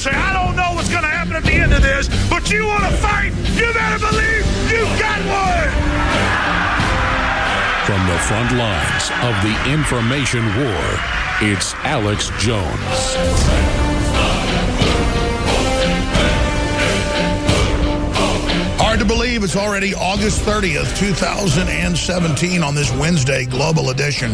say, I don't know what's going to happen at the end of this, but you want to fight, you better believe you got one. From the front lines of the information war, it's Alex Jones. Hard to believe it's already August 30th, 2017 on this Wednesday Global Edition.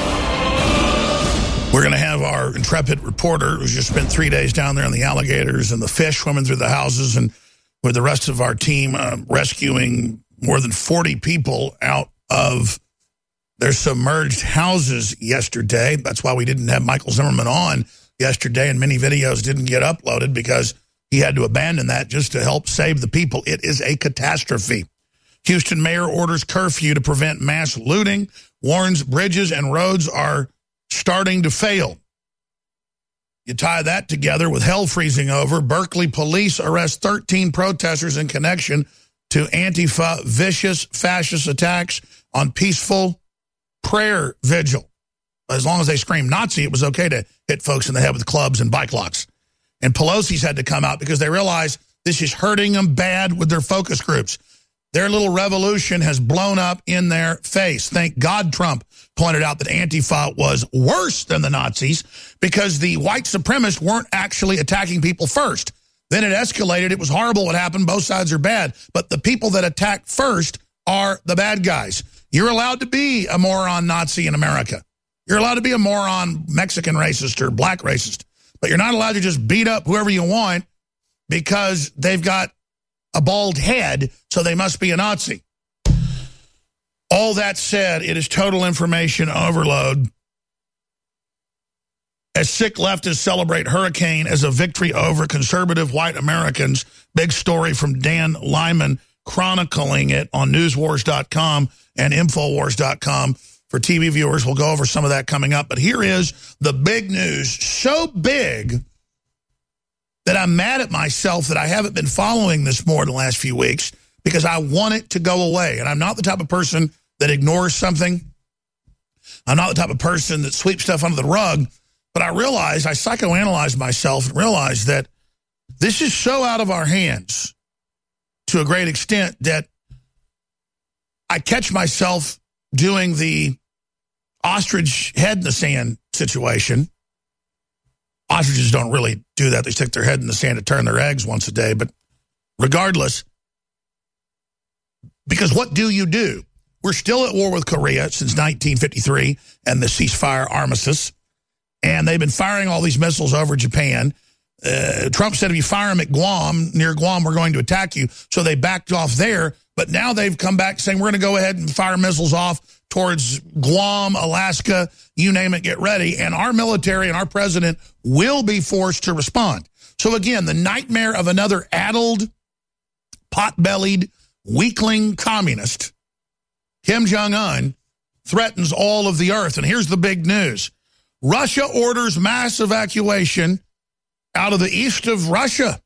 We're going to have our intrepid reporter who's just spent 3 days down there on the alligators and the fish swimming through the houses, and with the rest of our team rescuing more than 40 people out of their submerged houses yesterday. That's why we didn't have Michael Zimmerman on yesterday, and many videos didn't get uploaded because he had to abandon that just to help save the people. It is a catastrophe. Houston mayor orders curfew to prevent mass looting, warns bridges and roads are starting to fail. You tie that together with hell freezing over. Berkeley police arrest 13 protesters in connection to Antifa vicious fascist attacks on peaceful prayer vigil. As long as they scream Nazi, it was okay to hit folks in the head with clubs and bike locks. And Pelosi's had to come out because they realize this is hurting them bad with their focus groups. Their little revolution has blown up in their face. Thank God Trump pointed out that Antifa was worse than the Nazis because the white supremacists weren't actually attacking people first. Then it escalated. It was horrible what happened. Both sides are bad. But the people that attack first are the bad guys. You're allowed to be a moron Nazi in America. You're allowed to be a moron Mexican racist or black racist. But you're not allowed to just beat up whoever you want because they've got a bald head, so they must be a Nazi. All that said, it is total information overload. As sick leftists celebrate hurricane as a victory over conservative white Americans. Big story from Dan Lyman chronicling it on newswars.com and infowars.com. For TV viewers, we'll go over some of that coming up. But here is the big news. So big that I'm mad at myself that I haven't been following this more in the last few weeks because I want it to go away. And I'm not the type of person that ignores something. I'm not the type of person that sweeps stuff under the rug. But I psychoanalyzed myself and realized that this is so out of our hands to a great extent that I catch myself doing the ostrich head in the sand situation. Ostriches don't really do that. They stick their head in the sand to turn their eggs once a day. But regardless, because what do you do? We're still at war with Korea since 1953 and the ceasefire armistice. And they've been firing all these missiles over Japan. Trump said if you fire them at Guam, near Guam, we're going to attack you. So they backed off there. But now they've come back saying we're going to go ahead and fire missiles off towards Guam, Alaska, you name it, get ready. And our military and our president will be forced to respond. So again, the nightmare of another addled, pot-bellied, weakling communist, Kim Jong-un, threatens all of the earth. And here's the big news. Russia orders mass evacuation out of the east of Russia.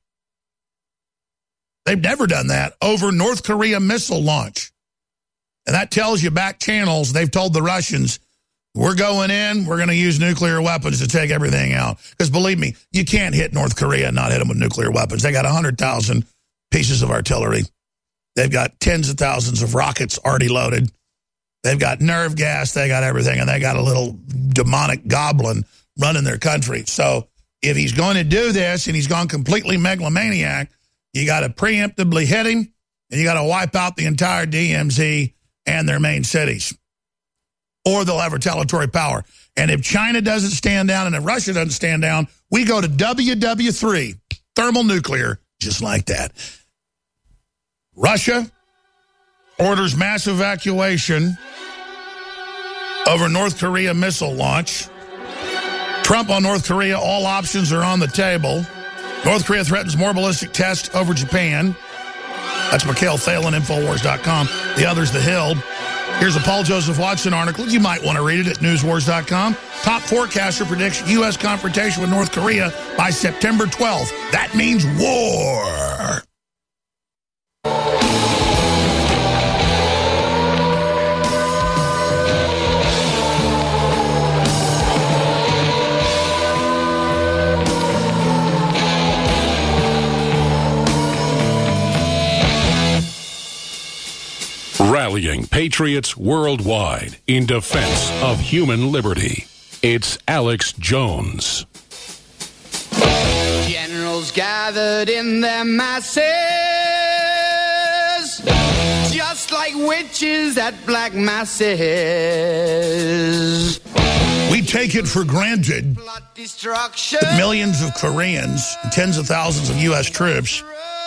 They've never done that over North Korea missile launch. And that tells you back channels, they've told the Russians, we're going in, we're going to use nuclear weapons to take everything out. Because believe me, you can't hit North Korea and not hit them with nuclear weapons. They got 100,000 pieces of artillery. They've got tens of thousands of rockets already loaded. They've got nerve gas, they got everything, and they got a little demonic goblin running their country. So if he's going to do this and he's gone completely megalomaniac, you got to preemptively hit him, and you got to wipe out the entire DMZ and their main cities. Or they'll have retaliatory power. And if China doesn't stand down and if Russia doesn't stand down, we go to WW3, thermonuclear, just like that. Russia orders mass evacuation over North Korea missile launch. Trump on North Korea, all options are on the table. North Korea threatens more ballistic tests over Japan. That's Mikhail Thalen, Infowars.com. The other's The Hill. Here's a Paul Joseph Watson article. You might want to read it at newswars.com. Top forecaster predicts U.S. confrontation with North Korea by September 12th. That means war. patriots worldwide in defense of human liberty. It's Alex Jones. Generals gathered in their masses, just like witches at black masses. We take it for granted that millions of Koreans, tens of thousands of U.S. troops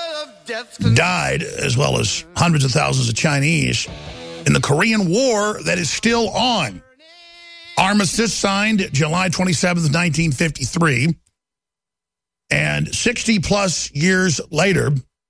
died, as well as hundreds of thousands of Chinese, in the Korean War that is still on. Armistice signed July 27th, 1953. And 60-plus years later,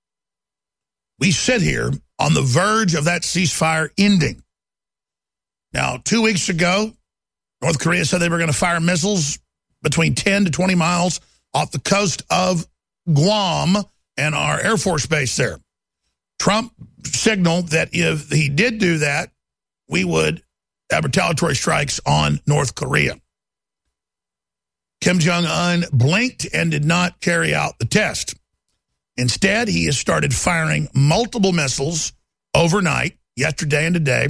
we sit here on the verge of that ceasefire ending. Now, 2 weeks ago, North Korea said they were going to fire missiles between 10 to 20 miles off the coast of Guam and our Air Force base there. Trump signaled that if he did do that, we would have retaliatory strikes on North Korea. Kim Jong-un blinked and did not carry out the test. Instead, he has started firing multiple missiles overnight, yesterday and today,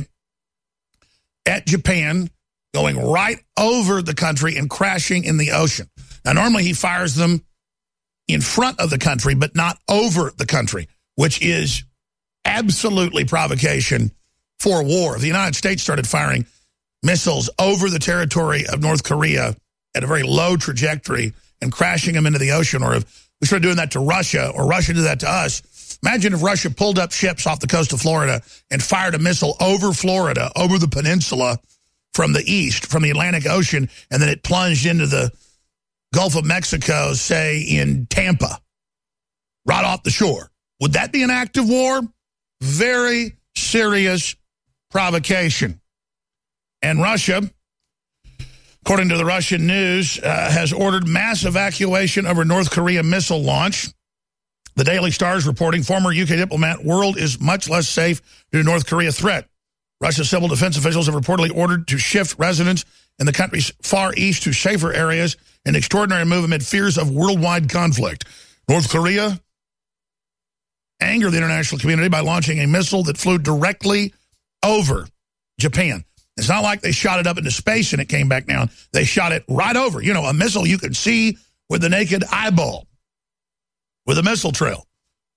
at Japan, going right over the country and crashing in the ocean. Now, normally he fires them in front of the country, but not over the country, which is absolutely provocation for war. If the United States started firing missiles over the territory of North Korea at a very low trajectory and crashing them into the ocean, or if we started doing that to Russia, or Russia did that to us, imagine if Russia pulled up ships off the coast of Florida and fired a missile over Florida, over the peninsula from the east, from the Atlantic Ocean, and then it plunged into the Gulf of Mexico, say in Tampa, right off the shore. Would that be an act of war? Very serious provocation. And Russia, according to the Russian news, has ordered mass evacuation over North Korea missile launch. The Daily Star is reporting former UK diplomat, world is much less safe due to North Korea threat. Russia's civil defense officials have reportedly ordered to shift residents in the country's far east to safer areas, an extraordinary move amid fears of worldwide conflict. North Korea angered the international community by launching a missile that flew directly over Japan. It's not like they shot it up into space and it came back down. They shot it right over. You know, a missile you could see with the naked eyeball, with a missile trail.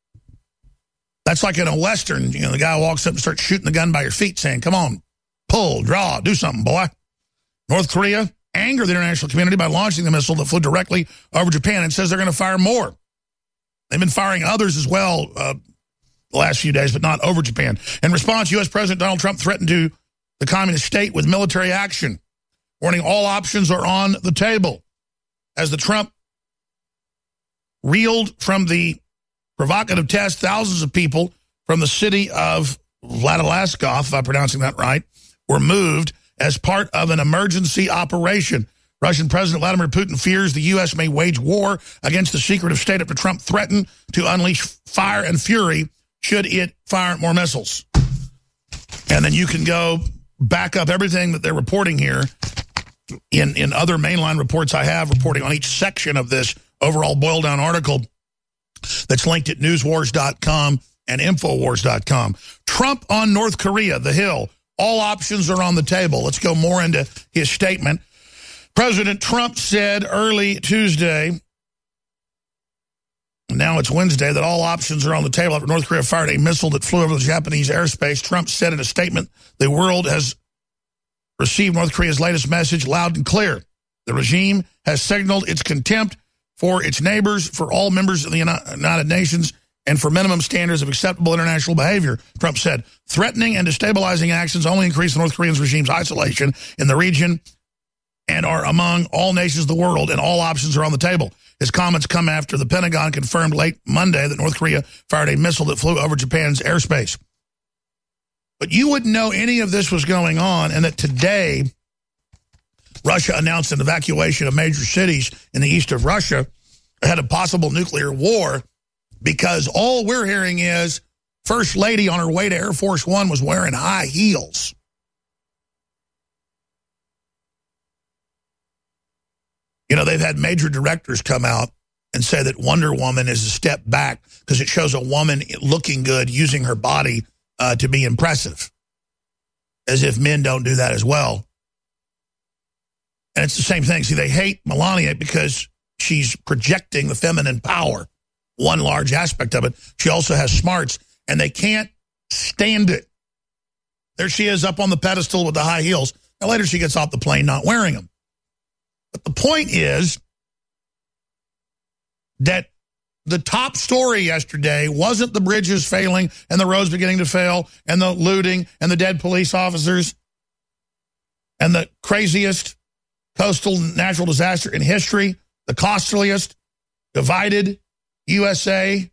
That's like in a Western, you know, the guy walks up and starts shooting the gun by your feet saying, come on, pull, draw, do something, boy. North Korea angered the international community by launching the missile that flew directly over Japan and says they're going to fire more. They've been firing others as well the last few days, but not over Japan. In response, U.S. President Donald Trump threatened to the communist state with military action, warning all options are on the table. As the Trump reeled from the provocative test, thousands of people from the city of Vladivostok, if I'm pronouncing that right, were moved as part of an emergency operation. Russian President Vladimir Putin fears the U.S. may wage war against the secretive state after Trump threatened to unleash fire and fury should it fire more missiles. And then you can go back up everything that they're reporting here in other mainline reports I have, reporting on each section of this overall boiled-down article that's linked at newswars.com and infowars.com. Trump on North Korea, The Hill. All options are on the table. Let's go more into his statement. President Trump said early Tuesday, now it's Wednesday, that all options are on the table after North Korea fired a missile that flew over the Japanese airspace. Trump said in a statement, the world has received North Korea's latest message loud and clear. The regime has signaled its contempt for its neighbors, for all members of the United Nations, and for minimum standards of acceptable international behavior, Trump said. Threatening and destabilizing actions only increase the North Korean regime's isolation in the region and are among all nations of the world, and all options are on the table. His comments come after the Pentagon confirmed late Monday that North Korea fired a missile that flew over Japan's airspace. But you wouldn't know any of this was going on, and that today Russia announced an evacuation of major cities in the east of Russia ahead of possible nuclear war, because all we're hearing is First Lady on her way to Air Force One was wearing high heels. You know, they've had major directors come out and say that Wonder Woman is a step back because it shows a woman looking good, using her body to be impressive. as if men don't do that as well. And it's the same thing. See, they hate Melania because she's projecting the feminine power, one large aspect of it. She also has smarts, and they can't stand it. There she is up on the pedestal with the high heels. Now later she gets off the plane not wearing them. But the point is that the top story yesterday wasn't the bridges failing and the roads beginning to fail and the looting and the dead police officers and the craziest coastal natural disaster in history, the costliest, divided USA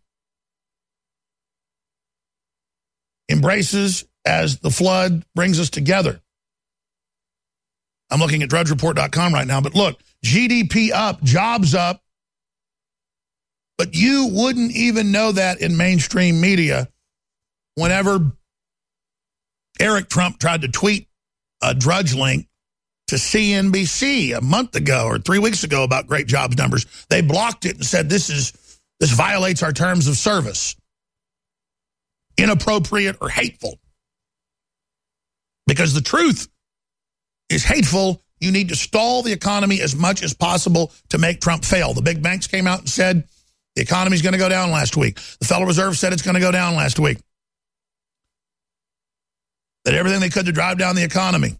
embraces as the flood brings us together. I'm looking at drudgereport.com right now, but look, GDP up, jobs up, but you wouldn't even know that in mainstream media whenever Eric Trump tried to tweet a Drudge link to CNBC a month ago or 3 weeks ago about great jobs numbers. They blocked it and said this violates our terms of service. Inappropriate or hateful. Because the truth is hateful. You need to stall the economy as much as possible to make Trump fail. The big banks came out and said the economy's going to go down last week. The Federal Reserve said it's going to go down last week. They did everything they could to drive down the economy.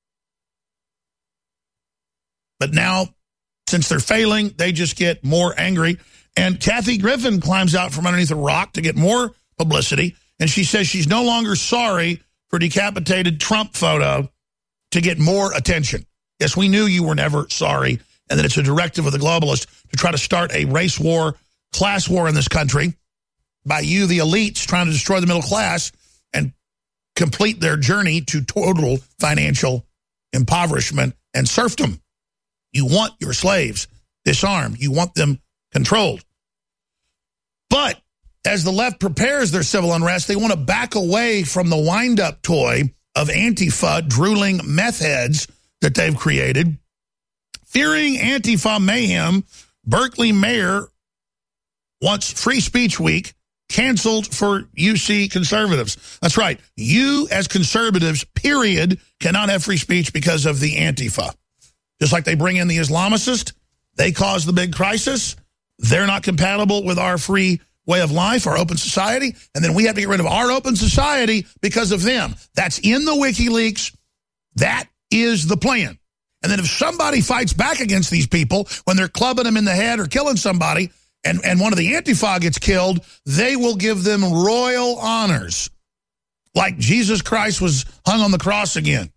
But now, since they're failing, they just get more angry. And Kathy Griffin climbs out from underneath a rock to get more publicity. And she says she's no longer sorry for decapitated Trump photo to get more attention. Yes, we knew you were never sorry, and that it's a directive of the globalists to try to start a race war, class war in this country by you, the elites, trying to destroy the middle class and complete their journey to total financial impoverishment and serfdom. You want your slaves disarmed. You want them controlled. But as the left prepares their civil unrest, they want to back away from the wind-up toy of Antifa drooling meth heads that they've created. Fearing Antifa mayhem, Berkeley mayor wants Free Speech Week canceled for UC conservatives. That's right. You as conservatives, period, cannot have free speech because of the Antifa. Just like they bring in the Islamicists, they cause the big crisis. They're not compatible with our free way of life, our open society, and then we have to get rid of our open society because of them. That's in the WikiLeaks. That is the plan. And then if somebody fights back against these people when they're clubbing them in the head or killing somebody, and one of the Antifa gets killed, they will give them royal honors, like Jesus Christ was hung on the cross again.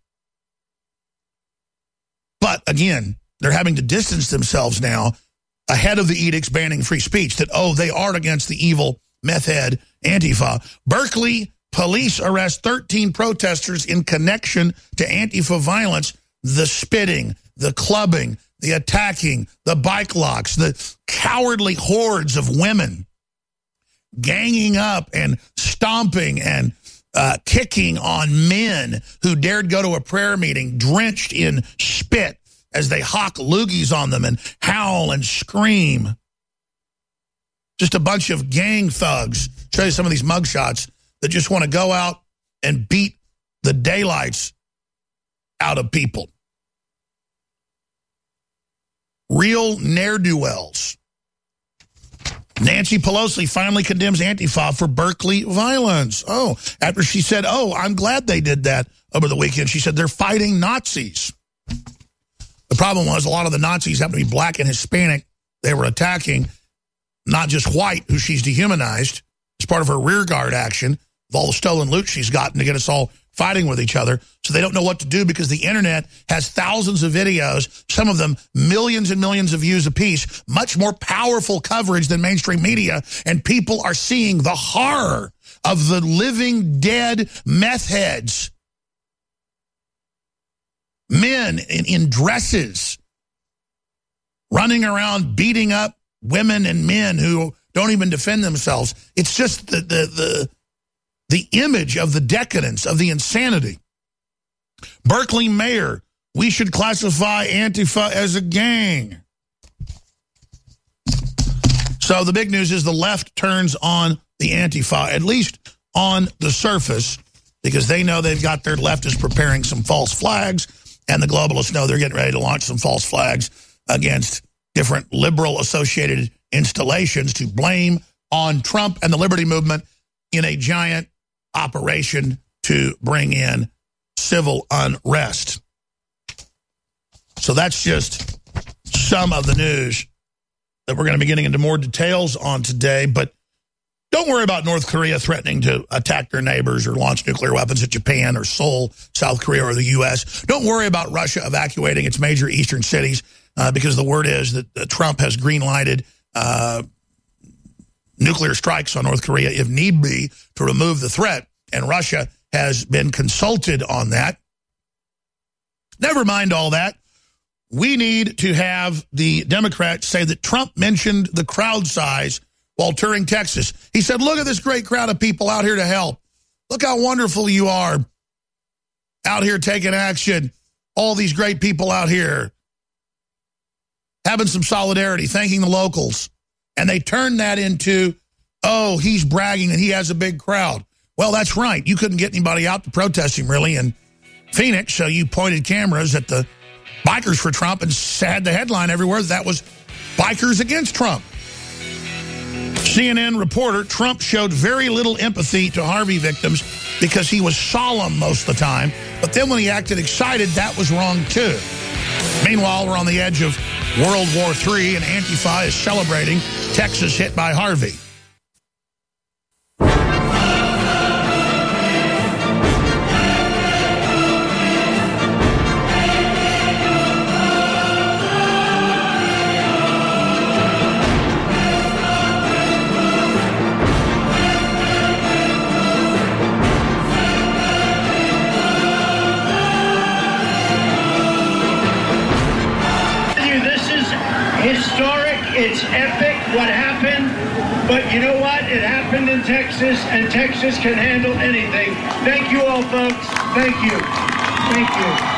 But again, they're having to distance themselves now ahead of the edicts banning free speech, that, oh, they are against the evil meth head Antifa. Berkeley police arrest 13 protesters in connection to Antifa violence. The spitting, the clubbing, the attacking, the bike locks, the cowardly hordes of women ganging up and stomping and kicking on men who dared go to a prayer meeting drenched in spit as they hawk loogies on them and howl and scream. Just a bunch of gang thugs. Show you some of these mugshots that just want to go out and beat the daylights out of people. Real ne'er-do-wells. Nancy Pelosi finally condemns Antifa for Berkeley violence. Oh, after she said, oh, I'm glad they did that over the weekend. She said they're fighting Nazis. The problem was a lot of the Nazis happened to be black and Hispanic. They were attacking not just white, who she's dehumanized as part of her rear guard action with all the stolen loot she's gotten to get us all fighting with each other. So they don't know what to do because the internet has thousands of videos, some of them millions and millions of views apiece, much more powerful coverage than mainstream media, and people are seeing the horror of the living dead meth heads. Men in dresses running around beating up women and men who don't even defend themselves. It's just the image of the decadence, of the insanity. Berkeley mayor, we should classify Antifa as a gang. So the big news is the left turns on the Antifa, at least on the surface. because they know they've got their leftists preparing some false flags, and the globalists know they're getting ready to launch some false flags against different liberal-associated installations to blame on Trump and the Liberty Movement in a giant operation to bring in civil unrest. So that's just some of the news that we're going to be getting into more details on today. But don't worry about North Korea threatening to attack their neighbors or launch nuclear weapons at Japan or Seoul, South Korea, or the U.S. Don't worry about Russia evacuating its major eastern cities because the word is that Trump has green-lighted nuclear strikes on North Korea if need be to remove the threat, and Russia has been consulted on that. Never mind all that. We need to have the Democrats say that Trump mentioned the crowd size while touring Texas. He said, look at this great crowd of people out here to help. Look how wonderful you are out here taking action. All these great people out here having some solidarity, thanking the locals. And they turned that into, oh, he's bragging that he has a big crowd. Well, that's right. You couldn't get anybody out to protest him, really, in Phoenix, so you pointed cameras at the Bikers for Trump and had the headline everywhere that was Bikers Against Trump. CNN reporter, Trump showed very little empathy to Harvey victims because he was solemn most of the time, but then when he acted excited, that was wrong too. Meanwhile, we're on the edge of World War III, and Antifa is celebrating Texas hit by Harvey. Historic, it's epic what happened, but you know what? It happened in Texas, and Texas can handle anything. Thank you all, folks. Thank you. Thank you.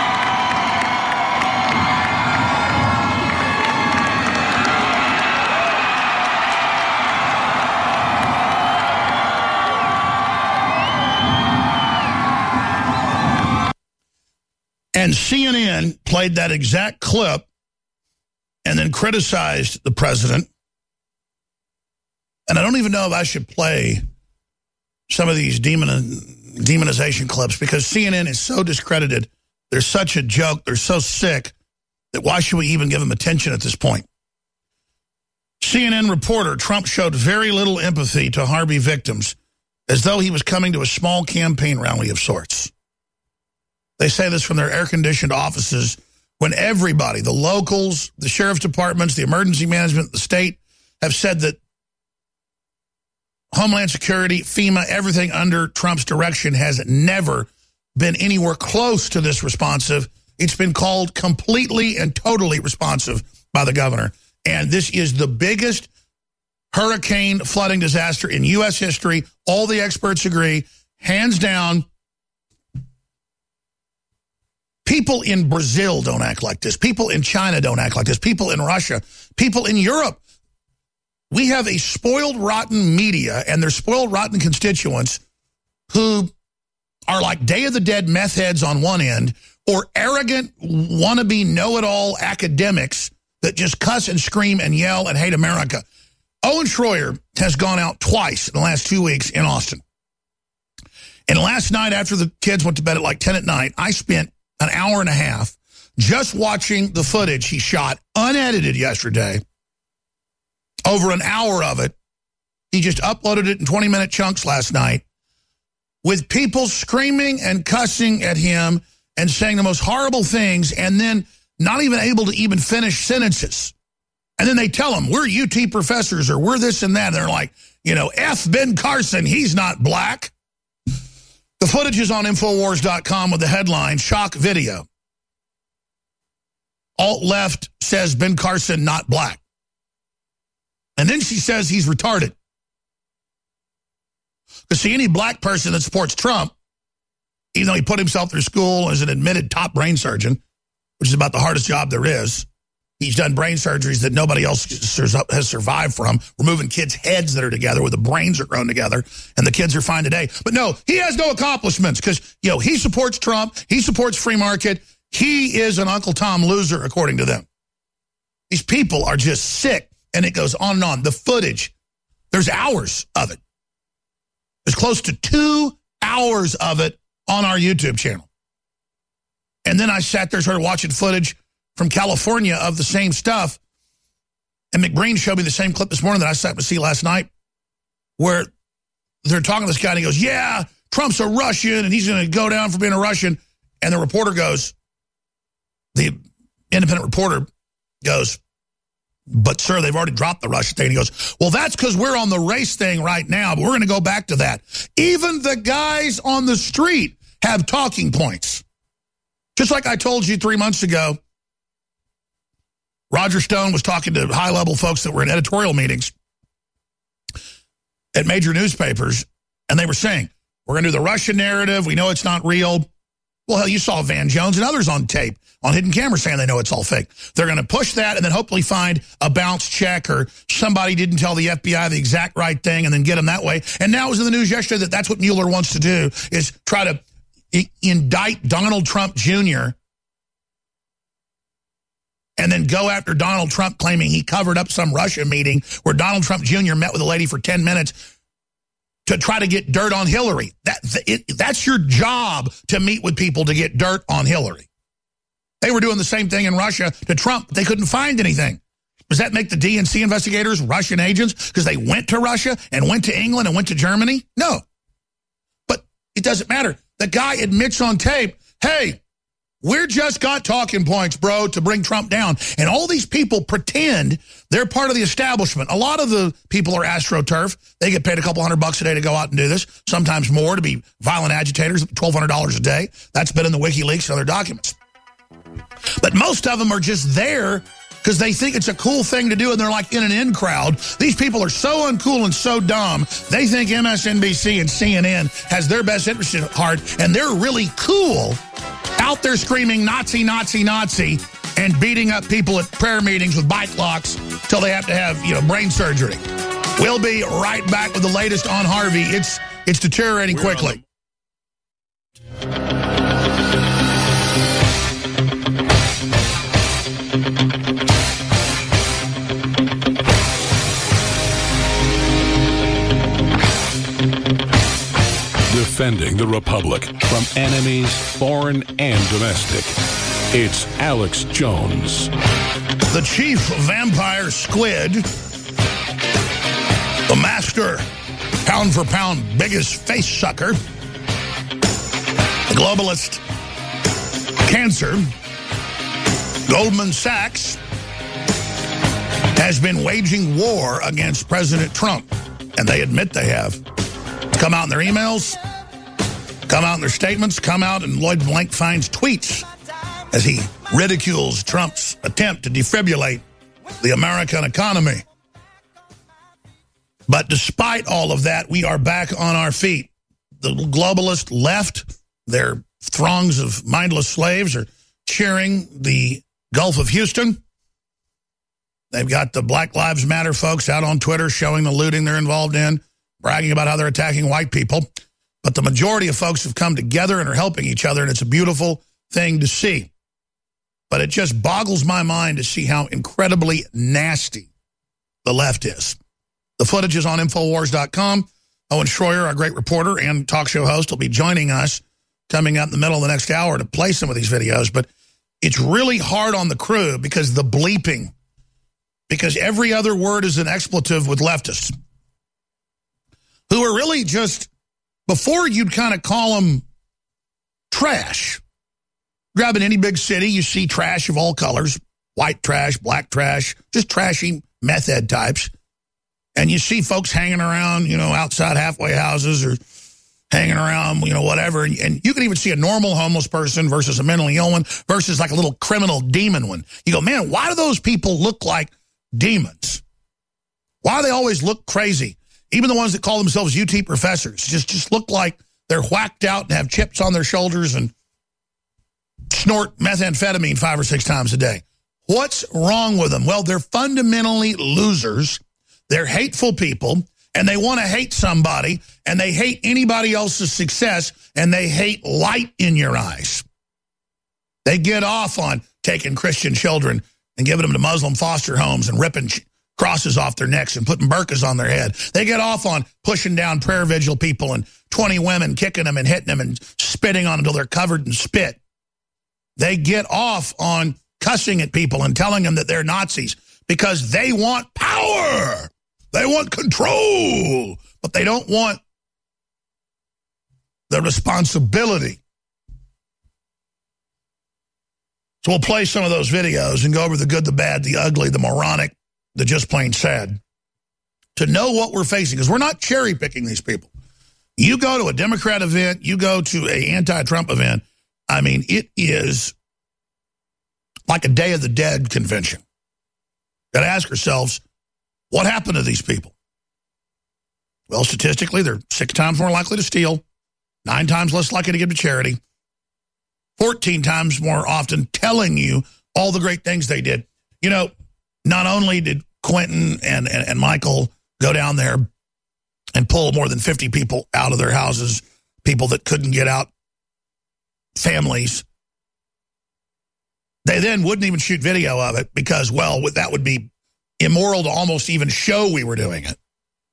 And CNN played that exact clip and then criticized the president. And I don't even know if I should play some of these demonization clips because CNN is so discredited. They're such a joke. They're so sick that why should we even give them attention at this point? CNN reporter, Trump showed very little empathy to Harvey victims as though he was coming to a small campaign rally of sorts. They say this from their air-conditioned offices when everybody, the locals, the sheriff's departments, the emergency management, the state, have said that Homeland Security, FEMA, everything under Trump's direction has never been anywhere close to this responsive. It's been called completely and totally responsive by the governor. And this is the biggest hurricane flooding disaster in U.S. history. All the experts agree, hands down. People in Brazil don't act like this. People in China don't act like this. People in Russia. People in Europe. We have a spoiled, rotten media and their spoiled, rotten constituents who are like Day of the Dead meth heads on one end or arrogant, wannabe, know-it-all academics that just cuss and scream and yell and hate America. Owen Schroyer has gone out twice in the last 2 weeks in Austin. And last night after the kids went to bed at like 10 at night, I spent an hour and a half just watching the footage he shot, unedited yesterday, over an hour of it. He just uploaded it in 20-minute chunks last night with people screaming and cussing at him and saying the most horrible things and then not even able to even finish sentences. And then they tell him, we're UT professors or we're this and that. And they're like, you know, F Ben Carson, he's not black. The footage is on Infowars.com with the headline, Shock Video. Alt-left says Ben Carson not black. And then she says he's retarded. Because see, any black person that supports Trump, even though he put himself through school as an admitted top brain surgeon, which is about the hardest job there is, He's done brain surgeries that nobody else has survived from, removing kids' heads that are together where the brains are grown together, and the kids are fine today. But no, he has no accomplishments because, he supports Trump. He supports free market. He is an Uncle Tom loser, according to them. These people are just sick, and it goes on and on. The footage, there's hours of it. There's close to 2 hours of it on our YouTube channel. And then I sat there, started watching footage from California of the same stuff. And McBreen showed me the same clip this morning that I sat to see last night, where they're talking to this guy, and he goes, yeah, Trump's a Russian, and he's going to go down for being a Russian. And the reporter goes, the independent reporter goes, but, sir, they've already dropped the Russia thing. And he goes, well, that's because we're on the race thing right now, but we're going to go back to that. Even the guys on the street have talking points. Just like I told you 3 months ago, Roger Stone was talking to high-level folks that were in editorial meetings at major newspapers, and they were saying, we're going to do the Russian narrative. We know it's not real. Well, hell, you saw Van Jones and others on tape, on hidden camera, saying they know it's all fake. They're going to push that and then hopefully find a bounce check or somebody didn't tell the FBI the exact right thing and then get them that way. And now it was in the news yesterday that that's what Mueller wants to do, is try to indict Donald Trump Jr., and then go after Donald Trump, claiming he covered up some Russia meeting where Donald Trump Jr. met with a lady for 10 minutes to try to get dirt on Hillary. That's your job, to meet with people to get dirt on Hillary. They were doing the same thing in Russia to Trump. They couldn't find anything. Does that make the DNC investigators Russian agents because they went to Russia and went to England and went to Germany? No. But it doesn't matter. The guy admits on tape, hey, we're just got talking points, bro, to bring Trump down. And all these people pretend they're part of the establishment. A lot of the people are AstroTurf. They get paid a couple $100 a day to go out and do this, sometimes more, to be violent agitators, $1,200 a day. That's been in the WikiLeaks and other documents. But most of them are just there because they think it's a cool thing to do, and they're like in an in crowd. These people are so uncool and so dumb, they think MSNBC and CNN has their best interest at heart, and they're really cool out there screaming Nazi, Nazi, Nazi, and beating up people at prayer meetings with bike locks till they have to have, brain surgery. We'll be right back with the latest on Harvey. It's deteriorating quickly. Defending the Republic from enemies, foreign and domestic. It's Alex Jones. The chief vampire squid, the master pound-for-pound biggest face sucker, the globalist cancer, Goldman Sachs, has been waging war against President Trump, and they admit they have. Come out in their emails, come out in their statements, come out in Lloyd Blankfein's tweets as he ridicules Trump's attempt to defibrillate the American economy. But despite all of that, we are back on our feet. The globalist left, their throngs of mindless slaves, are cheering the Gulf of Houston. They've got the Black Lives Matter folks out on Twitter showing the looting they're involved in, bragging about how they're attacking white people. But the majority of folks have come together and are helping each other, and it's a beautiful thing to see. But it just boggles my mind to see how incredibly nasty the left is. The footage is on Infowars.com. Owen Schroyer, our great reporter and talk show host, will be joining us coming up in the middle of the next hour to play some of these videos. But it's really hard on the crew because the bleeping, because every other word is an expletive with leftists, who are really just, before you'd kind of call them trash. Grab in any big city, you see trash of all colors, white trash, black trash, just trashy meth head types. And you see folks hanging around, outside halfway houses or hanging around, whatever. And you can even see a normal homeless person versus a mentally ill one versus like a little criminal demon one. You go, man, why do those people look like demons? Why do they always look crazy? Even the ones that call themselves UT professors just look like they're whacked out and have chips on their shoulders and snort methamphetamine 5 or 6 times a day. What's wrong with them? Well, they're fundamentally losers. They're hateful people, and they want to hate somebody, and they hate anybody else's success, and they hate light in your eyes. They get off on taking Christian children and giving them to Muslim foster homes and ripping crosses off their necks and putting burqas on their head. They get off on pushing down prayer vigil people and 20 women kicking them and hitting them and spitting on them until they're covered in spit. They get off on cussing at people and telling them that they're Nazis because they want power. They want control, but they don't want the responsibility. So we'll play some of those videos and go over the good, the bad, the ugly, the moronic, the just plain sad, to know what we're facing, because we're not cherry picking these people. You go to a Democrat event, you go to an anti-Trump event, I mean, it is like a Day of the Dead convention. Got to ask ourselves, what happened to these people? Well, statistically, they're 6 times more likely to steal, 9 times less likely to give to charity, 14 times more often telling you all the great things they did. You know, not only did Quentin and Michael go down there and pull more than 50 people out of their houses, people that couldn't get out, families, they then wouldn't even shoot video of it because, well, that would be immoral to almost even show we were doing it.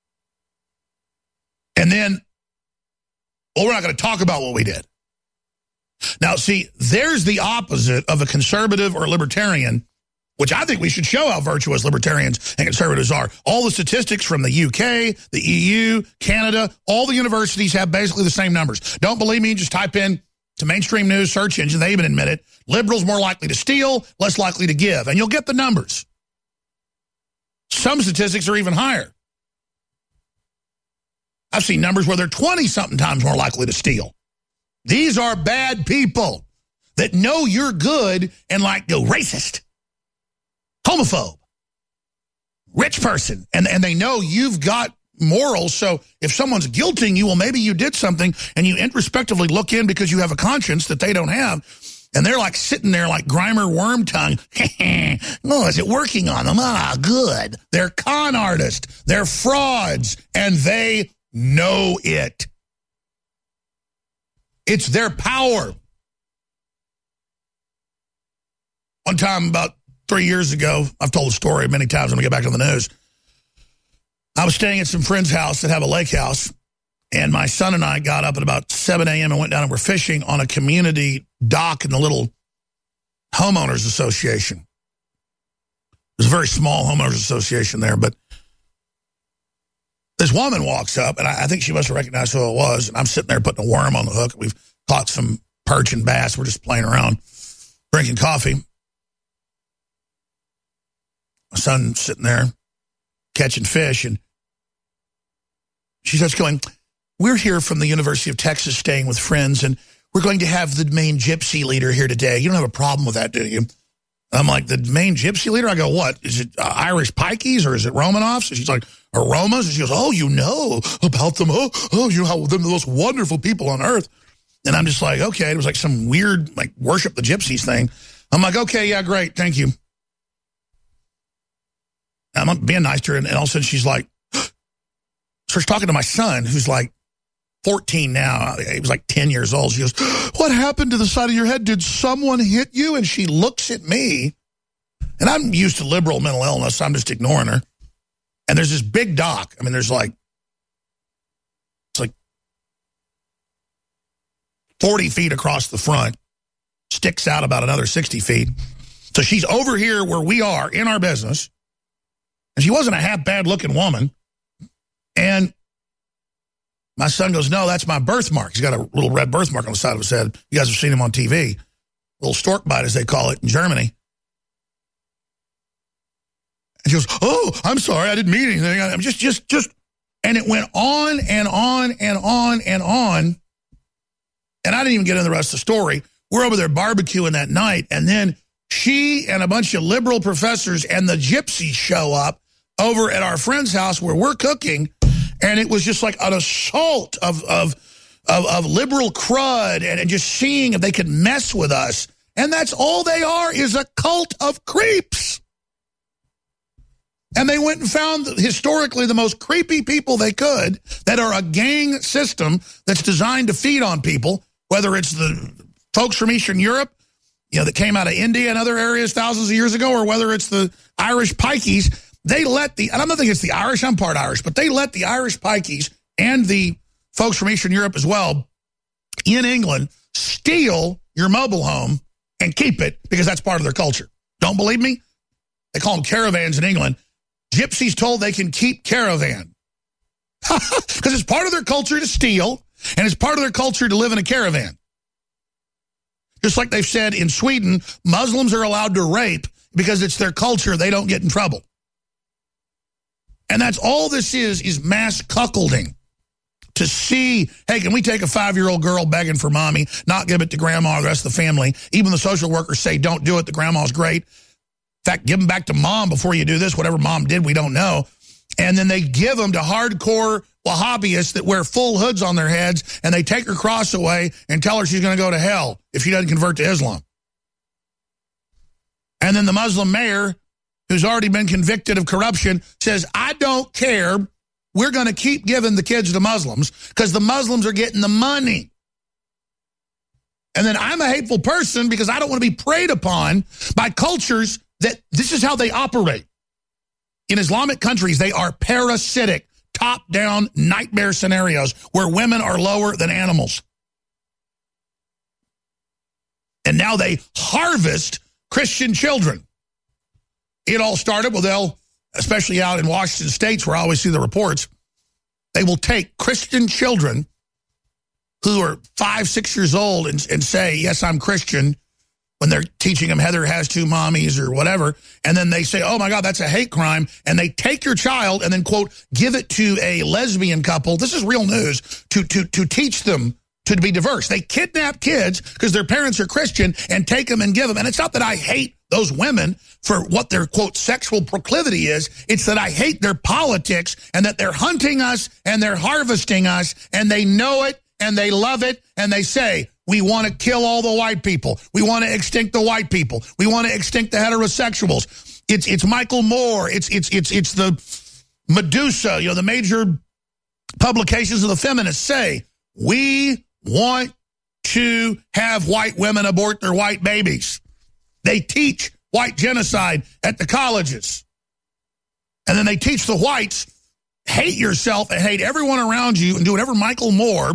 And then, well, we're not going to talk about what we did. Now, see, there's the opposite of a conservative or a libertarian, which I think we should show how virtuous libertarians and conservatives are. All the statistics from the UK, the EU, Canada, all the universities have basically the same numbers. Don't believe me? Just type in to mainstream news search engine. They even admit it. Liberals more likely to steal, less likely to give. And you'll get the numbers. Some statistics are even higher. I've seen numbers where they're 20-something times more likely to steal. These are bad people that know you're good and like go racist, homophobe, rich person. And they know you've got morals. So if someone's guilting you, well, maybe you did something, and you introspectively look in because you have a conscience that they don't have. And they're like sitting there like Grimer worm tongue. Oh, is it working on them? Ah, good. They're con artists. They're frauds. And they know it. It's their power. One time about 3 years ago, I've told the story many times when we get back to the news. I was staying at some friend's house that have a lake house, and my son and I got up at about 7 a.m. and went down and we're fishing on a community dock in the little homeowners association. There's a very small homeowners association there, but this woman walks up, and I think she must have recognized who it was, and I'm sitting there putting a worm on the hook. We've caught some perch and bass. We're just playing around, drinking coffee. My son's sitting there catching fish, and she starts going, "We're here from the University of Texas staying with friends, and we're going to have the main gypsy leader here today. You don't have a problem with that, do you?" I'm like, "The main gypsy leader?" I go, "What? Is it Irish pikeys or is it Romanovs?" And she's like, "Aromas?" And she goes, "Oh, you know about them. Oh, you know how they're the most wonderful people on earth." And I'm just like, okay. It was like some weird, like, worship the gypsies thing. I'm like, okay, yeah, great, thank you. And I'm being nice to her, and all of a sudden she's like, starts talking to my son, who's like 14 now. He was like 10 years old. She goes, "What happened to the side of your head? Did someone hit you?" And she looks at me, and I'm used to liberal mental illness, so I'm just ignoring her. And there's this big dock. I mean, there's like, it's like 40 feet across the front, sticks out about another 60 feet. So she's over here where we are in our business, and she wasn't a half bad looking woman. And my son goes, "No, that's my birthmark." He's got a little red birthmark on the side of his head. You guys have seen him on TV. Little stork bite, as they call it in Germany. And she goes, "Oh, I'm sorry, I didn't mean anything. I'm just. And it went on and on and on and on. And I didn't even get into the rest of the story. We're over there barbecuing that night, and then she and a bunch of liberal professors and the gypsies show up over at our friend's house where we're cooking, and it was just like an assault of liberal crud and just seeing if they could mess with us. And that's all they are, is a cult of creeps. And they went and found historically the most creepy people they could that are a gang system that's designed to feed on people, whether it's the folks from Eastern Europe, that came out of India and other areas thousands of years ago, or whether it's the Irish pikeys. They let and I'm not thinking it's the Irish, I'm part Irish, but they let the Irish pikeys and the folks from Eastern Europe as well in England steal your mobile home and keep it because that's part of their culture. Don't believe me? They call them caravans in England. Gypsies told they can keep caravan because it's part of their culture to steal and it's part of their culture to live in a caravan. Just like they've said in Sweden, Muslims are allowed to rape because it's their culture. They don't get in trouble. And that's all this is mass cuckolding. To see, hey, can we take a 5-year-old girl begging for mommy, not give it to grandma or the rest of the family? Even the social workers say, don't do it. The grandma's great. In fact, give them back to mom before you do this. Whatever mom did, we don't know. And then they give them to hardcore Wahhabis that wear full hoods on their heads, and they take her cross away and tell her she's going to go to hell if she doesn't convert to Islam. And then the Muslim mayor, who's already been convicted of corruption, says, I don't care. We're going to keep giving the kids to Muslims because the Muslims are getting the money. And then I'm a hateful person because I don't want to be preyed upon by cultures that this is how they operate. In Islamic countries, they are parasitic, top-down nightmare scenarios where women are lower than animals. And now they harvest Christian children. It all started with especially out in Washington State, where I always see the reports, they will take Christian children who are 5, 6 years old and say, yes, I'm Christian, when they're teaching them Heather has 2 mommies or whatever, and then they say, oh, my God, that's a hate crime, and they take your child and then, quote, give it to a lesbian couple. This is real news, to teach them to be diverse. They kidnap kids because their parents are Christian and take them and give them. And it's not that I hate those women for what their, quote, sexual proclivity is. It's that I hate their politics and that they're hunting us and they're harvesting us and they know it and they love it and they say, we want to kill all the white people. We want to extinct the white people. We want to extinct the heterosexuals. It's Michael Moore. It's the Medusa, the major publications of the feminists say, we want to have white women abort their white babies. They teach white genocide at the colleges. And then they teach the whites, hate yourself and hate everyone around you and do whatever Michael Moore,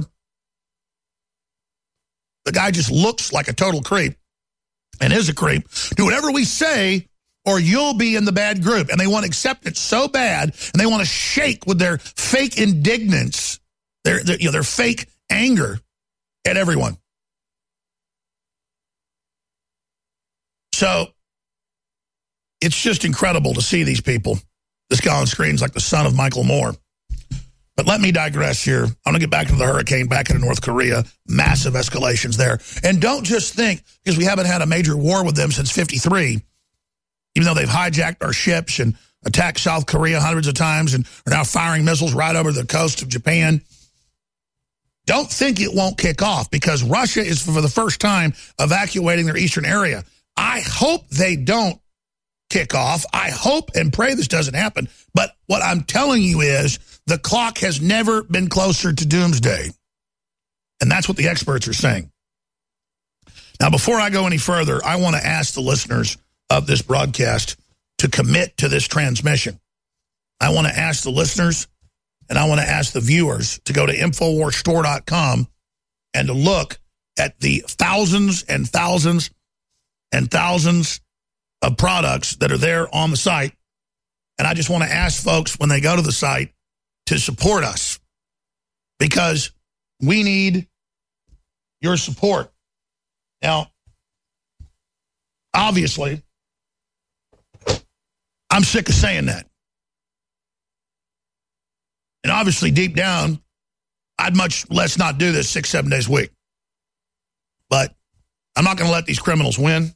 the guy just looks like a total creep and is a creep, do whatever we say or you'll be in the bad group. And they want to accept it so bad and they want to shake with their fake indignance, their fake anger at everyone. So it's just incredible to see these people. This guy on screen is like the son of Michael Moore. But let me digress here. I'm going to get back to the hurricane, back into North Korea. Massive escalations there. And don't just think, because we haven't had a major war with them since 1953, even though they've hijacked our ships and attacked South Korea hundreds of times and are now firing missiles right over the coast of Japan. Don't think it won't kick off, because Russia is, for the first time, evacuating their eastern area. I hope they don't kick off. I hope and pray this doesn't happen. But what I'm telling you is the clock has never been closer to doomsday. And that's what the experts are saying. Now, before I go any further, I want to ask the listeners of this broadcast to commit to this transmission. I want to ask the listeners and I want to ask the viewers to go to InfoWarsStore.com and to look at the thousands and thousands and thousands of products that are there on the site. And I just want to ask folks when they go to the site to support us, because we need your support. Now, obviously, I'm sick of saying that. And obviously, deep down, I'd much less not do this 6-7 days a week. But I'm not going to let these criminals win.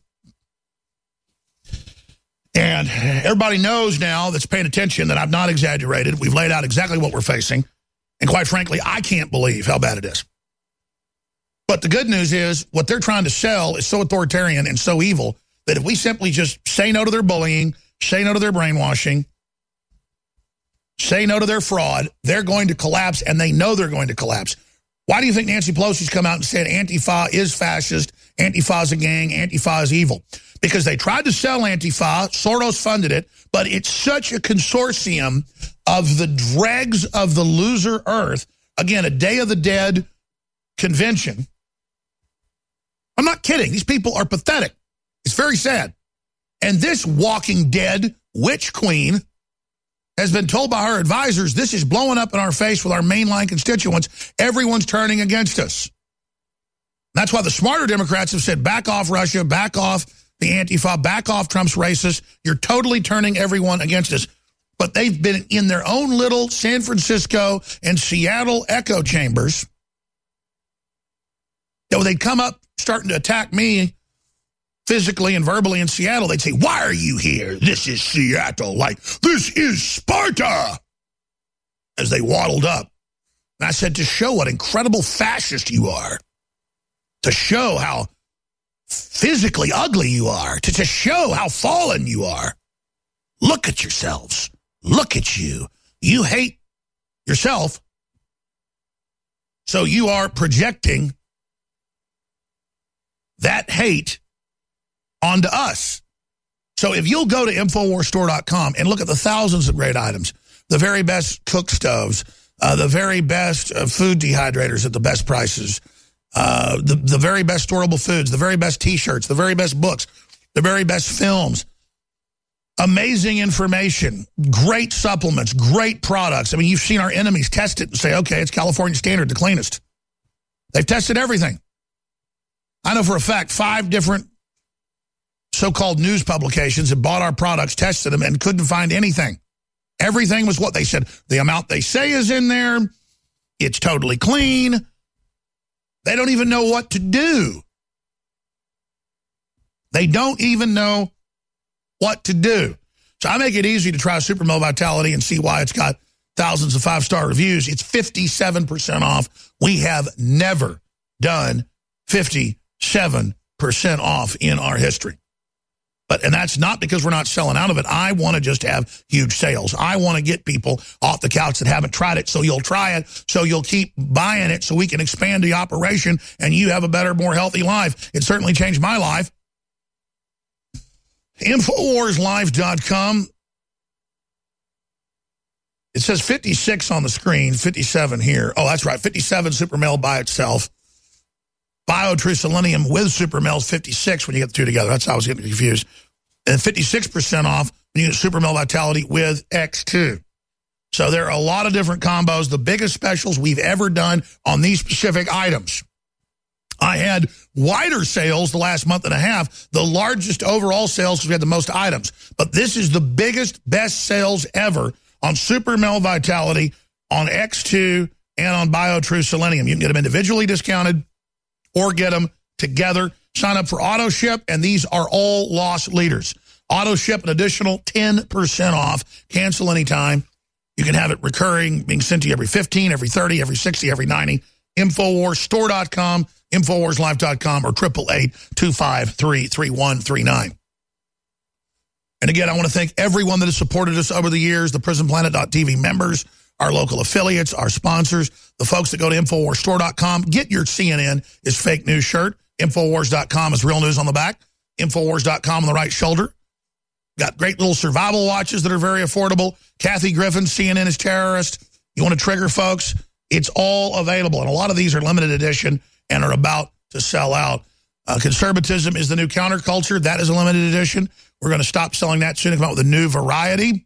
And everybody knows now that's paying attention that I've not exaggerated. We've laid out exactly what we're facing. And quite frankly, I can't believe how bad it is. But the good news is what they're trying to sell is so authoritarian and so evil that if we simply just say no to their bullying, say no to their brainwashing, say no to their fraud, they're going to collapse, and they know they're going to collapse. Why do you think Nancy Pelosi's come out and said Antifa is fascist, Antifa is a gang, Antifa is evil? Because they tried to sell Antifa, Soros funded it, but it's such a consortium of the dregs of the loser earth. Again, a Day of the Dead convention. I'm not kidding. These people are pathetic. It's very sad. And this Walking Dead witch queen has been told by her advisors, this is blowing up in our face with our mainline constituents. Everyone's turning against us. That's why the smarter Democrats have said, back off Russia, back off the Antifa, back off Trump's racists. You're totally turning everyone against us. But they've been in their own little San Francisco and Seattle echo chambers. When they'd come up starting to attack me physically and verbally in Seattle, they'd say, why are you here? This is Seattle. Like, this is Sparta. As they waddled up. And I said, to show what incredible fascist you are. To show how physically ugly you are. To show how fallen you are. Look at yourselves. Look at you. You hate yourself. So you are projecting that hate onto us. So if you'll go to InfoWarsStore.com and look at the thousands of great items, the very best cook stoves, the very best food dehydrators at the best prices, the very best storable foods, the very best T-shirts, the very best books, the very best films, amazing information, great supplements, great products. I mean, you've seen our enemies test it and say, okay, it's California Standard, the cleanest. They've tested everything. I know for a fact 5 different so-called news publications have bought our products, tested them, and couldn't find anything. Everything was what they said. The amount they say is in there. It's totally clean. They don't even know what to do. They don't even know what to do. So I make it easy to try Super Male Vitality and see why it's got thousands of 5-star reviews. It's 57% off. We have never done 57% off in our history. And that's not because we're not selling out of it. I want to just have huge sales. I want to get people off the couch that haven't tried it, so you'll try it, so you'll keep buying it, so we can expand the operation, and you have a better, more healthy life. It certainly changed my life. InfoWarsLife.com. It says 56 on the screen, 57 here. Oh, that's right, 57 Super Male by itself. BioTrue Selenium with Super Male is 56 when you get the two together. That's how I was getting confused. And 56% off when you get Super Male Vitality with X2. So there are a lot of different combos, the biggest specials we've ever done on these specific items. I had wider sales the last month and a half, the largest overall sales because we had the most items. But this is the biggest, best sales ever on Super Male Vitality, on X2, and on BioTrue Selenium. You can get them individually discounted or get them together. Sign up for auto ship, and these are all loss leaders. Auto ship an additional 10% off. Cancel anytime. You can have it recurring, being sent to you every 15, every 30, every 60, every 90. InfoWarsStore.com, InfoWarsLife.com, or 888-253-3139. And again, I want to thank everyone that has supported us over the years, the PrisonPlanet.tv members, our local affiliates, our sponsors, the folks that go to InfoWarsStore.com. Get your CNN is fake news shirt. Infowars.com is real news on the back. Infowars.com on the right shoulder. Got great little survival watches that are very affordable. Kathy Griffin, CNN is terrorist. You want to trigger folks? It's all available. And a lot of these are limited edition and are about to sell out. Conservatism is the new counterculture. That is a limited edition. We're going to stop selling that soon and come out with a new variety.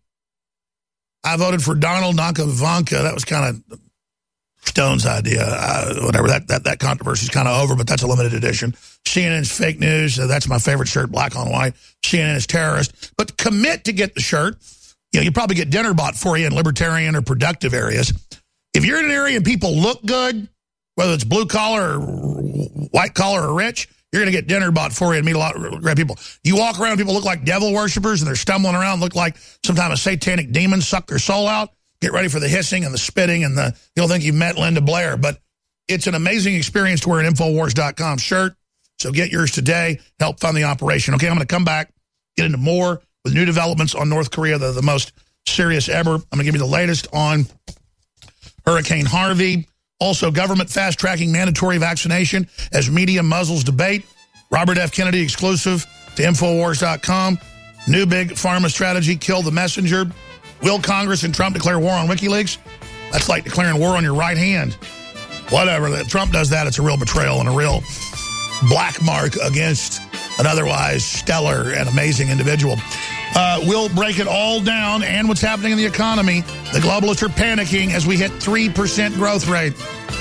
I voted for Donald, not Ivanka. That was kind of Stone's idea. Whatever, that controversy is kind of over, but that's a limited edition. CNN's fake news. That's my favorite shirt, black on white. CNN is terrorist. But commit to get the shirt. You know, you probably get dinner bought for you in libertarian or productive areas. If you're in an area and people look good, whether it's blue collar or white collar or rich, you're going to get dinner bought for you and meet a lot of great people. You walk around, people look like devil worshipers, and they're stumbling around, look like some kind of satanic demon sucked their soul out. Get ready for the hissing and the spitting, and you'll think you've met Linda Blair. But It's an amazing experience to wear an Infowars.com shirt. So get yours today. Help fund the operation. Okay, I'm going to come back, get into more with new developments on North Korea. They're the most serious ever. I'm going to give you the latest on Hurricane Harvey. Also, government fast-tracking mandatory vaccination as media muzzles debate. Robert F. Kennedy exclusive to Infowars.com. New big pharma strategy, kill the messenger. Will Congress and Trump declare war on WikiLeaks? That's like declaring war on your right hand. Whatever. Trump does that, it's a real betrayal and a real black mark against an otherwise stellar and amazing individual. We'll break it all down and what's happening in the economy. The globalists are panicking as we hit 3% growth rate.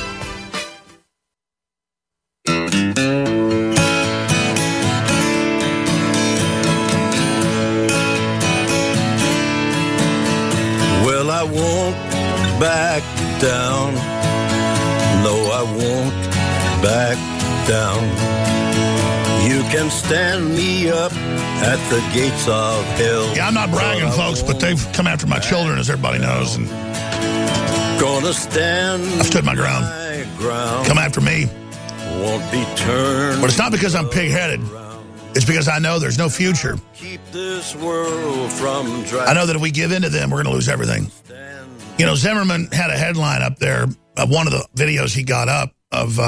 Well, I won't back down. No, I won't back down. You can stand me up at the gates of hell. Yeah, I'm not bragging, folks, but they've come after my children, as everybody knows. And gonna stand. I've stood my ground. Come after me. Won't be turned. But it's not because I'm pig-headed. It's because I know there's no future. Keep this world from I know that if we give in to them, we're going to lose everything. You know, Zimmerman had a headline up there of one of the videos he got up of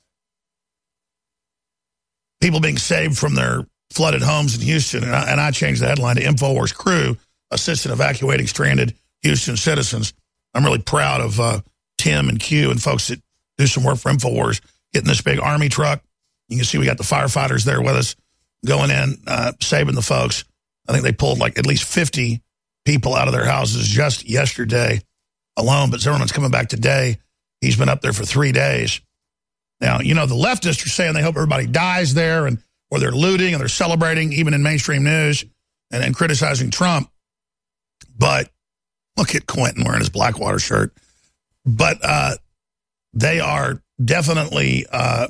people being saved from their flooded homes in Houston. And I changed the headline to InfoWars crew assist in evacuating stranded Houston citizens. I'm really proud of Tim and Q and folks that do some work for InfoWars, getting this big army truck. You can see we got the firefighters there with us going in, saving the folks. I think they pulled like at least 50 people out of their houses just yesterday alone. But Zimmerman's coming back today. He's been up there for 3 days. Now, you know, the leftists are saying they hope everybody dies there, and or they're looting and they're celebrating, even in mainstream news, and criticizing Trump. But look at Quentin wearing his Blackwater shirt. But they are definitely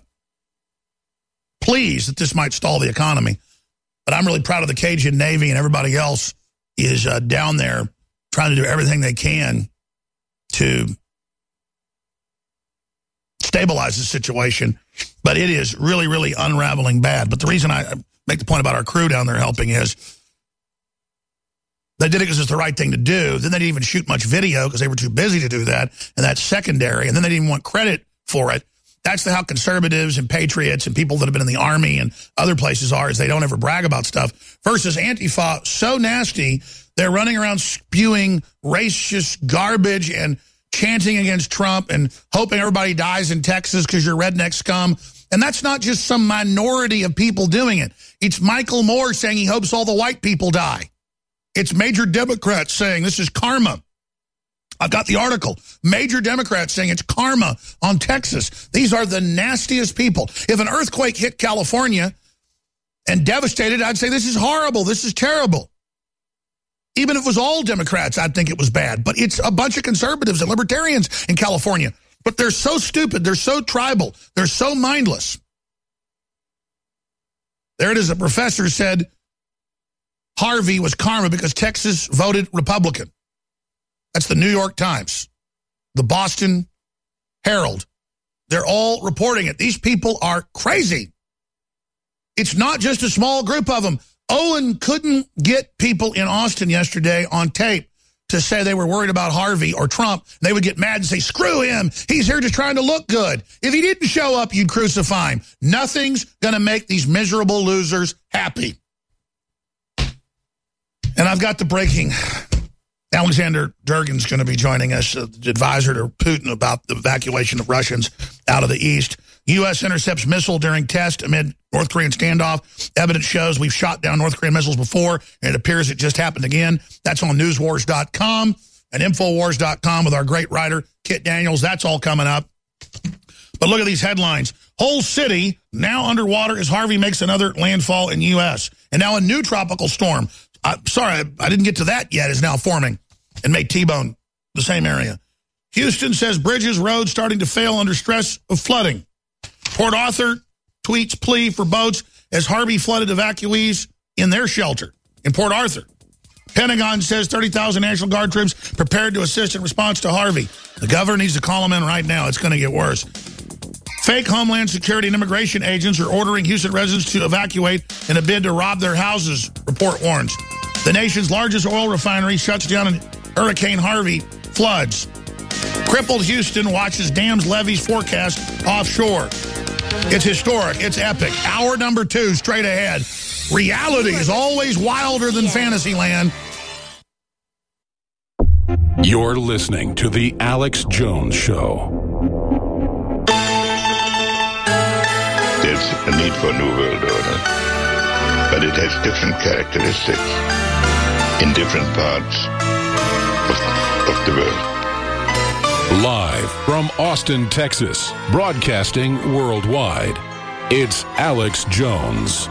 pleased that this might stall the economy. But I'm really proud of the Cajun Navy, and everybody else is down there trying to do everything they can to stabilize the situation. But it is really, really unraveling bad. But the reason I make the point about our crew down there helping is they did it because it's the right thing to do. Then they didn't even shoot much video because they were too busy to do that, and that's secondary. And then they didn't even want credit for it. That's how conservatives and patriots and people that have been in the army and other places are, is they don't ever brag about stuff. Versus Antifa, so nasty, they're running around spewing racist garbage and chanting against Trump and hoping everybody dies in Texas because you're redneck scum. And that's not just some minority of people doing it. It's Michael Moore saying he hopes all the white people die. It's major Democrats saying this is karma. I've got the article. Major Democrats saying it's karma on Texas. These are the nastiest people. If an earthquake hit California and devastated, I'd say this is horrible. This is terrible. Even if it was all Democrats, I'd think it was bad. But it's a bunch of conservatives and libertarians in California. But they're so stupid. They're so tribal. They're so mindless. There it is. A professor said Harvey was karma because Texas voted Republican. That's the New York Times, the Boston Herald. They're all reporting it. These people are crazy. It's not just a small group of them. Owen couldn't get people in Austin yesterday on tape to say they were worried about Harvey or Trump. They would get mad and say, screw him. He's here just trying to look good. If he didn't show up, you'd crucify him. Nothing's going to make these miserable losers happy. And I've got the breaking. Alexander Durgin's going to be joining us, the advisor to Putin about the evacuation of Russians out of the east. U.S. intercepts missile during test amid North Korean standoff. Evidence shows we've shot down North Korean missiles before, and it appears it just happened again. That's on newswars.com and Infowars.com with our great writer, Kit Daniels. That's all coming up. But look at these headlines. Whole city now underwater as Harvey makes another landfall in U.S. And now a new tropical storm. Sorry, I didn't get to that yet, is now forming and may T-bone the same area. Houston says bridges, roads starting to fail under stress of flooding. Port Arthur tweets plea for boats as Harvey flooded evacuees in their shelter in Port Arthur. Pentagon says 30,000 National Guard troops prepared to assist in response to Harvey. The governor needs to call them in right now. It's going to get worse. Fake Homeland Security and immigration agents are ordering Houston residents to evacuate in a bid to rob their houses, report warns. The nation's largest oil refinery shuts down in Hurricane Harvey floods. Crippled Houston watches dams levees forecast offshore. It's historic. It's epic. Hour number 2 straight ahead. Reality is always wilder than Fantasyland. You're listening to The Alex Jones Show. There's a need for a new world order, but it has different characteristics in different parts of the world. Live from Austin, Texas, broadcasting worldwide, it's Alex Jones.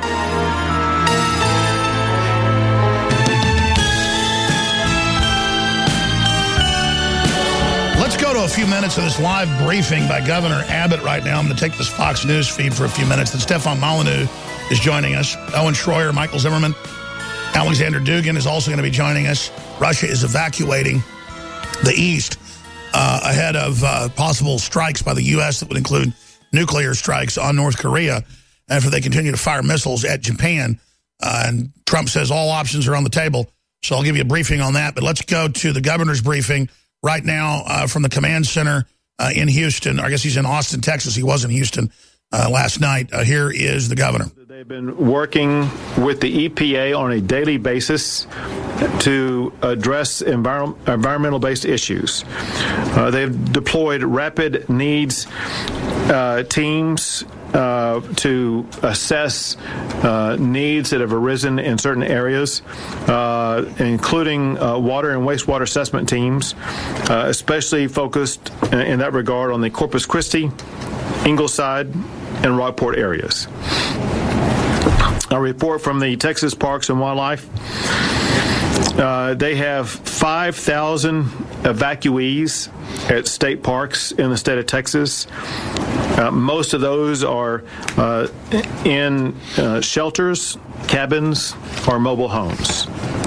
Let's go to a few minutes of this live briefing by Governor Abbott right now. I'm going to take this Fox News feed for a few minutes. Then Stefan Molyneux is joining us. Owen Schroyer, Michael Zimmerman, Alexander Dugin is also going to be joining us. Russia is evacuating the East ahead of possible strikes by the U.S. that would include nuclear strikes on North Korea after they continue to fire missiles at Japan. And Trump says all options are on the table. So I'll give you a briefing on that. But let's go to the governor's briefing right now from the command center in Houston. I guess he's in Austin, Texas. He was in Houston last night. Here is the governor. They've been working with the EPA on a daily basis to address environmental-based issues. They've deployed rapid needs teams to assess needs that have arisen in certain areas, including water and wastewater assessment teams, especially focused in that regard on the Corpus Christi, Ingleside, and Rockport areas. A report from the Texas Parks and Wildlife. They have 5,000 evacuees at state parks in the state of Texas. Most of those are in shelters, cabins, or mobile homes.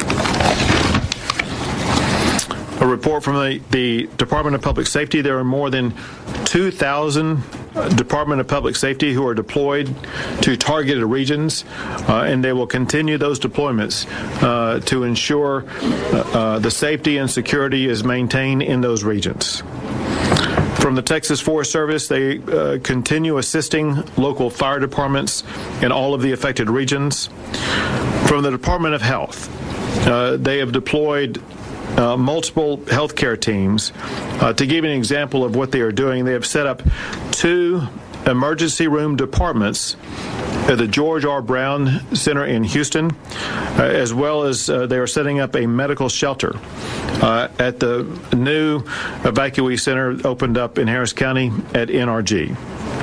A report from the Department of Public Safety. There are more than 2,000 Department of Public Safety who are deployed to targeted regions, and they will continue those deployments to ensure the safety and security is maintained in those regions. From the Texas Forest Service, they continue assisting local fire departments in all of the affected regions. From the Department of Health, they have deployed multiple healthcare teams. To give you an example of what they are doing, they have set up 2 emergency room departments at the George R. Brown Center in Houston, as well as they are setting up a medical shelter at the new evacuee center opened up in Harris County at NRG.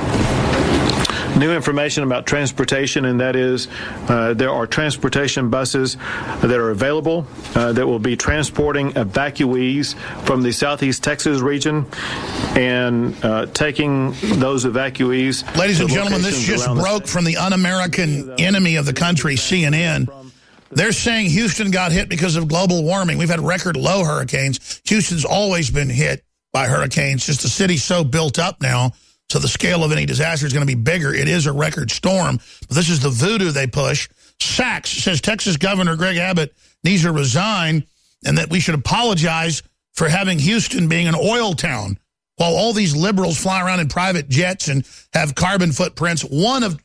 New information about transportation, and that is there are transportation buses that are available that will be transporting evacuees from the Southeast Texas region and taking those evacuees. Ladies and gentlemen, this just broke from the un-American enemy of the country, CNN. They're saying Houston got hit because of global warming. We've had record low hurricanes. Houston's always been hit by hurricanes. Just the city's so built up now, so the scale of any disaster is going to be bigger. It is a record storm. But this is the voodoo they push. Sachs says Texas Governor Greg Abbott needs to resign and that we should apologize for having Houston being an oil town while all these liberals fly around in private jets and have carbon footprints. One of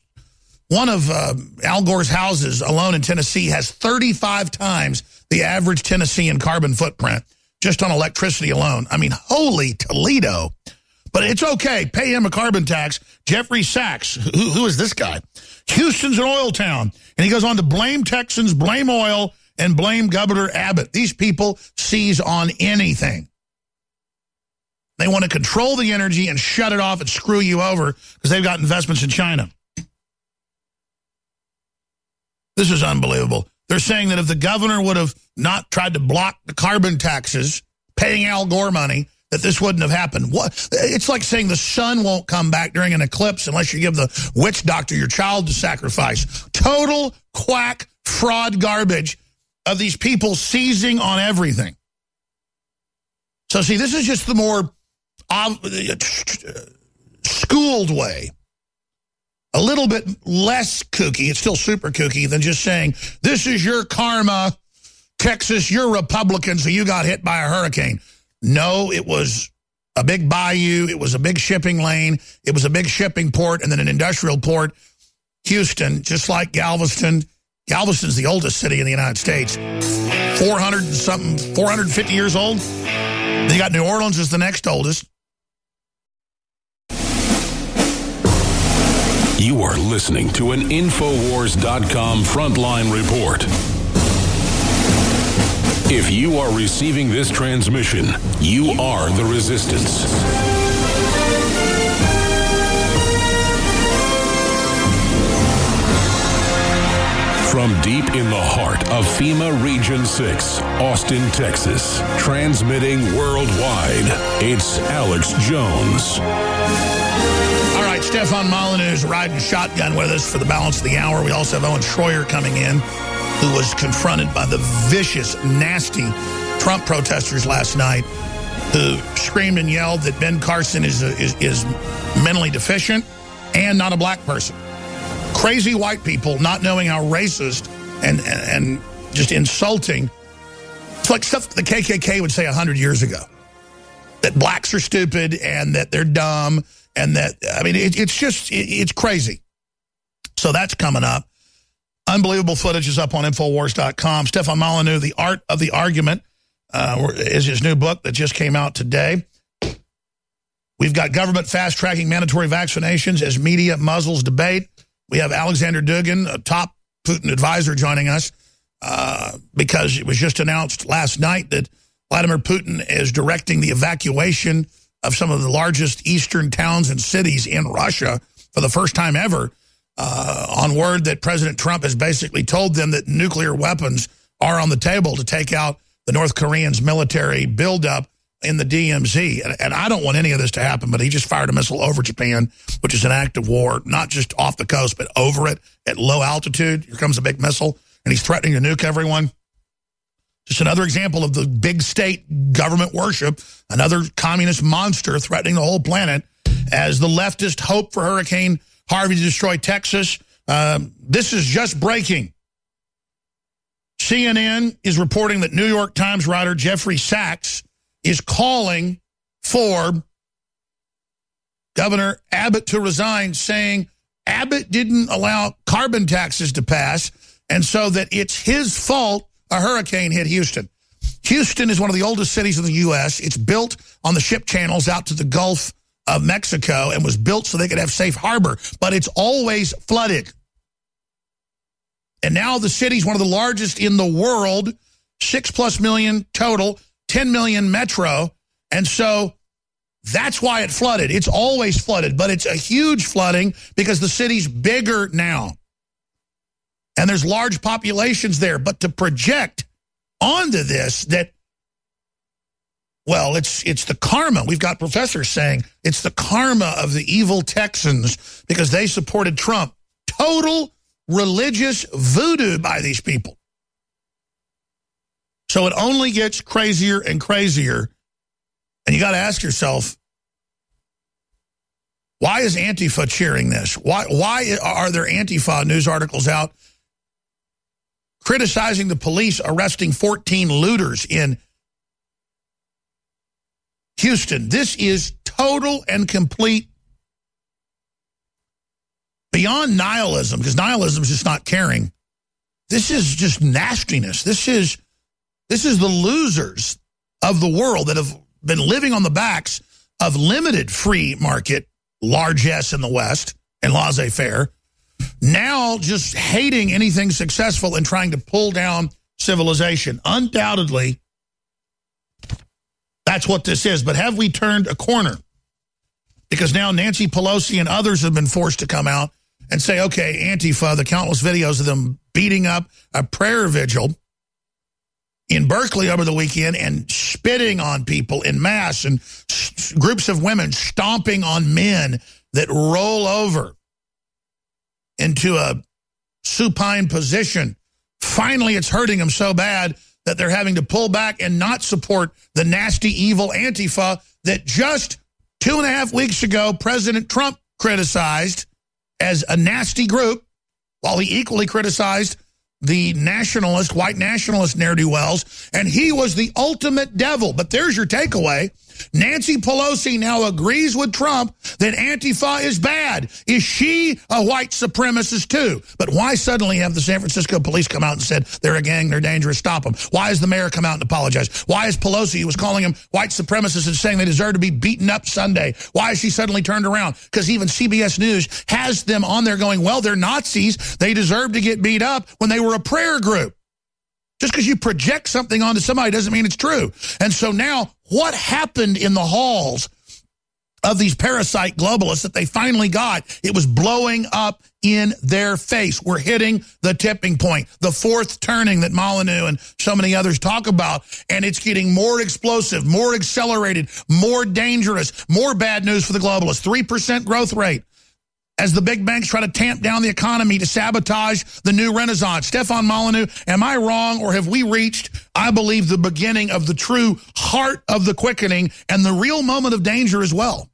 Al Gore's houses alone in Tennessee has 35 times the average Tennessean carbon footprint just on electricity alone. I mean, holy Toledo. But it's okay. Pay him a carbon tax. Jeffrey Sachs, who is this guy? Houston's an oil town. And he goes on to blame Texans, blame oil, and blame Governor Abbott. These people seize on anything. They want to control the energy and shut it off and screw you over because they've got investments in China. This is unbelievable. They're saying that if the governor would have not tried to block the carbon taxes, paying Al Gore money, that this wouldn't have happened. What? It's like saying the sun won't come back during an eclipse unless you give the witch doctor your child to sacrifice. Total quack, fraud, garbage of these people seizing on everything. So see, this is just the more schooled way, a little bit less kooky, it's still super kooky, than just saying, this is your karma, Texas, you're Republican, so you got hit by a hurricane. No, it was a big bayou, it was a big shipping lane, it was a big shipping port, and then an industrial port. Houston, just like Galveston. Galveston's the oldest city in the United States. 450 years old. Then you got New Orleans as the next oldest. You are listening to an Infowars.com frontline report. If you are receiving this transmission, you are the resistance. From deep in the heart of FEMA Region 6, Austin, Texas, transmitting worldwide, it's Alex Jones. All right, Stefan Molyneux is riding shotgun with us for the balance of the hour. We also have Owen Schroyer coming in, who was confronted by the vicious, nasty Trump protesters last night, who screamed and yelled that Ben Carson is mentally deficient and not a black person. Crazy white people not knowing how racist and just insulting. It's like stuff the KKK would say 100 years ago. That blacks are stupid and that they're dumb and that, I mean, it's crazy. So that's coming up. Unbelievable footage is up on Infowars.com. Stefan Molyneux, The Art of the Argument, is his new book that just came out today. We've got government fast-tracking mandatory vaccinations as media muzzles debate. We have Alexander Dugin, a top Putin advisor, joining us because it was just announced last night that Vladimir Putin is directing the evacuation of some of the largest eastern towns and cities in Russia for the first time ever, on word that President Trump has basically told them that nuclear weapons are on the table to take out the North Koreans' military buildup in the DMZ. And I don't want any of this to happen, but he just fired a missile over Japan, which is an act of war, not just off the coast, but over it at low altitude. Here comes a big missile, and he's threatening to nuke everyone. Just another example of the big state government worship, another communist monster threatening the whole planet as the leftists hope for Hurricane Harvey to destroy Texas. This is just breaking. CNN is reporting that New York Times writer Jeffrey Sachs is calling for Governor Abbott to resign, saying Abbott didn't allow carbon taxes to pass, and so that it's his fault a hurricane hit Houston. Houston is one of the oldest cities in the U.S. It's built on the ship channels out to the Gulf of Mexico and was built so they could have safe harbor, but it's always flooded. And now the city's one of the largest in the world, 6+ million total, 10 million metro, and so that's why it flooded. It's always flooded, but it's a huge flooding because the city's bigger now. And there's large populations there. But to project onto this that, well, it's the karma. We've got professors saying it's the karma of the evil Texans because they supported Trump. Total religious voodoo by these people. So it only gets crazier and crazier. And you got to ask yourself, why is Antifa cheering this? Why are there Antifa news articles out criticizing the police arresting 14 looters in Houston? This is total and complete beyond nihilism, because nihilism is just not caring. This is just nastiness. This is the losers of the world that have been living on the backs of limited free market largesse in the West and laissez-faire, now just hating anything successful and trying to pull down civilization. Undoubtedly, that's what this is. But have we turned a corner? Because now Nancy Pelosi and others have been forced to come out and say, okay, Antifa, the countless videos of them beating up a prayer vigil in Berkeley over the weekend and spitting on people in mass, and groups of women stomping on men that roll over into a supine position. Finally, it's hurting them so bad that they're having to pull back and not support the nasty, evil Antifa that just 2.5 weeks ago, President Trump criticized as a nasty group, while he equally criticized the nationalist, white nationalist ne'er-do-wells, and he was the ultimate devil. But there's your takeaway. Nancy Pelosi now agrees with Trump that Antifa is bad. Is she a white supremacist too? But why suddenly have the San Francisco police come out and said they're a gang, they're dangerous, stop them? Why has the mayor come out and apologized? Why is Pelosi, who was calling them white supremacists and saying they deserve to be beaten up Sunday, why has she suddenly turned around? Because even CBS News has them on there going, well, they're Nazis, they deserve to get beat up, when they were a prayer group. Just because you project something onto somebody doesn't mean it's true. And so now, what happened in the halls of these parasite globalists that they finally got? It was blowing up in their face. We're hitting the tipping point, the fourth turning that Molyneux and so many others talk about, and it's getting more explosive, more accelerated, more dangerous, more bad news for the globalists. 3% growth rate as the big banks try to tamp down the economy to sabotage the new renaissance. Stefan Molyneux, am I wrong, or have we reached, I believe, the beginning of the true heart of the quickening and the real moment of danger as well?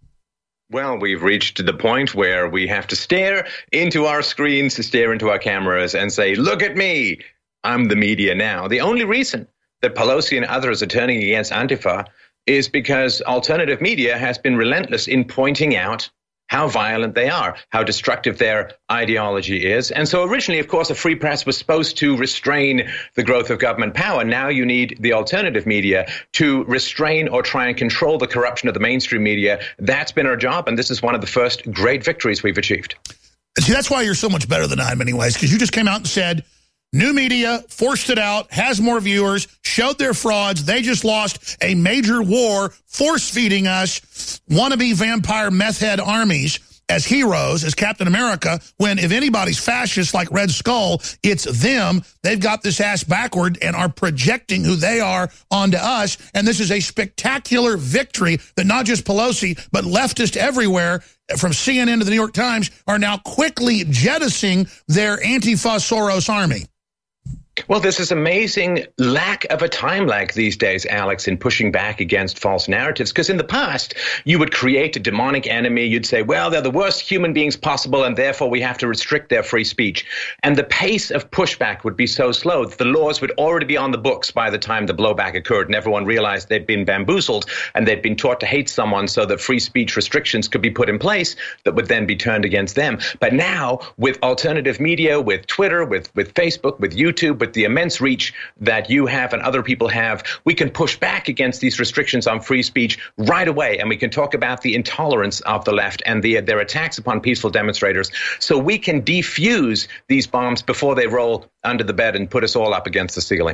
Well, we've reached the point where we have to stare into our screens, to stare into our cameras and say, look at me, I'm the media now. The only reason that Pelosi and others are turning against Antifa is because alternative media has been relentless in pointing out how violent they are, how destructive their ideology is. And so originally, of course, a free press was supposed to restrain the growth of government power. Now you need the alternative media to restrain or try and control the corruption of the mainstream media. That's been our job, and this is one of the first great victories we've achieved. See, that's why you're so much better than I am anyways, because you just came out and said, new media forced it out, has more viewers, showed their frauds. They just lost a major war, force-feeding us wannabe vampire meth head armies as heroes, as Captain America, when if anybody's fascist like Red Skull, it's them. They've got this ass backward and are projecting who they are onto us. And this is a spectacular victory that not just Pelosi, but leftists everywhere, from CNN to the New York Times, are now quickly jettisoning their Antifa Soros army. Well, there's this amazing lack of a time lag these days, Alex, in pushing back against false narratives. Because in the past, you would create a demonic enemy. You'd say, well, they're the worst human beings possible, and therefore we have to restrict their free speech. And the pace of pushback would be so slow that the laws would already be on the books by the time the blowback occurred, and everyone realized they'd been bamboozled and they'd been taught to hate someone so that free speech restrictions could be put in place that would then be turned against them. But now, with alternative media, with Twitter, with Facebook, with YouTube, with the immense reach that you have and other people have, we can push back against these restrictions on free speech right away. And we can talk about the intolerance of the left and their attacks upon peaceful demonstrators. So we can defuse these bombs before they roll under the bed and put us all up against the ceiling.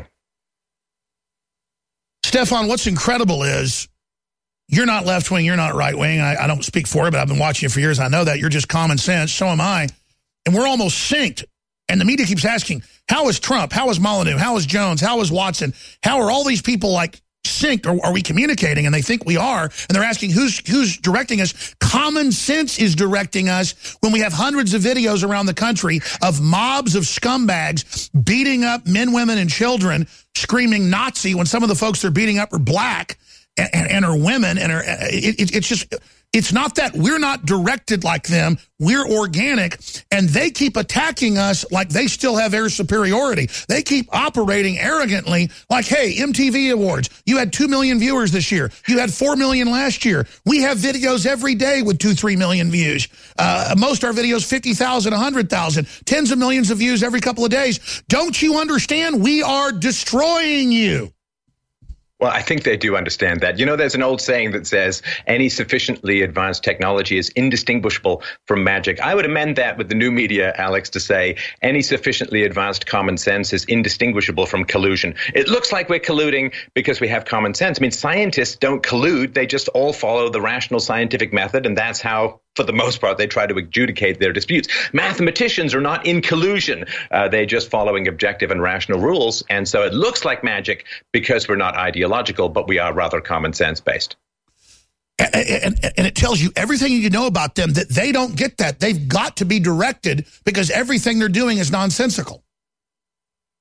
Stefan, what's incredible is you're not left-wing, you're not right-wing. I don't speak for it, but I've been watching you for years. I know that. You're just common sense. So am I. And we're almost synced. And the media keeps asking, how is Trump? How is Molyneux? How is Jones? How is Watson? How are all these people like synced? Or are we communicating? And they think we are. And they're asking who's directing us. Common sense is directing us when we have hundreds of videos around the country of mobs of scumbags beating up men, women, and children, screaming Nazi when some of the folks they're beating up are black and are women. And it's just... It's not that we're not directed like them. We're organic, and they keep attacking us like they still have air superiority. They keep operating arrogantly like, hey, MTV Awards, you had 2 million viewers this year. You had 4 million last year. We have videos every day with 2-3 million views. Most of our videos, 50,000, 100,000, tens of millions of views every couple of days. Don't you understand? We are destroying you. Well, I think they do understand that. You know, there's an old saying that says any sufficiently advanced technology is indistinguishable from magic. I would amend that with the new media, Alex, to say any sufficiently advanced common sense is indistinguishable from collusion. It looks like we're colluding because we have common sense. I mean, scientists don't collude. They just all follow the rational scientific method, and that's how, for the most part, they try to adjudicate their disputes. Mathematicians are not in collusion. They're just following objective and rational rules. And so it looks like magic because we're not ideological, but we are rather common sense based. And it tells you everything you know about them, that they don't get that. They've got to be directed because everything they're doing is nonsensical.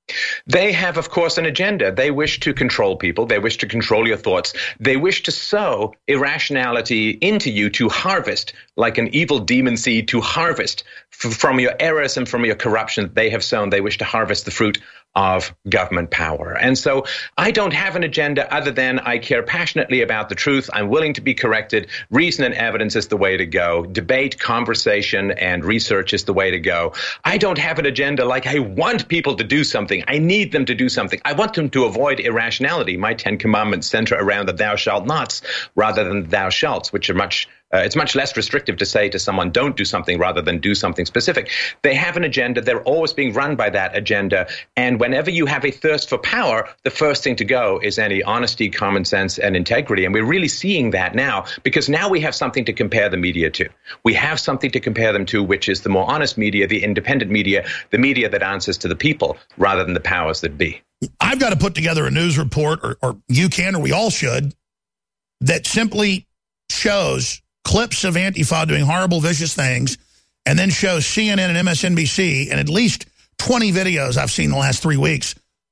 They have, of course, an agenda. They wish to control people. They wish to control your thoughts. They wish to sow irrationality into you, to harvest, like an evil demon seed, to harvest from your errors and from your corruption that they have sown. They wish to harvest the fruit of government power. And so I don't have an agenda other than I care passionately about the truth. I'm willing to be corrected. Reason and evidence is the way to go. Debate, conversation, and research is the way to go. I don't have an agenda like I want people to do something. I need them to do something. I want them to avoid irrationality. My 10 commandments center around the thou shalt nots rather than thou shalts, which are it's much less restrictive to say to someone, don't do something rather than do something specific. They have an agenda. They're always being run by that agenda. And whenever you have a thirst for power, the first thing to go is any honesty, common sense, and integrity. And we're really seeing that now, because now we have something to compare the media to. We have something to compare them to, which is the more honest media, the independent media, the media that answers to the people rather than the powers that be. I've got to put together a news report, or you can, or we all should, that simply shows clips of Antifa doing horrible, vicious things, and then shows CNN and MSNBC, and at least 20 videos I've seen in the last 3 weeks,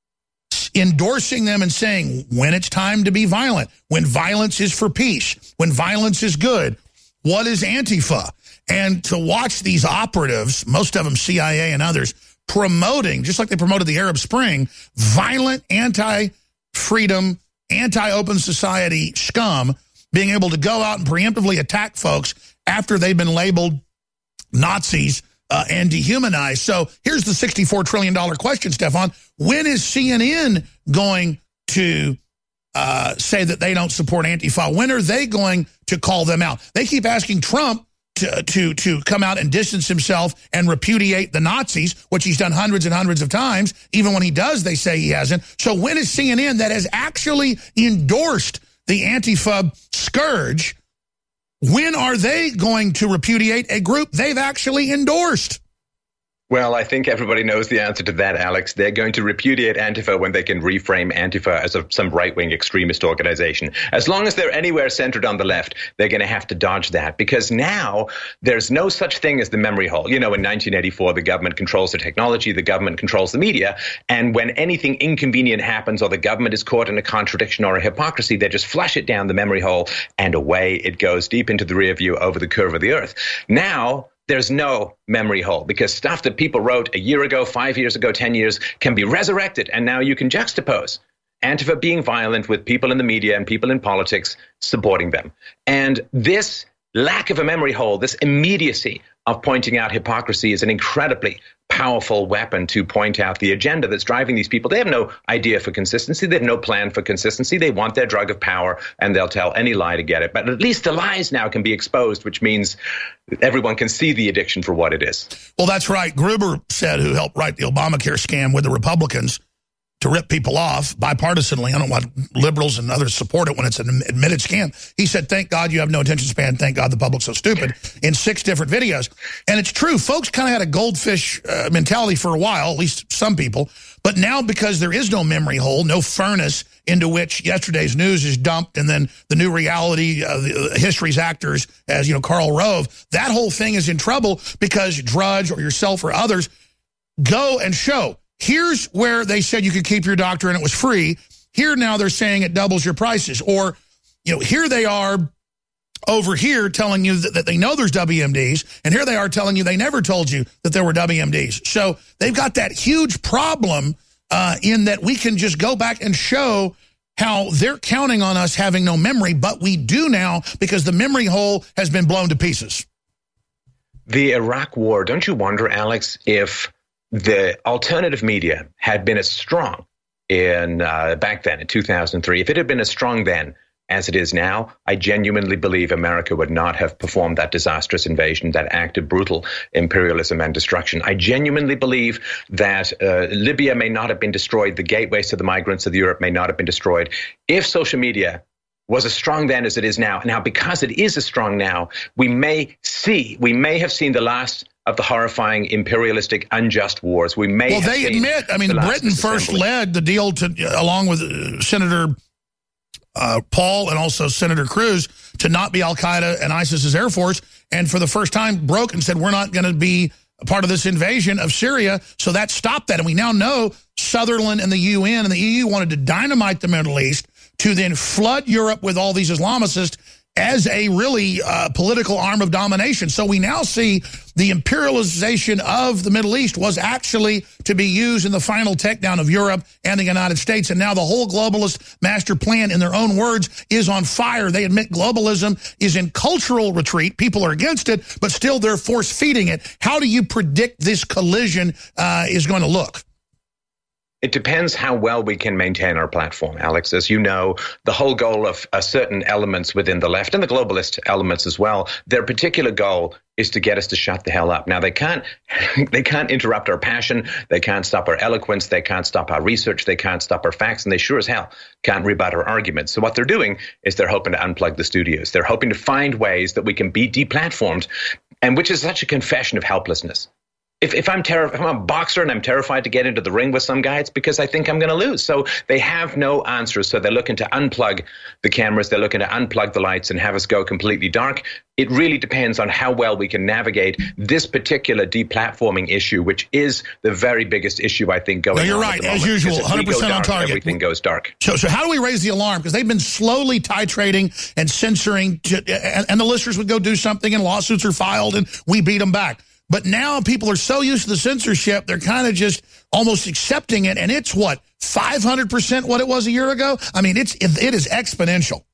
endorsing them and saying when it's time to be violent, when violence is for peace, when violence is good, what is Antifa? And to watch these operatives, most of them CIA and others, promoting, just like they promoted the Arab Spring, violent, anti-freedom, anti-open society scum, being able to go out and preemptively attack folks after they've been labeled Nazis and dehumanized. So here's the $64 trillion question, Stefan. When is CNN going to say that they don't support Antifa? When are they going to call them out? They keep asking Trump to come out and distance himself and repudiate the Nazis, which he's done hundreds and hundreds of times. Even when he does, they say he hasn't. So when is CNN, that has actually endorsed the Antifa scourge, when are they going to repudiate a group they've actually endorsed? Well, I think everybody knows the answer to that, Alex. They're going to repudiate Antifa when they can reframe Antifa as some right-wing extremist organization. As long as they're anywhere centered on the left, they're going to have to dodge that, because now there's no such thing as the memory hole. You know, in 1984, the government controls the technology, the government controls the media, and when anything inconvenient happens or the government is caught in a contradiction or a hypocrisy, they just flush it down the memory hole and away it goes deep into the rear view over the curve of the earth. Now, there's no memory hole, because stuff that people wrote a year ago, 5 years ago, 10 years can be resurrected. And now you can juxtapose Antifa being violent with people in the media and people in politics supporting them. And this lack of a memory hole, this immediacy of pointing out hypocrisy, is an incredibly powerful weapon to point out the agenda that's driving these people. They have no idea for consistency. They have no plan for consistency. They want their drug of power, and they'll tell any lie to get it. But at least the lies now can be exposed, which means everyone can see the addiction for what it is. Well, that's right. Gruber said, who helped write the Obamacare scam with the Republicans to rip people off bipartisanly. I don't know why liberals and others support it when it's an admitted scam. He said, thank God you have no attention span. Thank God the public's so stupid, in 6 different videos. And it's true. Folks kind of had a goldfish mentality for a while, at least some people. But now, because there is no memory hole, no furnace into which yesterday's news is dumped, and then the new reality, the history's actors, as you know, Karl Rove, that whole thing is in trouble because Drudge or yourself or others go and show. Here's where they said you could keep your doctor and it was free. Here now they're saying it doubles your prices. Or, you know, here they are over here telling you that they know there's WMDs, and here they are telling you they never told you that there were WMDs. So they've got that huge problem in that we can just go back and show how they're counting on us having no memory, but we do now because the memory hole has been blown to pieces. The Iraq War, don't you wonder, Alex, if the alternative media had been as strong in back then in 2003, if it had been as strong then as it is now, I genuinely believe America would not have performed that disastrous invasion, that act of brutal imperialism and destruction. I genuinely believe that Libya may not have been destroyed, the gateways to the migrants of Europe may not have been destroyed, if social media was as strong then as it is now. Now, because it is as strong now, we may have seen the last of the horrifying imperialistic unjust wars. We may have they admit, I mean, Britain first led the deal to, along with Senator Paul and also Senator Cruz, to not be Al-Qaeda and ISIS's Air Force, and for the first time broke and said, we're not going to be part of this invasion of Syria, so that stopped that. And we now know Sutherland and the UN and the EU wanted to dynamite the Middle East to then flood Europe with all these Islamicists as a really political arm of domination. So we now see the imperialization of the Middle East was actually to be used in the final takedown of Europe and the United States. And now the whole globalist master plan, in their own words, is on fire. They admit globalism is in cultural retreat. People are against it, but still they're force-feeding it. How do you predict this collision is going to look? It depends how well we can maintain our platform, Alex. As you know, the whole goal of certain elements within the left and the globalist elements as well, their particular goal is to get us to shut the hell up. Now, they can't interrupt our passion. They can't stop our eloquence. They can't stop our research. They can't stop our facts. And they sure as hell can't rebut our arguments. So what they're doing is they're hoping to unplug the studios. They're hoping to find ways that we can be deplatformed, and which is such a confession of helplessness. If I'm a boxer and I'm terrified to get into the ring with some guy, it's because I think I'm going to lose. So they have no answers. So they're looking to unplug the cameras. They're looking to unplug the lights and have us go completely dark. It really depends on how well we can navigate this particular deplatforming issue, which is the very biggest issue, I think, going on. You're right, as usual, 100% on target. Everything goes dark. So how do we raise the alarm? Because they've been slowly titrating and censoring, and the listeners would go do something, and lawsuits are filed, and we beat them back. But now people are so used to the censorship, they're kind of just almost accepting it. And it's what, 500% what it was a year ago? I mean, it is exponential.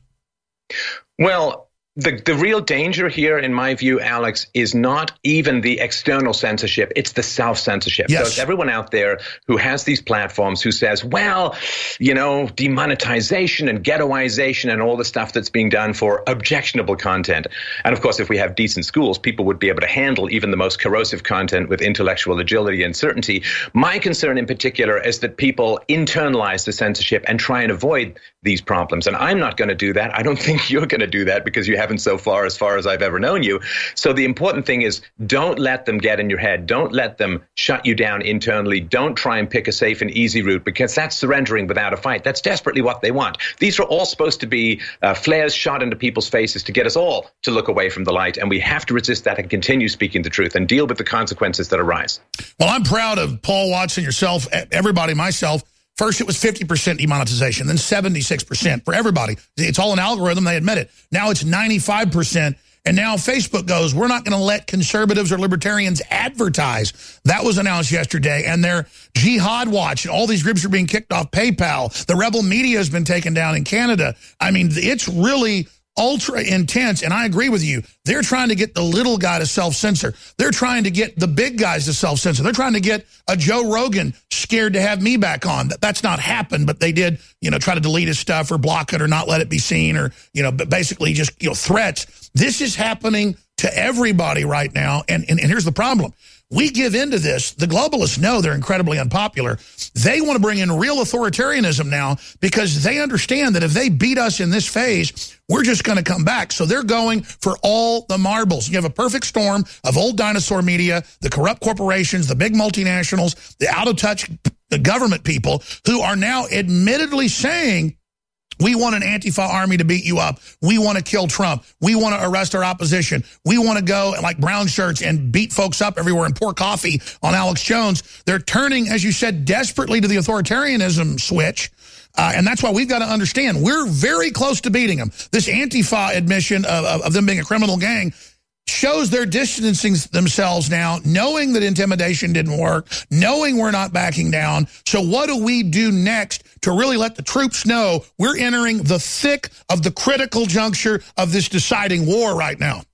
Well, the real danger here, in my view, Alex, is not even the external censorship. It's the self-censorship. Yes. So it's everyone out there who has these platforms who says, well, you know, demonetization and ghettoization and all the stuff that's being done for objectionable content. And of course, if we have decent schools, people would be able to handle even the most corrosive content with intellectual agility and certainty. My concern in particular is that people internalize the censorship and try and avoid these problems. And I'm not going to do that. I don't think you're going to do that, because you haven't so far as I've ever known you. So the important thing is, don't let them get in your head. Don't let them shut you down internally. Don't try and pick a safe and easy route, because that's surrendering without a fight. That's desperately what they want. These are all supposed to be flares shot into people's faces to get us all to look away from the light. And we have to resist that and continue speaking the truth and deal with the consequences that arise. Well, I'm proud of Paul Watson, yourself, everybody, myself. First, it was 50% demonetization, then 76% for everybody. It's all an algorithm. They admit it. Now it's 95%. And now Facebook goes, we're not going to let conservatives or libertarians advertise. That was announced yesterday. And their Jihad Watch and all these groups are being kicked off PayPal. The rebel media has been taken down in Canada. I mean, it's really ultra intense, and I agree with you. They're trying to get the little guy to self-censor. They're trying to get the big guys to self-censor. They're trying to get a Joe Rogan scared to have me back on. That's not happened, but they did, try to delete his stuff or block it or not let it be seen, or, but basically just, threats. This is happening to everybody right now, and here's the problem. We give into this. The globalists know they're incredibly unpopular. They want to bring in real authoritarianism now, because they understand that if they beat us in this phase, we're just going to come back. So they're going for all the marbles. You have a perfect storm of old dinosaur media, the corrupt corporations, the big multinationals, the out-of-touch government people who are now admittedly saying, we want an Antifa army to beat you up. We want to kill Trump. We want to arrest our opposition. We want to go like brown shirts and beat folks up everywhere and pour coffee on Alex Jones. They're turning, as you said, desperately to the authoritarianism switch. And that's why we've got to understand we're very close to beating them. This Antifa admission of them being a criminal gang shows they're distancing themselves now, knowing that intimidation didn't work, knowing we're not backing down. So what do we do next to really let the troops know we're entering the thick of the critical juncture of this deciding war right now?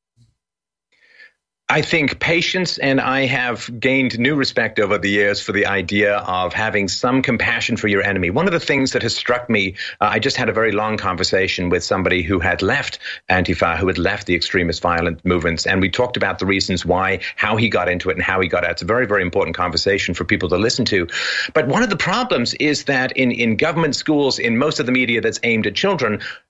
I think patience, and I have gained new respect over the years for the idea of having some compassion for your enemy. One of the things that has struck me, I just had a very long conversation with somebody who had left Antifa, who had left the extremist violent movements, and we talked about the reasons why, how he got into it, and how he got out. It's a very, very important conversation for people to listen to. But one of the problems is that in government schools, in most of the media that's aimed at children,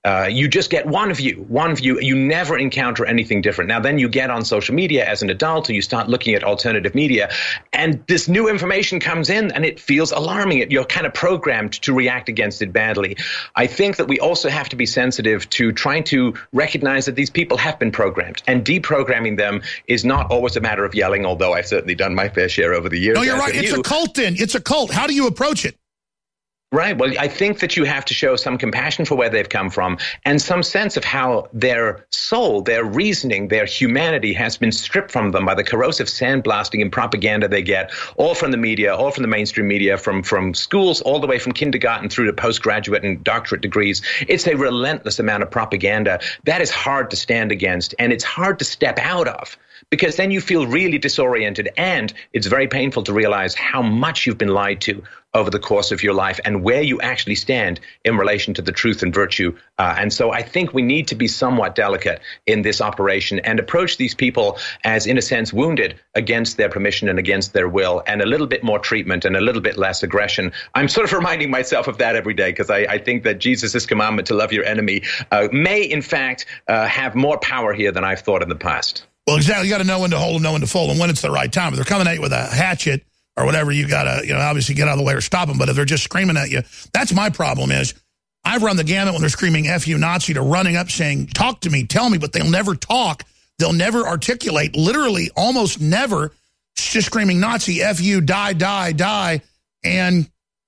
You just get one view. You never encounter anything different. Now, then you get on social media as an adult, and you start looking at alternative media, and this new information comes in, and it feels alarming. You're kind of programmed to react against it badly. I think that we also have to be sensitive to trying to recognize that these people have been programmed, and deprogramming them is not always a matter of yelling, although I've certainly done my fair share over the years. No, you're right. It's a cult then. It's a cult. How do you approach it? Right. Well, I think that you have to show some compassion for where they've come from and some sense of how their soul, their reasoning, their humanity has been stripped from them by the corrosive sandblasting and propaganda they get, all from the media, all from the mainstream media, from schools, all the way from kindergarten through to postgraduate and doctorate degrees. It's a relentless amount of propaganda that is hard to stand against, and it's hard to step out of, because then you feel really disoriented, and it's very painful to realize how much you've been lied to over the course of your life and where you actually stand in relation to the truth and virtue. And so I think we need to be somewhat delicate in this operation and approach these people as, in a sense, wounded against their permission and against their will, and a little bit more treatment and a little bit less aggression. I'm sort of reminding myself of that every day, because I think that Jesus' commandment to love your enemy may, in fact, have more power here than I've thought in the past. Well, exactly. You got to know when to hold and know when to fold, and when it's the right time. If they're coming at you with a hatchet or whatever, you got to, obviously get out of the way or stop them. But if they're just screaming at you, that's my problem. Is I've run the gamut when they're screaming "F you, Nazi" to running up saying, "Talk to me, tell me," but they'll never talk. They'll never articulate. Literally, almost never. Just screaming "Nazi, F you, die, die, die," and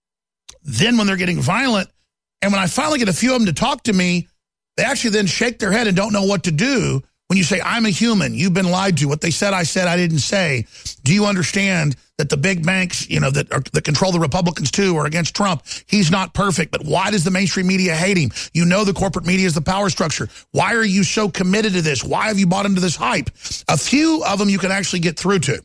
then when they're getting violent, and when I finally get a few of them to talk to me, they actually then shake their head and don't know what to do. When you say, "I'm a human, you've been lied to. What they said, I didn't say. Do you understand that the big banks, that control the Republicans too, are against Trump? He's not perfect, but why does the mainstream media hate him? You know the corporate media is the power structure. Why are you so committed to this? Why have you bought into this hype?" A few of them you can actually get through to.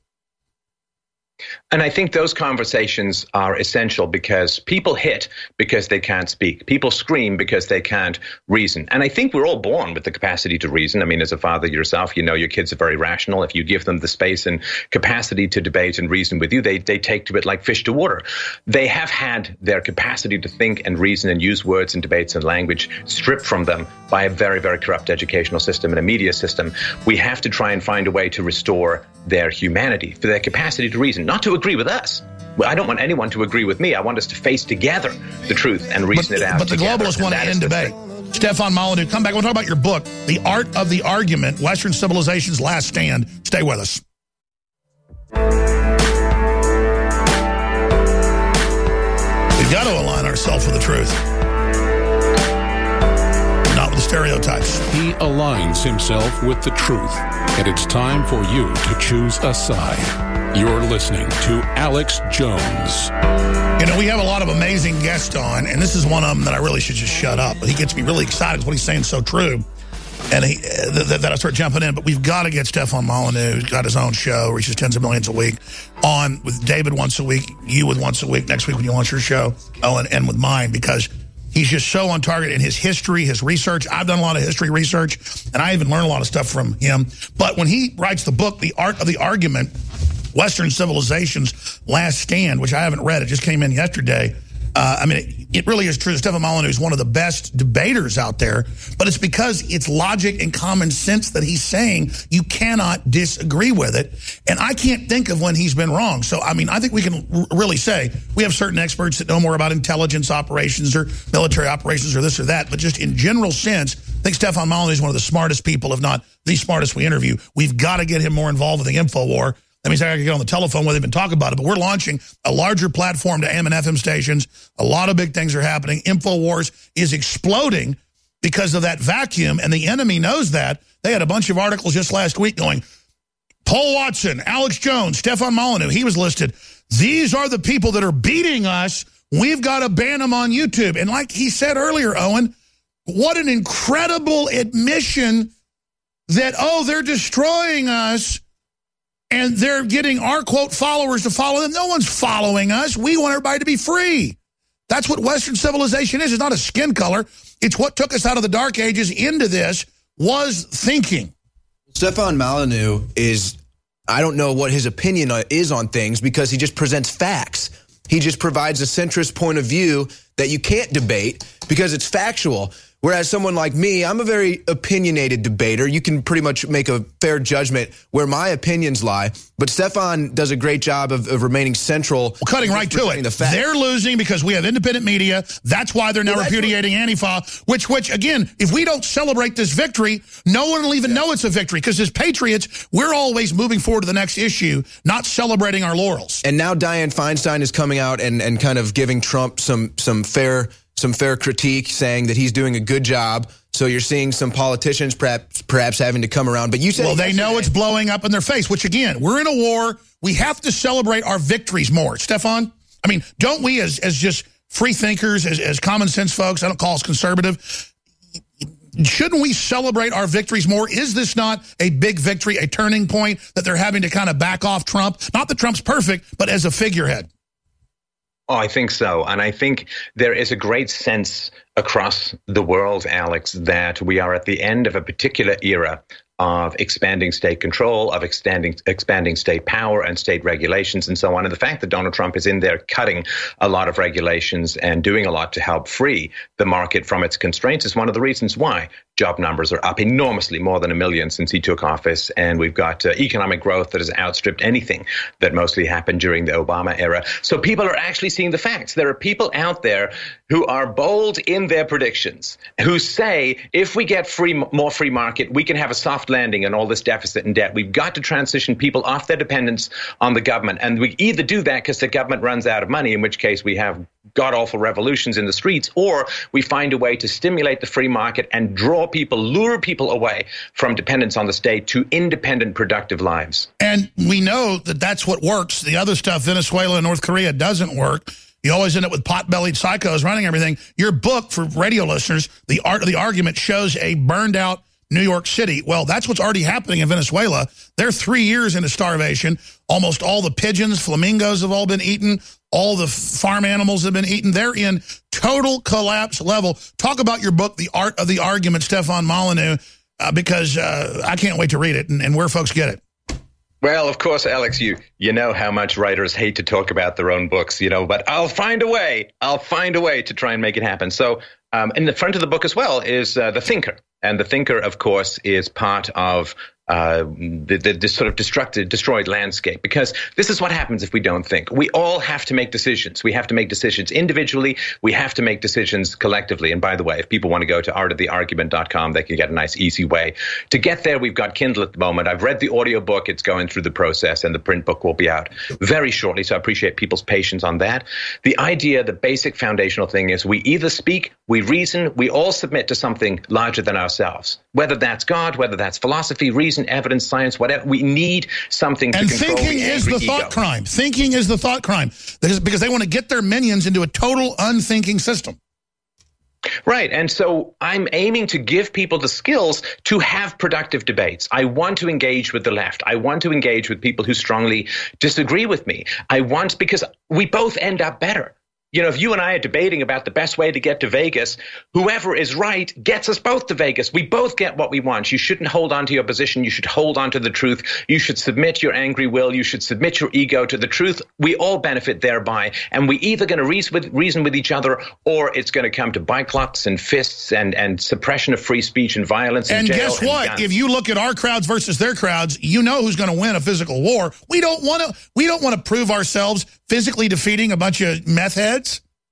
And I think those conversations are essential, because people hit because they can't speak. People scream because they can't reason. And I think we're all born with the capacity to reason. I mean, as a father yourself, your kids are very rational. If you give them the space and capacity to debate and reason with you, they take to it like fish to water. They have had their capacity to think and reason and use words and debates and language stripped from them by a very, very corrupt educational system and a media system. We have to try and find a way to restore their humanity, for their capacity to reason, not to agree with us. Well, I don't want anyone to agree with me. I want us to face together the truth and reason it out. But the globalists want to end debate. Stefan Molyneux, come back. We'll talk about your book, The Art of the Argument, Western Civilization's Last Stand. Stay with us. We've got to align ourselves with the truth, not with the stereotypes. He aligns himself with the truth, and it's time for you to choose a side. You're listening to Alex Jones. We have a lot of amazing guests on, and this is one of them that I really should just shut up. But he gets me really excited. What he's saying is so true, and that I start jumping in. But we've got to get Stefan Molyneux, who's got his own show, reaches tens of millions a week, on with David once a week, you with once a week, next week when you launch your show, and with mine, because he's just so on target in his history, his research. I've done a lot of history research, and I even learned a lot of stuff from him. But when he writes the book, The Art of the Argument, Western Civilization's Last Stand, which I haven't read, it just came in yesterday. It really is true. Stefan Molyneux is one of the best debaters out there, but it's because it's logic and common sense that he's saying. You cannot disagree with it, and I can't think of when he's been wrong. So, I think we can really say we have certain experts that know more about intelligence operations or military operations or this or that, but just in general sense, I think Stefan Molyneux is one of the smartest people, if not the smartest we interview. We've got to get him more involved with the info war. That means I can get on the telephone with him and talk about it. But we're launching a larger platform to AM and FM stations. A lot of big things are happening. InfoWars is exploding because of that vacuum, and the enemy knows that. They had a bunch of articles just last week going, Paul Watson, Alex Jones, Stefan Molyneux, he was listed. These are the people that are beating us. We've got to ban them on YouTube. And like he said earlier, Owen, what an incredible admission that, they're destroying us. And they're getting our, quote, followers to follow them. No one's following us. We want everybody to be free. That's what Western civilization is. It's not a skin color. It's what took us out of the Dark Ages into this, was thinking. Stefan Molyneux is, I don't know what his opinion is on things, because he just presents facts. He just provides a centrist point of view that you can't debate, because it's factual. Whereas someone like me, I'm a very opinionated debater. You can pretty much make a fair judgment where my opinions lie. But Stefan does a great job of remaining central. Well, cutting right to it. They're losing because we have independent media. That's why they're now repudiating Antifa, which, again, if we don't celebrate this victory, no one will even know it's a victory. Because as patriots, we're always moving forward to the next issue, not celebrating our laurels. And now Dianne Feinstein is coming out and kind of giving Trump some fair critique, saying that he's doing a good job. So you're seeing some politicians perhaps having to come around. But you said, well, they know it's blowing up in their face, which, again, we're in a war. We have to celebrate our victories more. Stefan, I mean, don't we as just free thinkers, as common sense folks, I don't call us conservative, shouldn't we celebrate our victories more? Is this not a big victory, a turning point that they're having to kind of back off Trump? Not that Trump's perfect, but as a figurehead. Oh, I think so. And I think there is a great sense across the world, Alex, that we are at the end of a particular era of expanding state control, of expanding state power and state regulations and so on. And the fact that Donald Trump is in there cutting a lot of regulations and doing a lot to help free the market from its constraints is one of the reasons why job numbers are up enormously, more than 1 million since he took office. And we've got economic growth that has outstripped anything that mostly happened during the Obama era. So people are actually seeing the facts. There are people out there who are bold in their predictions, who say, if we get more free market, we can have a soft landing on all this deficit and debt. We've got to transition people off their dependence on the government. And we either do that because the government runs out of money, in which case we have god-awful revolutions in the streets, or we find a way to stimulate the free market and lure people away from dependence on the state to independent, productive lives. And we know that that's what works. The other stuff, Venezuela and North Korea, doesn't work. You always end up with pot-bellied psychos running everything. Your book, for radio listeners, The Art of the Argument, shows a burned-out New York City. Well, that's what's already happening in Venezuela. They're 3 years into starvation. Almost all the pigeons, flamingos have all been eaten. All the farm animals have been eaten. They're in total collapse level. Talk about your book, The Art of the Argument, Stefan Molyneux, because I can't wait to read it and where folks get it. Well, of course, Alex, you know how much writers hate to talk about their own books, but I'll find a way. I'll find a way to try and make it happen. So in the front of the book as well is The Thinker. And The Thinker, of course, is part of this sort of destroyed landscape, because this is what happens if we don't think. We all have to make decisions. We have to make decisions individually. We have to make decisions collectively. And by the way, if people want to go to artoftheargument.com, they can get a nice, easy way to get there. We've got Kindle at the moment. I've read the audiobook. It's going through the process, and the print book will be out very shortly. So I appreciate people's patience on that. The idea, the basic foundational thing is we either speak, we reason, we all submit to something larger than ourselves, whether that's God, whether that's philosophy, reason, evidence, science, whatever. We need something to control the angry ego. And thinking is the thought crime. Thinking is the thought crime, because they want to get their minions into a total unthinking system. Right. And so I'm aiming to give people the skills to have productive debates. I want to engage with the left. I want to engage with people who strongly disagree with me. Because we both end up better. If you and I are debating about the best way to get to Vegas, whoever is right gets us both to Vegas. We both get what we want. You shouldn't hold on to your position. You should hold on to the truth. You should submit your angry will. You should submit your ego to the truth. We all benefit thereby. And we either going to reason with each other, or it's going to come to bike clocks and fists and suppression of free speech and violence and jail. And guess what? If you look at our crowds versus their crowds, you know who's going to win a physical war. We don't want to prove ourselves physically defeating a bunch of meth heads.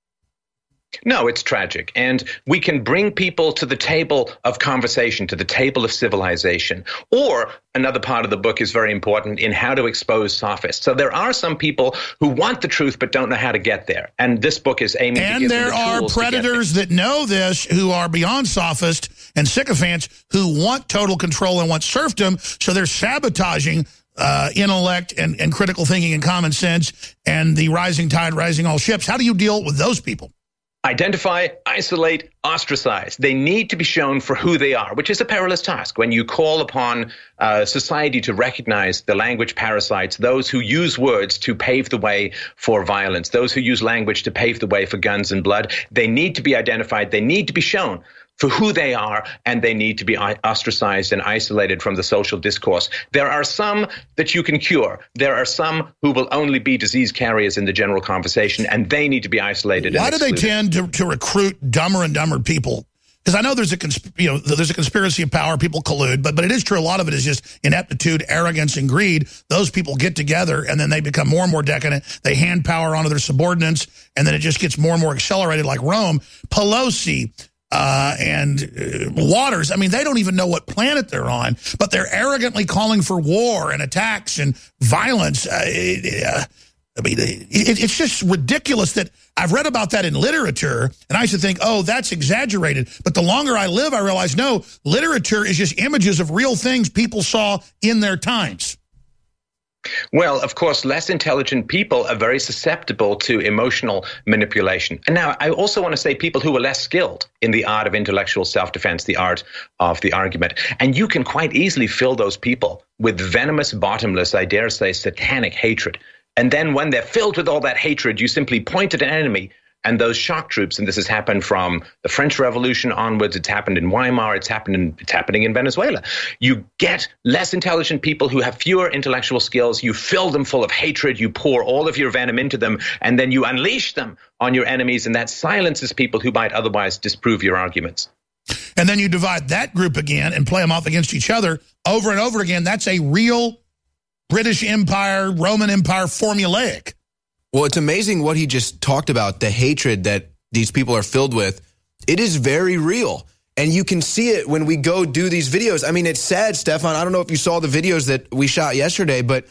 No, it's tragic. And we can bring people to the table of conversation, to the table of civilization. Or another part of the book is very important in how to expose sophists. So there are some people who want the truth but don't know how to get there. And this book is aiming to give them the tools. And there are predators that know this, who are beyond sophists and sycophants, who want total control and want serfdom. So they're sabotaging intellect and critical thinking and common sense and the rising tide, rising all ships. How do you deal with those people? Identify, isolate, ostracize. They need to be shown for who they are, which is a perilous task. When you call upon society to recognize the language parasites, those who use words to pave the way for violence, those who use language to pave the way for guns and blood, they need to be identified. They need to be shown for who they are, and they need to be ostracized and isolated from the social discourse. There are some that you can cure. There are some who will only be disease carriers in the general conversation, and they need to be isolated. Why do they tend to recruit dumber and dumber people? Because I know there's a conspiracy of power, people collude, but it is true a lot of it is just ineptitude, arrogance, and greed. Those people get together, and then they become more and more decadent. They hand power onto their subordinates, and then it just gets more and more accelerated like Rome. Pelosi and Waters, I mean, they don't even know what planet they're on, but they're arrogantly calling for war and attacks and violence. It's just ridiculous that I've read about that in literature, and I used to think, oh, that's exaggerated. But the longer I live, I realize, no, literature is just images of real things people saw in their times. Well, of course, less intelligent people are very susceptible to emotional manipulation. And now I also want to say people who are less skilled in the art of intellectual self-defense, the art of the argument. And you can quite easily fill those people with venomous, bottomless, I dare say, satanic hatred. And then when they're filled with all that hatred, you simply point at an enemy, and those shock troops, and this has happened from the French Revolution onwards, it's happened in Weimar, it's happening in Venezuela. You get less intelligent people who have fewer intellectual skills, you fill them full of hatred, you pour all of your venom into them, and then you unleash them on your enemies, and that silences people who might otherwise disprove your arguments. And then you divide that group again and play them off against each other over and over again. That's a real British Empire, Roman Empire formulaic. Well, it's amazing what he just talked about, the hatred that these people are filled with. It is very real. And you can see it when we go do these videos. I mean, it's sad, Stefan. I don't know if you saw the videos that we shot yesterday, but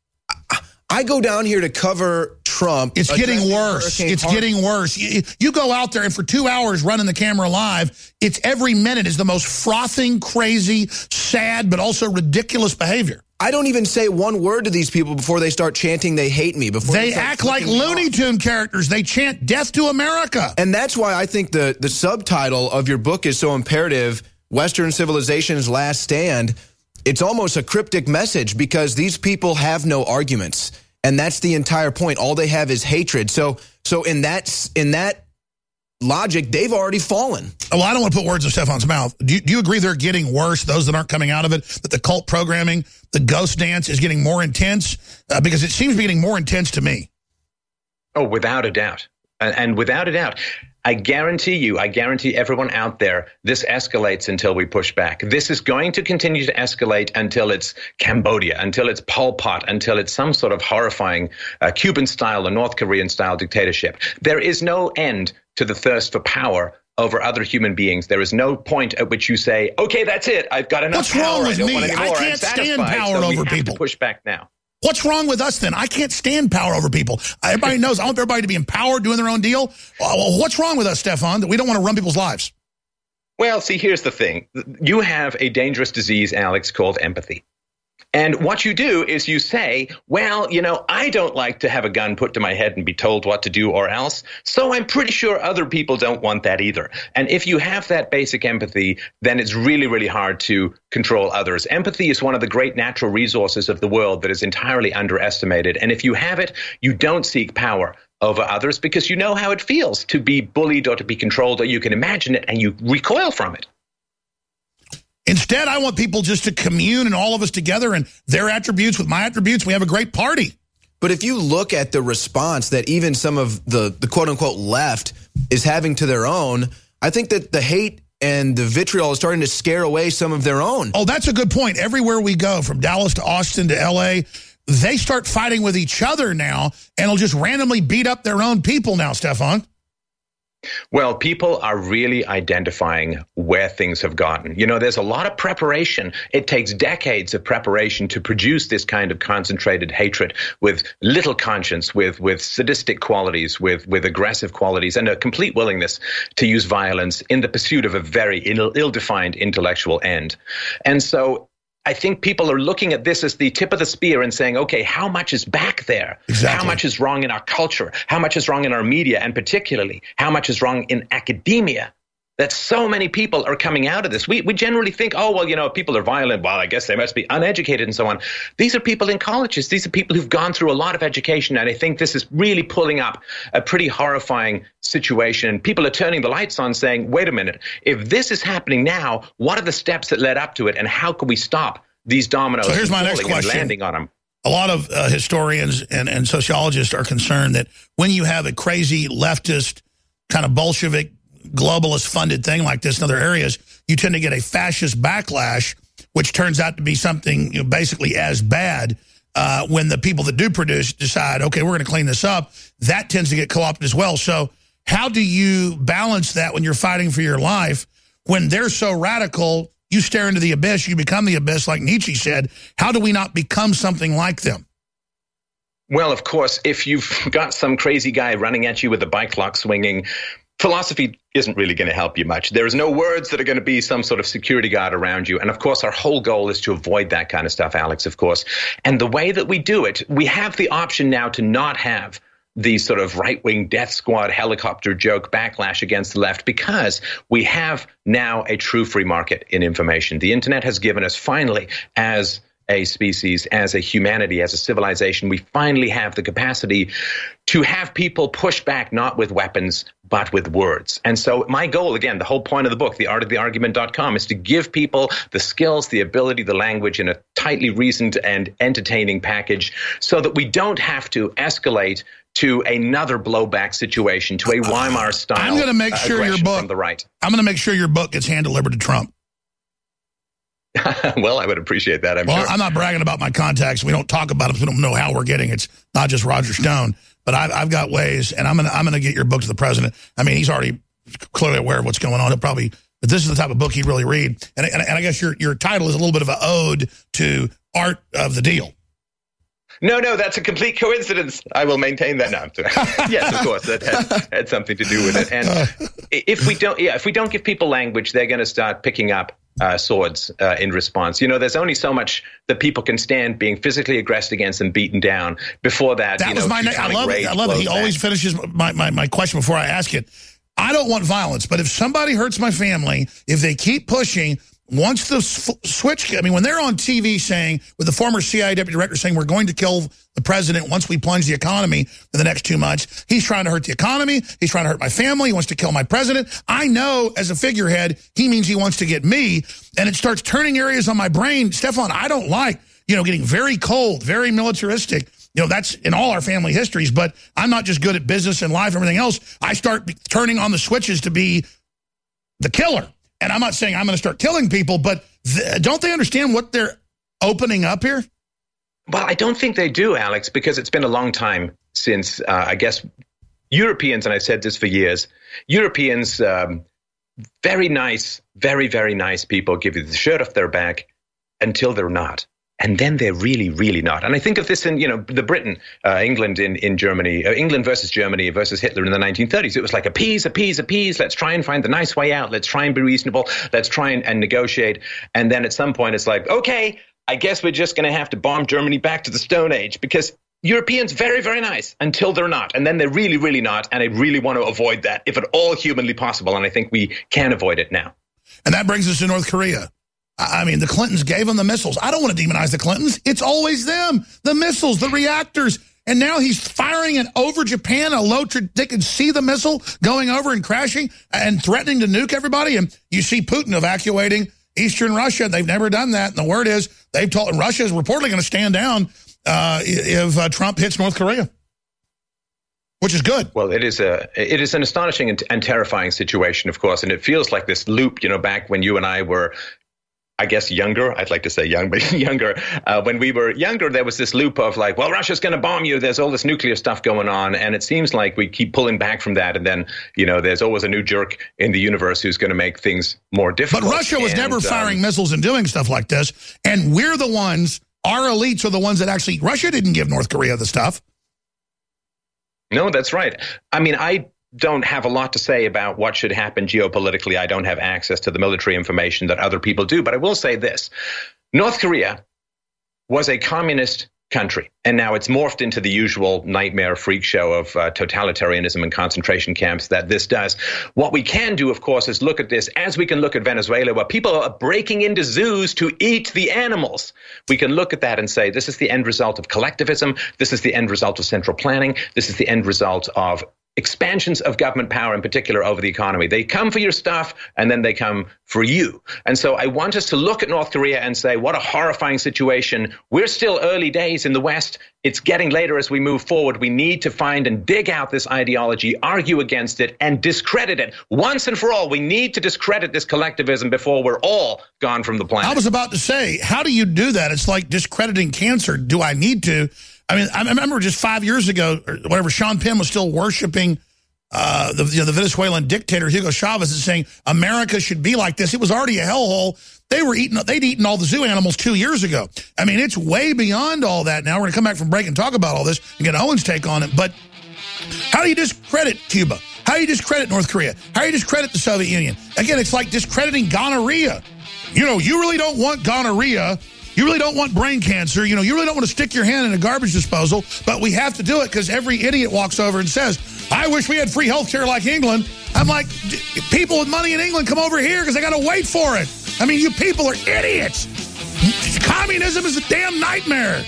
I go down here to cover Trump. It's getting worse. It's getting worse. You go out there and for 2 hours running the camera live, it's every minute is the most frothing, crazy, sad, but also ridiculous behavior. I don't even say one word to these people before they start chanting they hate me. Before they act like Looney Tune characters. They chant death to America. And that's why I think the subtitle of your book is so imperative, Western Civilization's Last Stand. It's almost a cryptic message because these people have no arguments. And that's the entire point. All they have is hatred. So in that logic, they've already fallen. Well, I don't want to put words in Stefan's mouth. Do you agree they're getting worse, those that aren't coming out of it, that the cult programming, the ghost dance is getting more intense? Because it seems to be getting more intense to me. Oh, without a doubt. And without a doubt, I guarantee everyone out there, this escalates until we push back. This is going to continue to escalate until it's Cambodia, until it's Pol Pot, until it's some sort of horrifying Cuban-style or North Korean-style dictatorship. There is no end to the thirst for power over other human beings. There is no point at which you say, okay, that's it. I've got enough power. What's wrong with me? I can't stand power over people. To push back now. What's wrong with us then? I can't stand power over people. Everybody knows I want everybody to be empowered, doing their own deal. Well, what's wrong with us, Stefan, that we don't want to run people's lives? Well, see, here's the thing. You have a dangerous disease, Alex, called empathy. And what you do is you say, well, I don't like to have a gun put to my head and be told what to do or else, so I'm pretty sure other people don't want that either. And if you have that basic empathy, then it's really, really hard to control others. Empathy is one of the great natural resources of the world that is entirely underestimated. And if you have it, you don't seek power over others because you know how it feels to be bullied or to be controlled, or you can imagine it and you recoil from it. Instead, I want people just to commune and all of us together and their attributes with my attributes. We have a great party. But if you look at the response that even some of the quote-unquote left is having to their own, I think that the hate and the vitriol is starting to scare away some of their own. Oh, that's a good point. Everywhere we go, from Dallas to Austin to L.A., they start fighting with each other now, and will just randomly beat up their own people now, Stefan. Well, people are really identifying where things have gotten. There's a lot of preparation. It takes decades of preparation to produce this kind of concentrated hatred with little conscience, with sadistic qualities, with aggressive qualities, and a complete willingness to use violence in the pursuit of a very ill-defined intellectual end. And so I think people are looking at this as the tip of the spear and saying, okay, how much is back there? Exactly. How much is wrong in our culture? How much is wrong in our media? And particularly, how much is wrong in academia? that so many people are coming out of this. We generally think, oh, well, if people are violent, well, I guess they must be uneducated and so on. These are people in colleges. These are people who've gone through a lot of education. And I think this is really pulling up a pretty horrifying situation. People are turning the lights on saying, wait a minute, if this is happening now, what are the steps that led up to it? And how can we stop these dominoes so here's my next question. And landing on them? A lot of historians and sociologists are concerned that when you have a crazy leftist kind of Bolshevik globalist funded thing like this in other areas, you tend to get a fascist backlash, which turns out to be something basically as bad when the people that do produce decide, okay, we're going to clean this up. That tends to get co-opted as well. So how do you balance that when you're fighting for your life? When they're so radical, you stare into the abyss, you become the abyss, like Nietzsche said. How do we not become something like them? Well, of course, if you've got some crazy guy running at you with a bike clock swinging, philosophy isn't really going to help you much. There is no words that are going to be some sort of security guard around you. And of course, our whole goal is to avoid that kind of stuff, Alex, of course. And the way that we do it, we have the option now to not have these sort of right-wing death squad helicopter joke backlash against the left, because we have now a true free market in information. The internet has given us, finally, as a species, as a humanity, as a civilization, we finally have the capacity to have people push back, not with weapons, but with words. And so my goal, again, the whole point of the book, theartoftheargument.com, is to give people the skills, the ability, the language in a tightly reasoned and entertaining package so that we don't have to escalate to another blowback situation, to a Weimar style. I'm going to make sure your book, from the right. I'm going to make sure your book gets hand-delivered to Trump. Well, I would appreciate that, I'm sure. I'm not bragging about my contacts. We don't talk about them. So we don't know how we're getting. It's not just Roger Stone. But I've got ways, and I'm gonna get your book to the president. I mean, he's already clearly aware of what's going on. But this is the type of book he'd really read. And I guess your title is a little bit of an ode to Art of the Deal. No, that's a complete coincidence. I will maintain that now. Yes, of course, that had something to do with it. And if we don't give people language, they're going to start picking up swords in response. There's only so much that people can stand being physically aggressed against and beaten down. Before that, that was my. I love it. He always finishes my question before I ask it. I don't want violence, but if somebody hurts my family, if they keep pushing. Once the switch, when they're on TV saying, with the former CIA deputy director saying we're going to kill the president once we plunge the economy in the next 2 months, he's trying to hurt the economy, he's trying to hurt my family, he wants to kill my president. I know as a figurehead, he means he wants to get me, and it starts turning areas on my brain. Stefan, I don't like, getting very cold, very militaristic. That's in all our family histories, but I'm not just good at business and life and everything else. I start turning on the switches to be the killer. And I'm not saying I'm going to start killing people, but don't they understand what they're opening up here? Well, I don't think they do, Alex, because it's been a long time since, I guess, Europeans, and I've said this for years, Europeans, very nice, very, very nice people give you the shirt off their back until they're not. And then they're really, really not. And I think of this in, the Britain, England in Germany, England versus Germany versus Hitler in the 1930s. It was like appease. Let's try and find the nice way out. Let's try and be reasonable. Let's try and negotiate. And then at some point it's like, okay, I guess we're just going to have to bomb Germany back to the Stone Age, because Europeans, very, very nice until they're not. And then they're really, really not. And I really want to avoid that if at all humanly possible. And I think we can avoid it now. And that brings us to North Korea. The Clintons gave them the missiles. I don't want to demonize the Clintons. It's always them. The missiles, the reactors. And now he's firing it over Japan. They can see the missile going over and crashing and threatening to nuke everybody. And you see Putin evacuating eastern Russia. They've never done that. And the word is Russia is reportedly going to stand down if Trump hits North Korea, which is good. Well, it is an astonishing and terrifying situation, of course. And it feels like this loop, back when you and I were, I guess, younger. I'd like to say young, but younger. When we were younger, there was this loop of like, well, Russia's going to bomb you. There's all this nuclear stuff going on. And it seems like we keep pulling back from that. And then, there's always a new jerk in the universe who's going to make things more difficult. But Russia was never firing missiles and doing stuff like this. And we're the ones, our elites are the ones that actually, Russia didn't give North Korea the stuff. No, that's right. I don't have a lot to say about what should happen geopolitically. I don't have access to the military information that other people do. But I will say this. North Korea was a communist country. And now it's morphed into the usual nightmare freak show of totalitarianism and concentration camps that this does. What we can do, of course, is look at this as we can look at Venezuela, where people are breaking into zoos to eat the animals. We can look at that and say, this is the end result of collectivism. This is the end result of central planning. This is the end result of expansions of government power, in particular over the economy. They come for your stuff, and then they come for you. And so I want us to look at North Korea and say, what a horrifying situation. We're still early days in the West. It's getting later as we move forward. We need to find and dig out this ideology, argue against it, and discredit it. Once and for all, we need to discredit this collectivism before we're all gone from the planet. I was about to say, how do you do that? It's like discrediting cancer. Do I need to? I mean, I remember just 5 years ago, or whatever, Sean Penn was still worshiping the Venezuelan dictator Hugo Chavez and saying America should be like this. It was already a hellhole. They'd eaten all the zoo animals 2 years ago. I mean, it's way beyond all that now. We're going to come back from break and talk about all this and get Owen's take on it. But how do you discredit Cuba? How do you discredit North Korea? How do you discredit the Soviet Union? Again, it's like discrediting gonorrhea. You know, you really don't want gonorrhea. You really don't want brain cancer. You know, you really don't want to stick your hand in a garbage disposal, but we have to do it because every idiot walks over and says, I wish we had free health care like England. I'm like, people with money in England come over here because they got to wait for it. I mean, you people are idiots. Communism is a damn nightmare.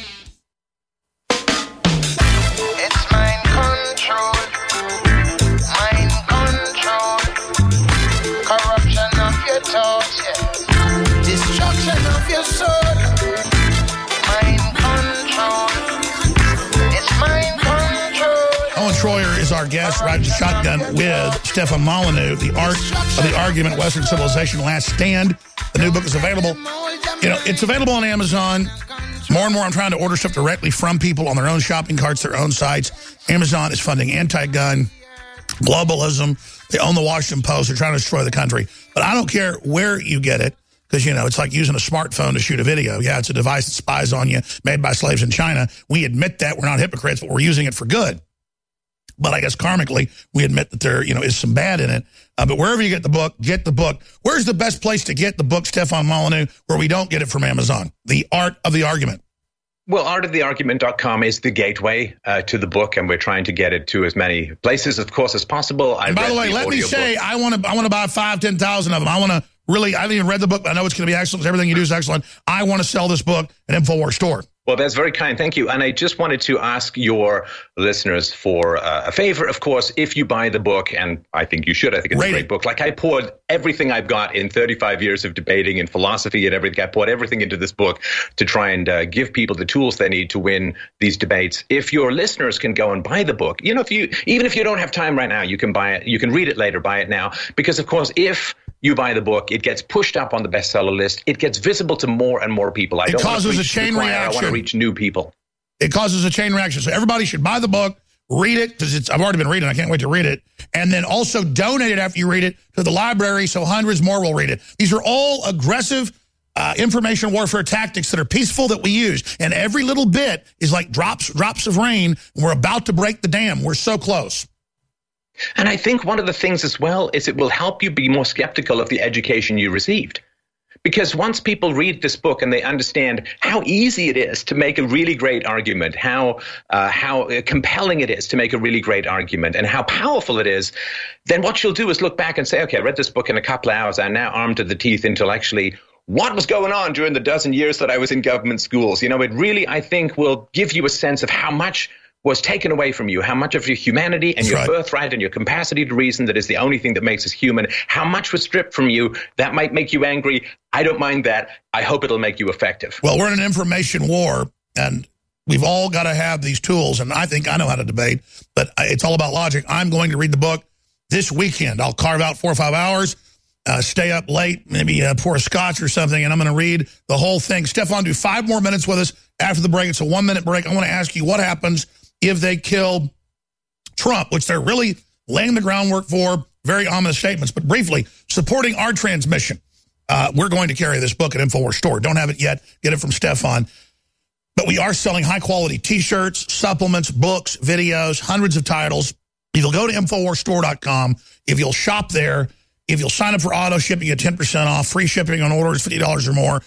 It's mind control. Mind control. Corruption of your thoughts, yeah. Destruction of your soul. Owen Shroyer is our guest, riding shotgun with Stefan Molyneux, The Art of the Argument, Western Civilization, Last Stand. The new book is available. You know, it's available on Amazon. More and more I'm trying to order stuff directly from people on their own shopping carts, their own sites. Amazon is funding anti-gun, globalism. They own the Washington Post. They're trying to destroy the country. But I don't care where you get it, because, you know, it's like using a smartphone to shoot a video. Yeah, it's a device that spies on you, made by slaves in China. We admit that. We're not hypocrites, but we're using it for good. But I guess karmically, we admit that there, you know, is some bad in it. But wherever you get the book, get the book. Where's the best place to get the book, Stefan Molyneux, where we don't get it from Amazon? The Art of the Argument. Well, artoftheargument.com is the gateway to the book, and we're trying to get it to as many places, of course, as possible. And by the way, let me say, I want to buy 5,000, 10,000 of them. I want to really, I haven't even read the book, but I know it's going to be excellent. Everything you do is excellent. I want to sell this book at InfoWars Store. Well, that's very kind. Thank you. And I just wanted to ask your listeners for a favor. Of course, if you buy the book, and I think you should, I think it's a great book. Like, I poured everything I've got in 35 years of debating and philosophy and everything. I poured everything into this book to try and give people the tools they need to win these debates. If your listeners can go and buy the book, you know, even if you don't have time right now, you can buy it. You can read it later, buy it now. Because, of course, if you buy the book, it gets pushed up on the bestseller list. It gets visible to more and more people. It causes a chain reaction. I want to reach new people. It causes a chain reaction. So everybody should buy the book, read it, because I've already been reading. I can't wait to read it. And then also donate it after you read it to the library so hundreds more will read it. These are all aggressive information warfare tactics that are peaceful that we use. And every little bit is like drops of rain. And we're about to break the dam. We're so close. And I think one of the things as well is it will help you be more skeptical of the education you received. Because once people read this book and they understand how easy it is to make a really great argument, how compelling it is to make a really great argument, and how powerful it is, then what you'll do is look back and say, okay, I read this book in a couple of hours. I'm now armed to the teeth intellectually. What was going on during the dozen years that I was in government schools? You know, it really, I think, will give you a sense of how much was taken away from you, how much of your humanity and your birthright and your capacity to reason that is the only thing that makes us human, how much was stripped from you. That might make you angry. I don't mind that. I hope it'll make you effective. Well, we're in an information war, and we've all got to have these tools, and I think I know how to debate, but it's all about logic. I'm going to read the book this weekend. I'll carve out 4 or 5 hours, stay up late, maybe pour a scotch or something, and I'm going to read the whole thing. Stefan, do 5 more minutes with us after the break. It's a 1-minute break. I want to ask you what happens if they kill Trump, which they're really laying the groundwork for. Very ominous statements. But briefly, supporting our transmission. We're going to carry this book at InfoWars Store. Don't have it yet. Get it from Stefan. But we are selling high-quality T-shirts, supplements, books, videos, hundreds of titles. If you'll go to InfoWarsStore.com, if you'll shop there, if you'll sign up for auto shipping, you get 10% off, free shipping on orders $50 or more.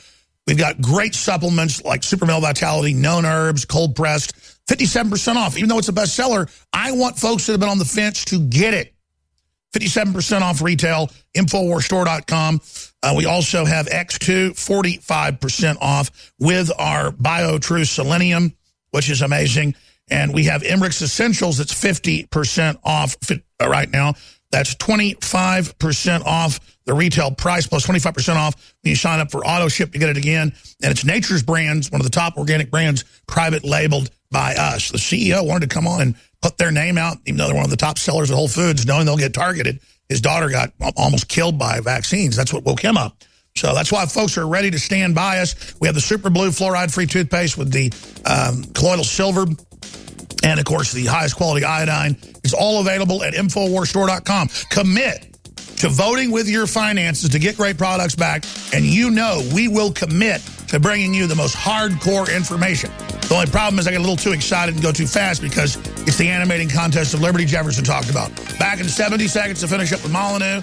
We've got great supplements like Super Male Vitality, known herbs, cold pressed, 57% off. Even though it's a bestseller, I want folks that have been on the fence to get it. 57% off retail, InfoWarsStore.com. We also have X2, 45% off with our BioTrue Selenium, which is amazing. And we have Emmerich Essentials that's 50% off right now. That's 25% off the retail price plus 25% off when you sign up for auto ship to get it again. And it's Nature's Brands, one of the top organic brands, private labeled by us. The CEO wanted to come on and put their name out, even though they're one of the top sellers at Whole Foods, knowing they'll get targeted. His daughter got almost killed by vaccines. That's what woke him up. So that's why folks are ready to stand by us. We have the Super Blue fluoride-free toothpaste with the colloidal silver and, of course, the highest quality iodine. It's all available at InfoWarsStore.com. Commit to voting with your finances to get great products back, and you know we will commit to bringing you the most hardcore information. The only problem is I get a little too excited and go too fast because it's the animating contest of Liberty Jefferson talked about. Back in 70 seconds to finish up with Molyneux.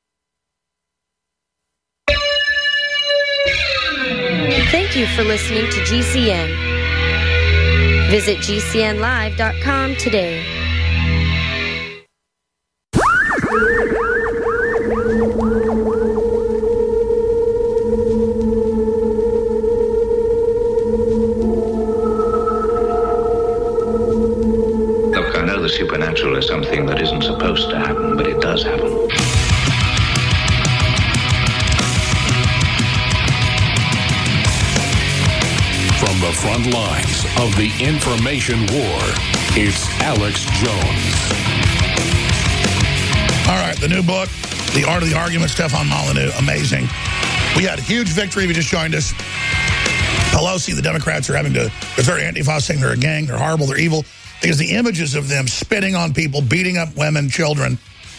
Thank you for listening to GCN. Visit GCNlive.com today. Look, I know the supernatural is something that isn't supposed to happen, but it does happen. From the front lines of the information war, it's Alex Jones. All right, the new book, The Art of the Argument, Stefan Molyneux, amazing. We had a huge victory if you just joined us. Pelosi, the Democrats are having to desert Antifa, saying they're a gang, they're horrible, they're evil, because the images of them spitting on people, beating up women, children,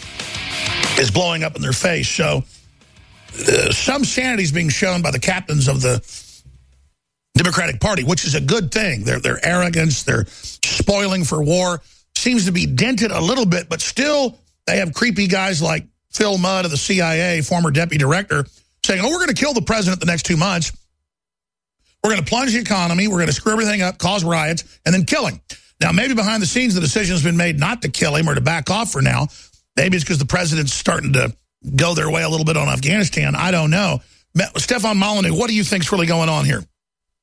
is blowing up in their face. So some sanity is being shown by the captains of the Democratic Party, which is a good thing. Their arrogance, their spoiling for war seems to be dented a little bit, but still they have creepy guys like Phil Mudd of the CIA, former deputy director, saying, oh, we're going to kill the president the next 2 months. We're going to plunge the economy. We're going to screw everything up, cause riots, and then kill him. Now, maybe behind the scenes, the decision has been made not to kill him or to back off for now. Maybe it's because the president's starting to go their way a little bit on Afghanistan. I don't know. Stefan Molyneux, what do you think's really going on here?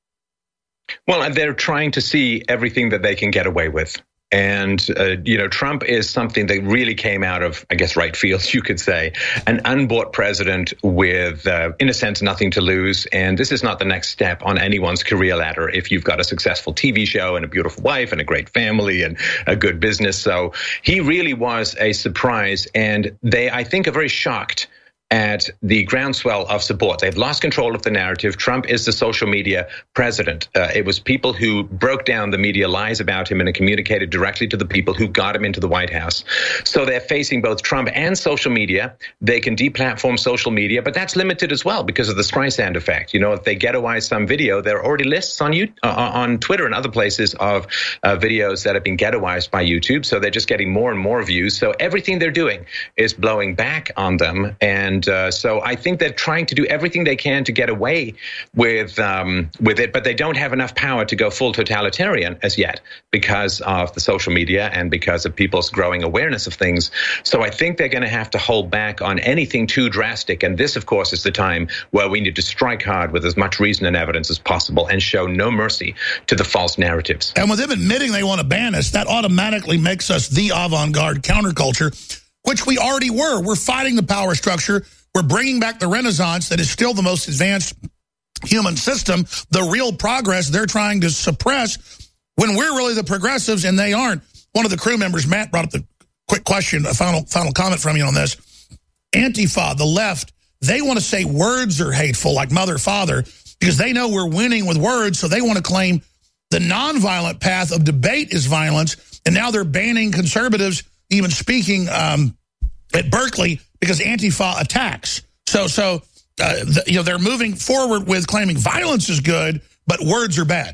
Well, they're trying to see everything that they can get away with. And, Trump is something that really came out of, I guess, right field, you could say, an unbought president with, in a sense, nothing to lose. And this is not the next step on anyone's career ladder if you've got a successful TV show and a beautiful wife and a great family and a good business. So he really was a surprise. And they, I think, are very shocked at the groundswell of support. They've lost control of the narrative. Trump is the social media president. It was people who broke down the media lies about him and communicated directly to the people who got him into the White House. So they're facing both Trump and social media. They can deplatform social media, but that's limited as well because of the Streisand effect. If they ghettoize some video, there are already lists on Twitter and other places of videos that have been ghettoized by YouTube. So they're just getting more and more views. So everything they're doing is blowing back on them. And so I think they're trying to do everything they can to get away with it, but they don't have enough power to go full totalitarian as yet because of the social media and because of people's growing awareness of things. So I think they're going to have to hold back on anything too drastic. And this, of course, is the time where we need to strike hard with as much reason and evidence as possible and show no mercy to the false narratives. And with them admitting they want to ban us, that automatically makes us the avant-garde counterculture, which we already were. We're fighting the power structure. We're bringing back the Renaissance that is still the most advanced human system, the real progress they're trying to suppress when we're really the progressives and they aren't. One of the crew members, Matt, brought up the quick question, a final comment from you on this. Antifa, the left, they want to say words are hateful, like mother, father, because they know we're winning with words, so they want to claim the nonviolent path of debate is violence, and now they're banning conservatives even speaking at Berkeley because Antifa attacks. So they're moving forward with claiming violence is good, but words are bad.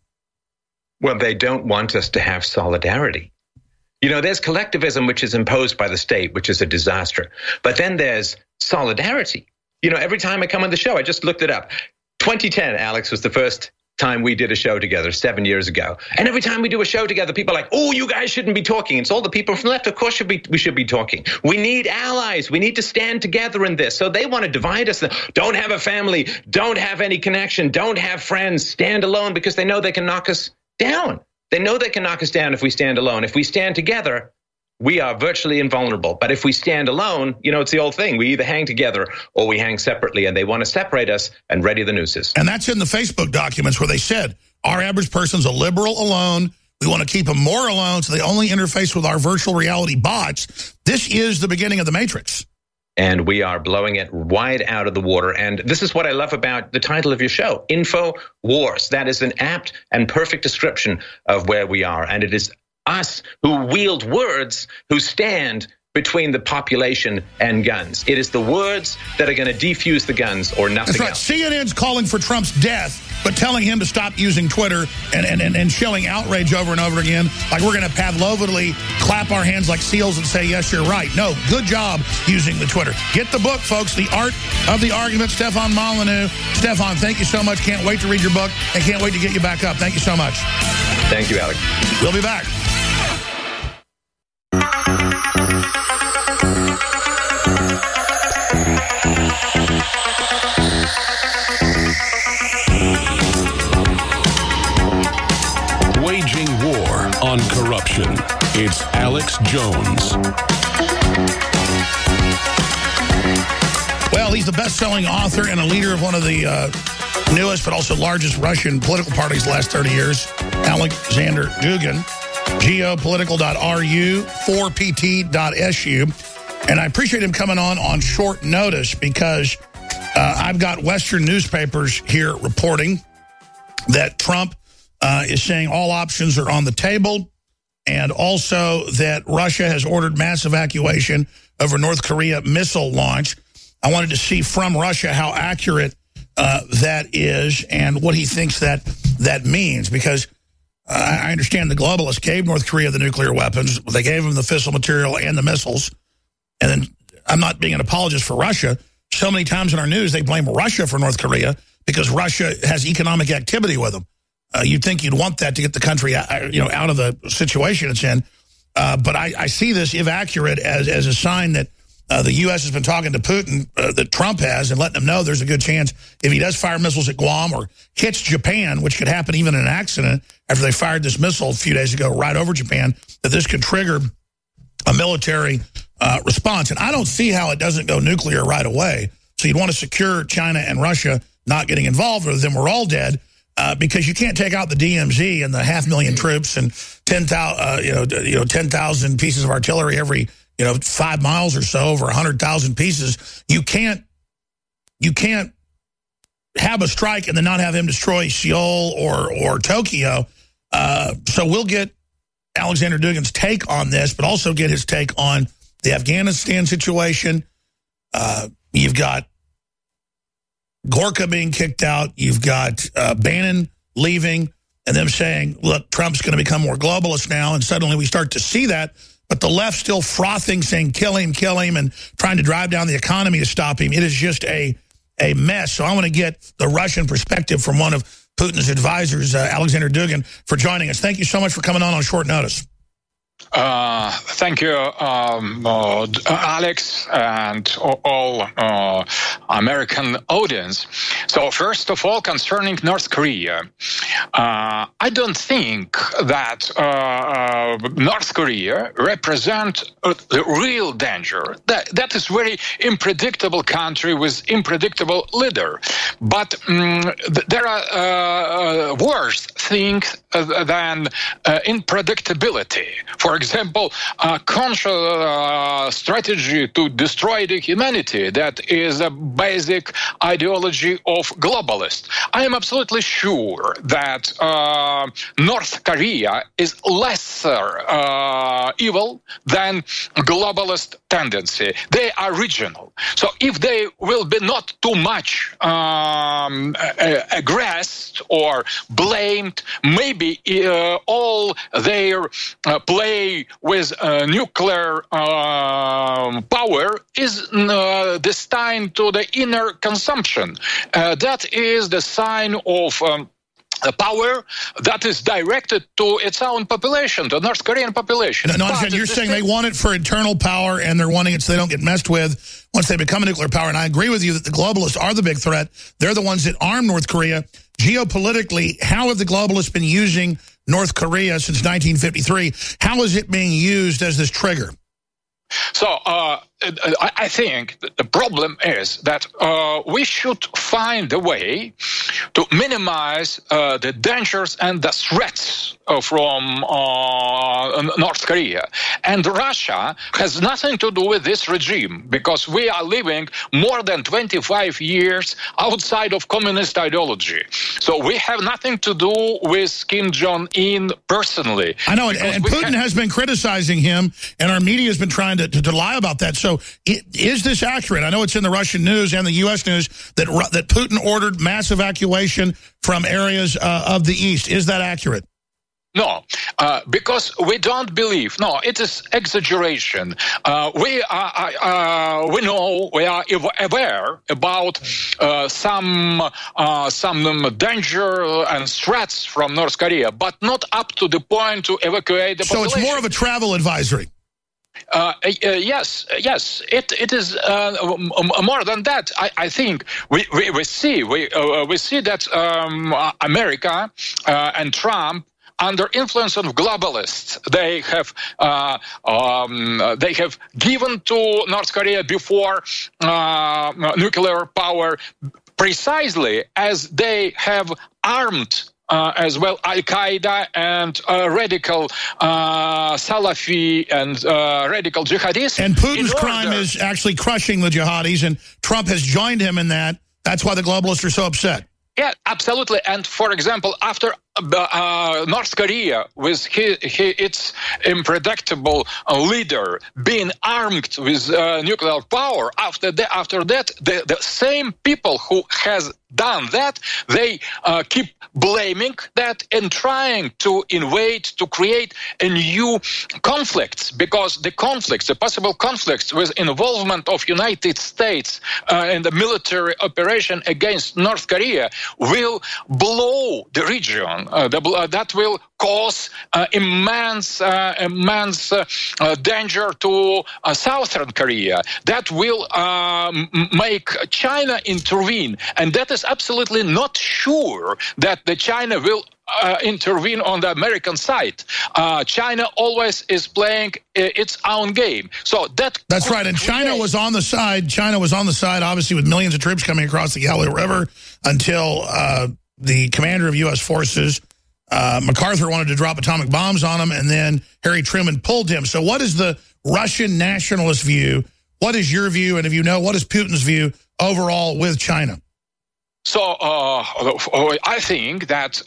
Well, they don't want us to have solidarity. There's collectivism, which is imposed by the state, which is a disaster. But then there's solidarity. Every time I come on the show, I just looked it up. 2010, Alex, was the first time we did a show together 7 years ago. And every time we do a show together, people are like, oh, you guys shouldn't be talking. It's all the people from the left. Of course we should be talking. We need allies. We need to stand together in this. So they want to divide us. Don't have a family. Don't have any connection. Don't have friends. Stand alone, because they know they can knock us down. They know they can knock us down if we stand alone. If we stand together, we are virtually invulnerable. But if we stand alone, it's the old thing. We either hang together or we hang separately, and they want to separate us and ready the nooses. And that's in the Facebook documents where they said, our average person's a liberal alone. We want to keep them more alone, so they only interface with our virtual reality bots. This is the beginning of the Matrix. And we are blowing it wide out of the water. And this is what I love about the title of your show, Info Wars. That is an apt and perfect description of where we are. And it is us who wield words who stand between the population and guns. It is the words that are going to defuse the guns or nothing else. CNN's calling for Trump's death, but telling him to stop using Twitter and showing outrage over and over again. Like we're going to Pavlovically clap our hands like seals and say, yes, you're right. No, good job using the Twitter. Get the book, folks, The Art of the Argument, Stefan Molyneux. Stefan, thank you so much. Can't wait to read your book and can't wait to get you back up. Thank you so much. Thank you, Alex. We'll be back. Waging war on corruption. It's Alex Jones. Well, he's the best-selling author and a leader of one of the newest but also largest Russian political parties the last 30 years, Alexander Dugin, geopolitical.ru, 4pt.su. And I appreciate him coming on short notice because I've got Western newspapers here reporting that Trump is saying all options are on the table, and also that Russia has ordered mass evacuation over North Korea missile launch. I wanted to see from Russia how accurate that is and what he thinks that means, because I understand the globalists gave North Korea the nuclear weapons. They gave them the fissile material and the missiles. And then I'm not being an apologist for Russia. So many times in our news, they blame Russia for North Korea because Russia has economic activity with them. You'd think you'd want that to get the country out of the situation it's in. But I see this, if accurate, as a sign that the U.S. has been talking to Putin, that Trump has, and letting him know there's a good chance if he does fire missiles at Guam or hits Japan, which could happen even in an accident after they fired this missile a few days ago right over Japan, that this could trigger a military response. And I don't see how it doesn't go nuclear right away. So you'd want to secure China and Russia not getting involved, or then we're all dead. Because you can't take out the DMZ and the 500,000 troops and 10,000 pieces of artillery every 5 miles or so, over 100,000 pieces. You can't have a strike and then not have him destroy Seoul or Tokyo. So we'll get Alexander Dugin's take on this, but also get his take on the Afghanistan situation. You've got Gorka being kicked out. You've got Bannon leaving and them saying, look, Trump's going to become more globalist now. And suddenly we start to see that. But the left still frothing, saying kill him, and trying to drive down the economy to stop him. It is just a mess. So I want to get the Russian perspective from one of Putin's advisors, Alexander Dugin, for joining us. Thank you so much for coming on short notice. Thank you, Alex, and all American audience. So first of all, concerning North Korea, I don't think that North Korea represent the real danger. That is very unpredictable country with unpredictable leader. But there are worse things than unpredictability. For example, a conscious strategy to destroy the humanity, that is a basic ideology of globalists. I am absolutely sure that North Korea is lesser evil than globalist tendency. They are regional. So if they will be not too much aggressed or blamed, maybe all their play away with nuclear power is destined to the inner consumption. That is the sign of a power that is directed to its own population, the North Korean population. No, you're saying they want it for internal power, and they're wanting it so they don't get messed with once they become a nuclear power. And I agree with you that the globalists are the big threat. They're the ones that arm North Korea. Geopolitically, how have the globalists been using North Korea since 1953? How is it being used as this trigger? So I think the problem is that we should find a way to minimize the dangers and the threats from North Korea. And Russia has nothing to do with this regime, because we are living more than 25 years outside of communist ideology. So we have nothing to do with Kim Jong-un personally. I know, and Putin has been criticizing him, and our media has been trying to lie about that. So is this accurate? I know it's in the Russian news and the U.S. news that Putin ordered mass evacuation from areas of the East. Is that accurate? No, because we don't believe. No, it is exaggeration. We know, we are aware about some danger and threats from North Korea, but not up to the point to evacuate the population. So it's more of a travel advisory. Yes, it is more than that. I think we see that America and Trump, under influence of globalists, they have given to North Korea before nuclear power, precisely as they have armed as well Al-Qaeda and radical Salafi and radical jihadists. And Putin's crime is actually crushing the jihadis, and Trump has joined him in that. That's why the globalists are so upset. Yeah, absolutely. And for example, after North Korea, with its unpredictable leader being armed with nuclear power, after that, the same people who has done that, they keep blaming that and trying to invade, to create a new conflicts, because the possible conflicts with involvement of United States in the military operation against North Korea will blow the region. That will cause immense danger to Southern Korea. That will make China intervene, and that is absolutely not sure that the China will intervene on the American side. China always is playing its own game. So that's right. And China was on the side. Obviously, with millions of troops coming across the Yellow River until the commander of U.S. forces, MacArthur, wanted to drop atomic bombs on him, and then Harry Truman pulled him. So what is the Russian nationalist view? What is your view? And if you know, what is Putin's view overall with China? So I think that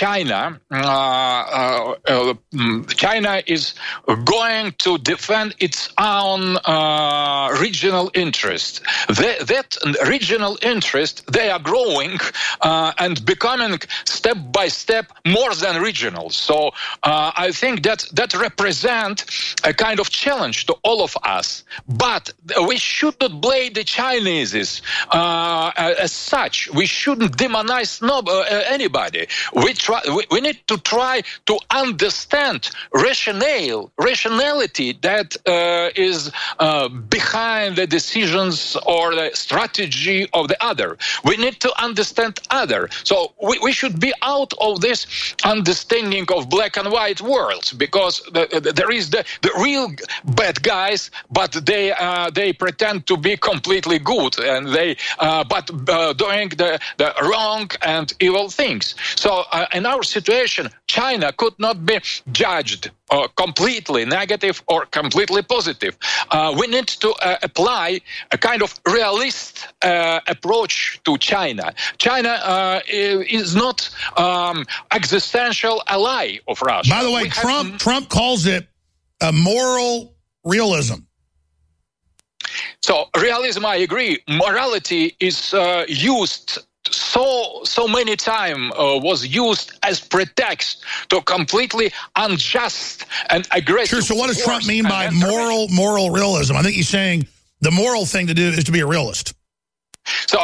China is going to defend its own regional interest. That regional interest, they are growing and becoming step by step more than regional. So I think that represents a kind of challenge to all of us. But we should not blame the Chinese as such. We shouldn't demonize anybody. We need to try to understand rationality that is behind the decisions or the strategy of the other. We need to understand other. So we should be out of this understanding of black and white worlds, because there is the real bad guys, but they pretend to be completely good, and they doing the wrong and evil things. So in our situation, China could not be judged completely negative or completely positive. We need to apply a kind of realist approach to China. China is not existential ally of Russia. By the way, Trump calls it a moral realism. So realism, I agree. Morality is used so many times was used as pretext to completely unjust and aggressive. Sure. So what does Trump mean by moral realism? I think he's saying the moral thing to do is to be a realist. So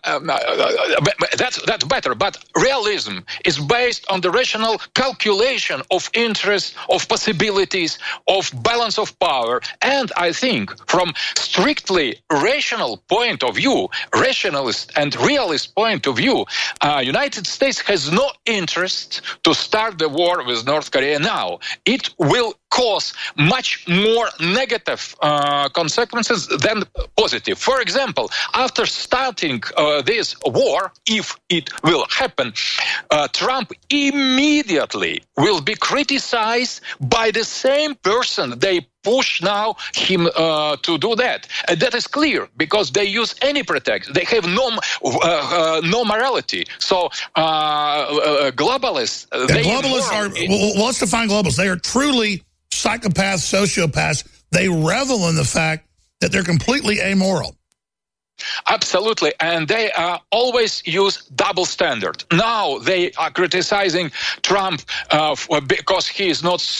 that's better. But realism is based on the rational calculation of interests, of possibilities, of balance of power. And I think from strictly rational point of view, rationalist and realist point of view, United States has no interest to start the war with North Korea now. It will cause much more negative consequences than positive. For example, after starting this war, if it will happen, Trump immediately will be criticized by the same person they push now him to do that. And that is clear because they use any pretext. They have no morality. So globalists... globalists are... Well, let's define globalists. They are truly psychopaths, sociopaths. They revel in the fact that they're completely amoral. Absolutely, and they always use double standard. Now they are criticizing Trump because he is not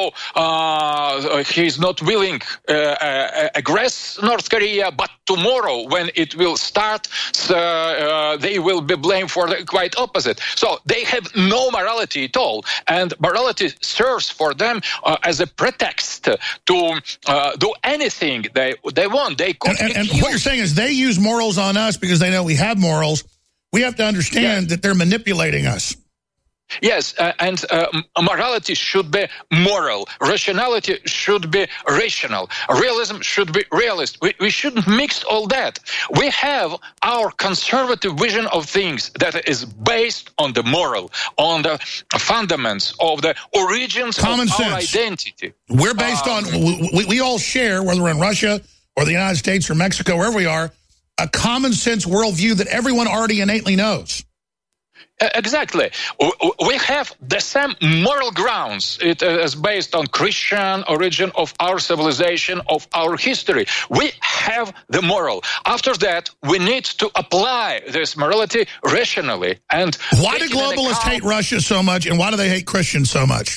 he is not willing aggress North Korea. But tomorrow, when it will start, they will be blamed for the quite opposite. So they have no morality at all, and morality serves for them as a pretext to do anything they want. They could and what you're saying is they use morals on us because they know we have morals. We have to understand that they're manipulating us. Yes, and morality should be moral. Rationality should be rational. Realism should be realist. We shouldn't mix all that. We have our conservative vision of things that is based on the moral, on the fundamentals of the origins of our identity. We're based on, we all share, whether we're in Russia or the United States or Mexico, wherever we are, a common sense worldview that everyone already innately knows. Exactly. We have the same moral grounds. It is based on Christian origin of our civilization, of our history. We have the moral. After that, we need to apply this morality rationally. And why do globalists hate Russia so much, and why do they hate Christians so much?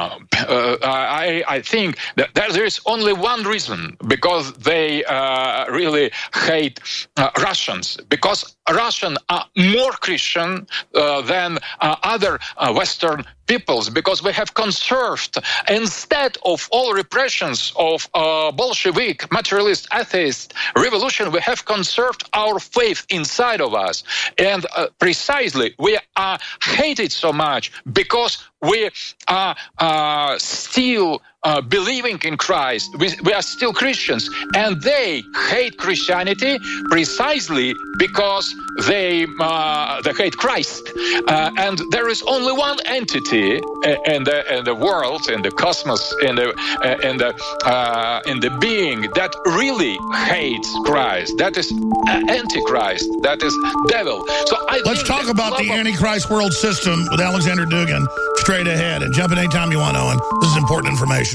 I think that there is only one reason, because they really hate Russians, because Russians are more Christian than other Western peoples, because we have conserved, instead of all repressions of Bolshevik, materialist, atheist revolution, we have conserved our faith inside of us. And precisely, we are hated so much because we are still believing in Christ. We are still Christians, and they hate Christianity precisely because they hate Christ. And there is only one entity in the world, in the cosmos, in the being that really hates Christ. That is Antichrist. That is devil. So let's talk about the Antichrist world system with Alexander Dugin straight ahead, and jump in anytime you want, Owen. This is important information.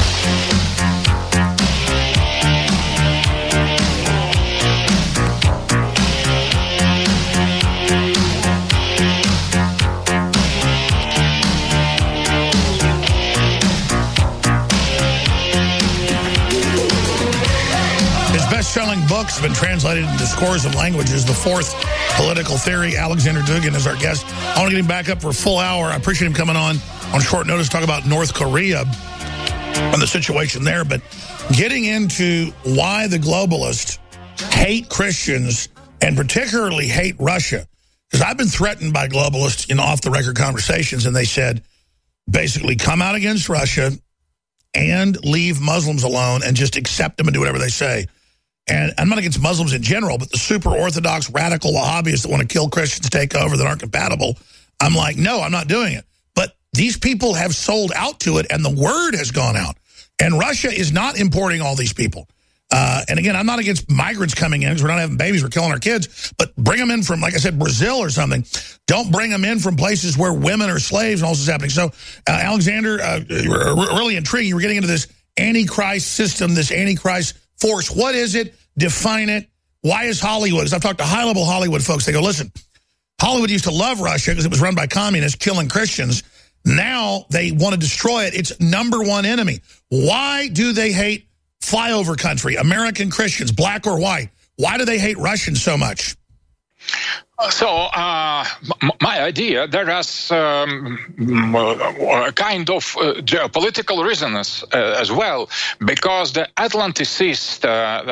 Best-selling books have been translated into scores of languages. The Fourth Political Theory. Alexander Dugin is our guest. I want to get him back up for a full hour. I appreciate him coming on short notice to talk about North Korea and the situation there. But getting into why the globalists hate Christians and particularly hate Russia. Because I've been threatened by globalists in off-the-record conversations, and they said, basically, come out against Russia and leave Muslims alone and just accept them and do whatever they say. And I'm not against Muslims in general, but the super orthodox, radical Wahhabis that want to kill Christians, take over, that aren't compatible, I'm like, no, I'm not doing it. But these people have sold out to it, and the word has gone out. And Russia is not importing all these people. And again, I'm not against migrants coming in because we're not having babies, we're killing our kids. But bring them in from, like I said, Brazil or something. Don't bring them in from places where women are slaves and all this is happening. So, Alexander, you're really intrigued. You were getting into this Antichrist system, this Antichrist force. What is it? Define it. Why is Hollywood? Because I've talked to high-level Hollywood folks. They go, listen, Hollywood used to love Russia because it was run by communists killing Christians. Now they want to destroy it. It's #1 enemy. Why do they hate flyover country, American Christians, black or white? Why do they hate Russians so much? So, my idea, there is a kind of geopolitical reasons as well, because the Atlanticists,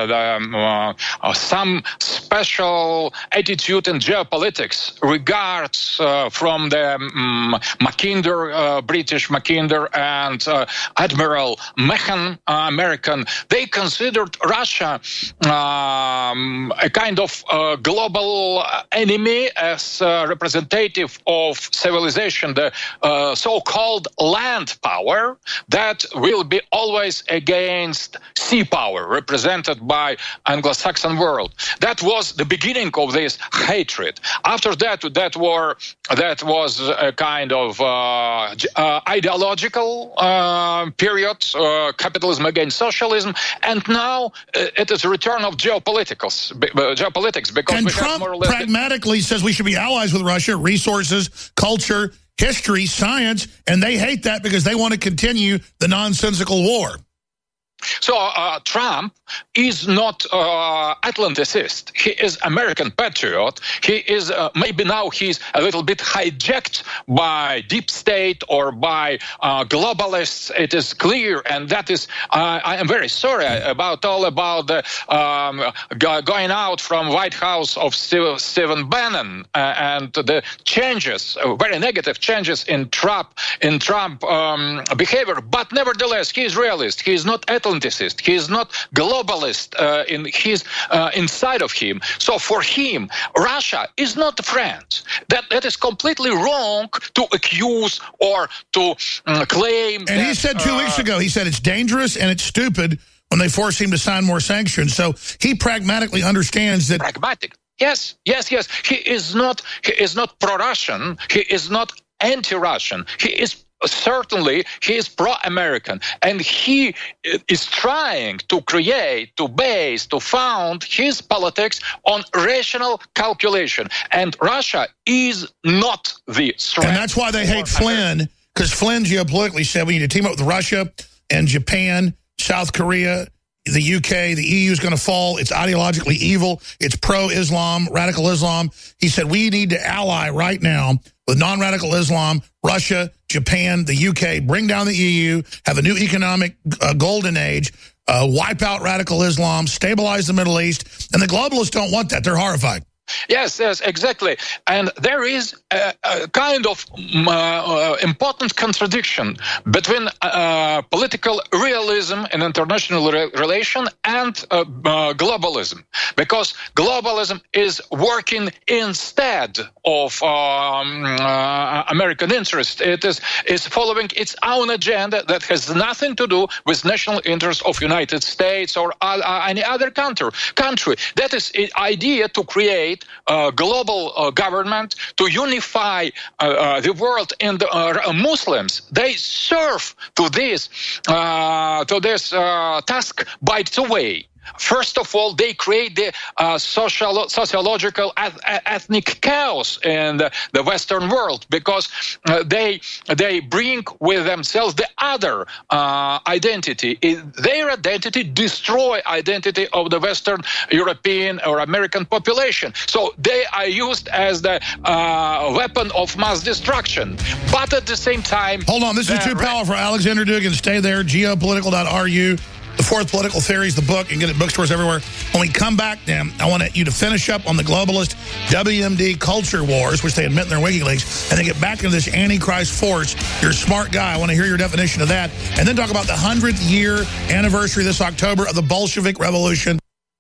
some special attitude in geopolitics regards from the Mackinder, British Mackinder, and Admiral Meehan, American, they considered Russia a kind of global enemy as representative of civilization, the so-called land power that will be always against sea power, represented by Anglo-Saxon world. That was the beginning of this hatred. After that, that was a kind of ideological period, capitalism against socialism, and now it is a return of geopolitics, because and we Trump have more or less pragmatically says we should be allies with Russia, resources, culture, history, science, and they hate that because they want to continue the nonsensical war. So Trump is not Atlanticist. He is American patriot. He is maybe now he's a little bit hijacked by deep state or by globalists. It is clear, and that is I am very sorry about the going out from White House of Stephen Bannon and the changes, very negative changes in Trump behavior. But nevertheless, he is realist. He is not Atlanticist. He is not globalist in his inside of him. So for him, Russia is not a friend. That is completely wrong to accuse or to claim. And he said 2 weeks ago, he said it's dangerous and it's stupid when they force him to sign more sanctions. So he pragmatically understands that. Pragmatic. Yes. He is not pro-Russian. He is not anti-Russian. Certainly, he is pro-American, and he is trying to create, to base, to found his politics on rational calculation. And Russia is not the threat. And that's why they hate Flynn, because Flynn geopolitically said we need to team up with Russia and Japan, South Korea, the UK, the EU is going to fall. It's ideologically evil. It's pro-Islam, radical Islam. He said we need to ally right now with non-radical Islam, Russia, Japan, the UK, bring down the EU, have a new economic golden age, wipe out radical Islam, stabilize the Middle East. And the globalists don't want that. They're horrified. Yes, exactly. And there is a kind of important contradiction between political realism in international relation and globalism, because globalism is working instead of American interest. It is following its own agenda that has nothing to do with national interest of United States or any other country. That is the idea to create global government, to unify the world, and Muslims, they serve to this task by two ways. First of all, they create the sociological ethnic chaos in the Western world, because they bring with themselves the other identity. Their identity destroy identity of the Western European or American population. So they are used as the weapon of mass destruction. But at the same time... Hold on, this is too powerful. Alexander Dugin, stay there. Geopolitical.ru. The Fourth Political Theory is the book. You can get it at bookstores everywhere. When we come back, Dan, I want you to finish up on the globalist WMD culture wars, which they admit in their WikiLeaks, and then get back into this Antichrist force. You're a smart guy. I want to hear your definition of that. And then talk about the 100th year anniversary this October of the Bolshevik Revolution.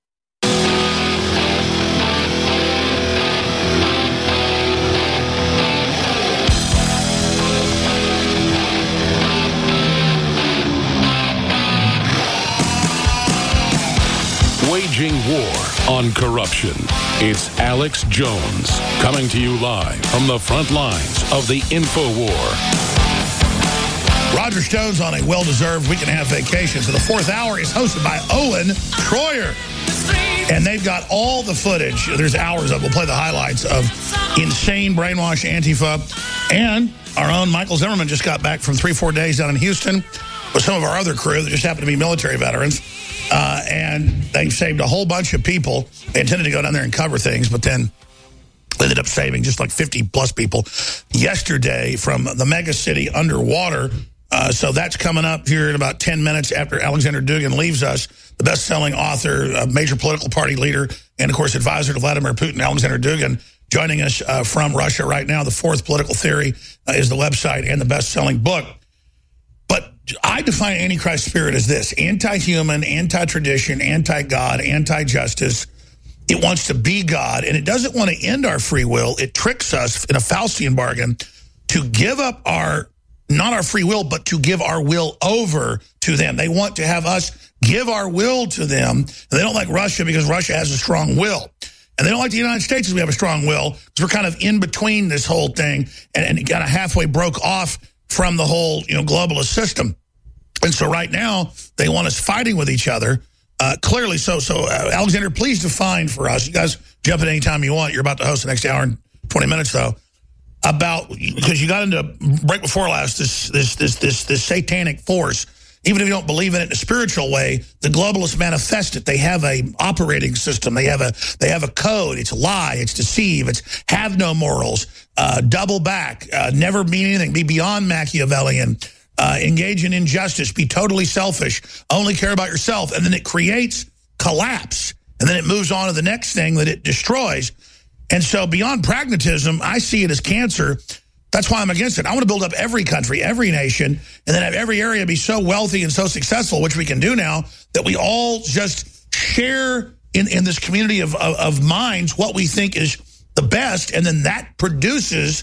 Waging war on corruption. It's Alex Jones coming to you live from the front lines of the InfoWar. Roger Stone's on a well-deserved week and a half vacation, so the fourth hour is hosted by Owen Schroyer. And And they've got all the footage. There's hours of. We'll play the highlights of insane brainwash Antifa. And our own Michael Zimmerman just got back from 3-4 days down in Houston with some of our other crew that just happen to be military veterans. And they saved a whole bunch of people. They intended to go down there and cover things, but then ended up saving just like 50-plus people yesterday from the mega city underwater. So that's coming up here in about 10 minutes after Alexander Dugin leaves us, the best-selling author, a major political party leader, and, of course, advisor to Vladimir Putin, Alexander Dugin, joining us from Russia right now. The Fourth Political Theory is the website and the best-selling book. But I define Antichrist spirit as this: anti-human, anti-tradition, anti-God, anti-justice. It wants to be God, and it doesn't want to end our free will. It tricks us in a Faustian bargain to give up not our free will, but to give our will over to them. They want to have us give our will to them. And they don't like Russia because Russia has a strong will. And they don't like the United States because we have a strong will, because we're kind of in between this whole thing and kind of halfway broke off from the whole globalist system. And so right now, they want us fighting with each other. Clearly so. So, Alexander, please define for us. You guys jump in anytime you want. You're about to host the next hour and 20 minutes, though. Because you got into right before last this satanic force. Even if you don't believe in it in a spiritual way, the globalists manifest it. They have a operating system. They have a code. It's lie. It's deceive. It's have no morals. Double back. Never mean anything. Be beyond Machiavellian. Engage in injustice. Be totally selfish. Only care about yourself. And then it creates collapse. And then it moves on to the next thing that it destroys. And so beyond pragmatism, I see it as cancer. That's why I'm against it. I want to build up every country, every nation, and then have every area be so wealthy and so successful, which we can do now, that we all just share in this community of minds what we think is the best, and then that produces,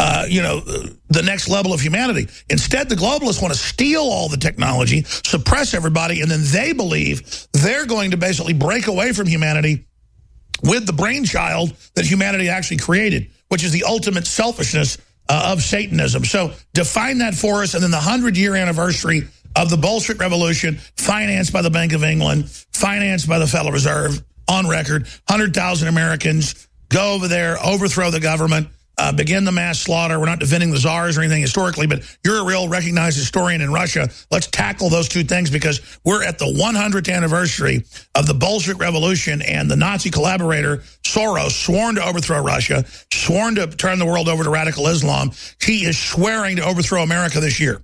the next level of humanity. Instead, the globalists want to steal all the technology, suppress everybody, and then they believe they're going to basically break away from humanity with the brainchild that humanity actually created, which is the ultimate selfishness of Satanism. So define that for us. And then the 100-year anniversary of the Bolshevik Revolution, financed by the Bank of England, financed by the Federal Reserve, on record, 100,000 Americans go over there, overthrow the government, begin the mass slaughter. We're not defending the czars or anything historically, but you're a real recognized historian in Russia. Let's tackle those two things, because we're at the 100th anniversary of the Bolshevik Revolution, and the Nazi collaborator Soros, sworn to overthrow Russia, sworn to turn the world over to radical Islam. He is swearing to overthrow America this year.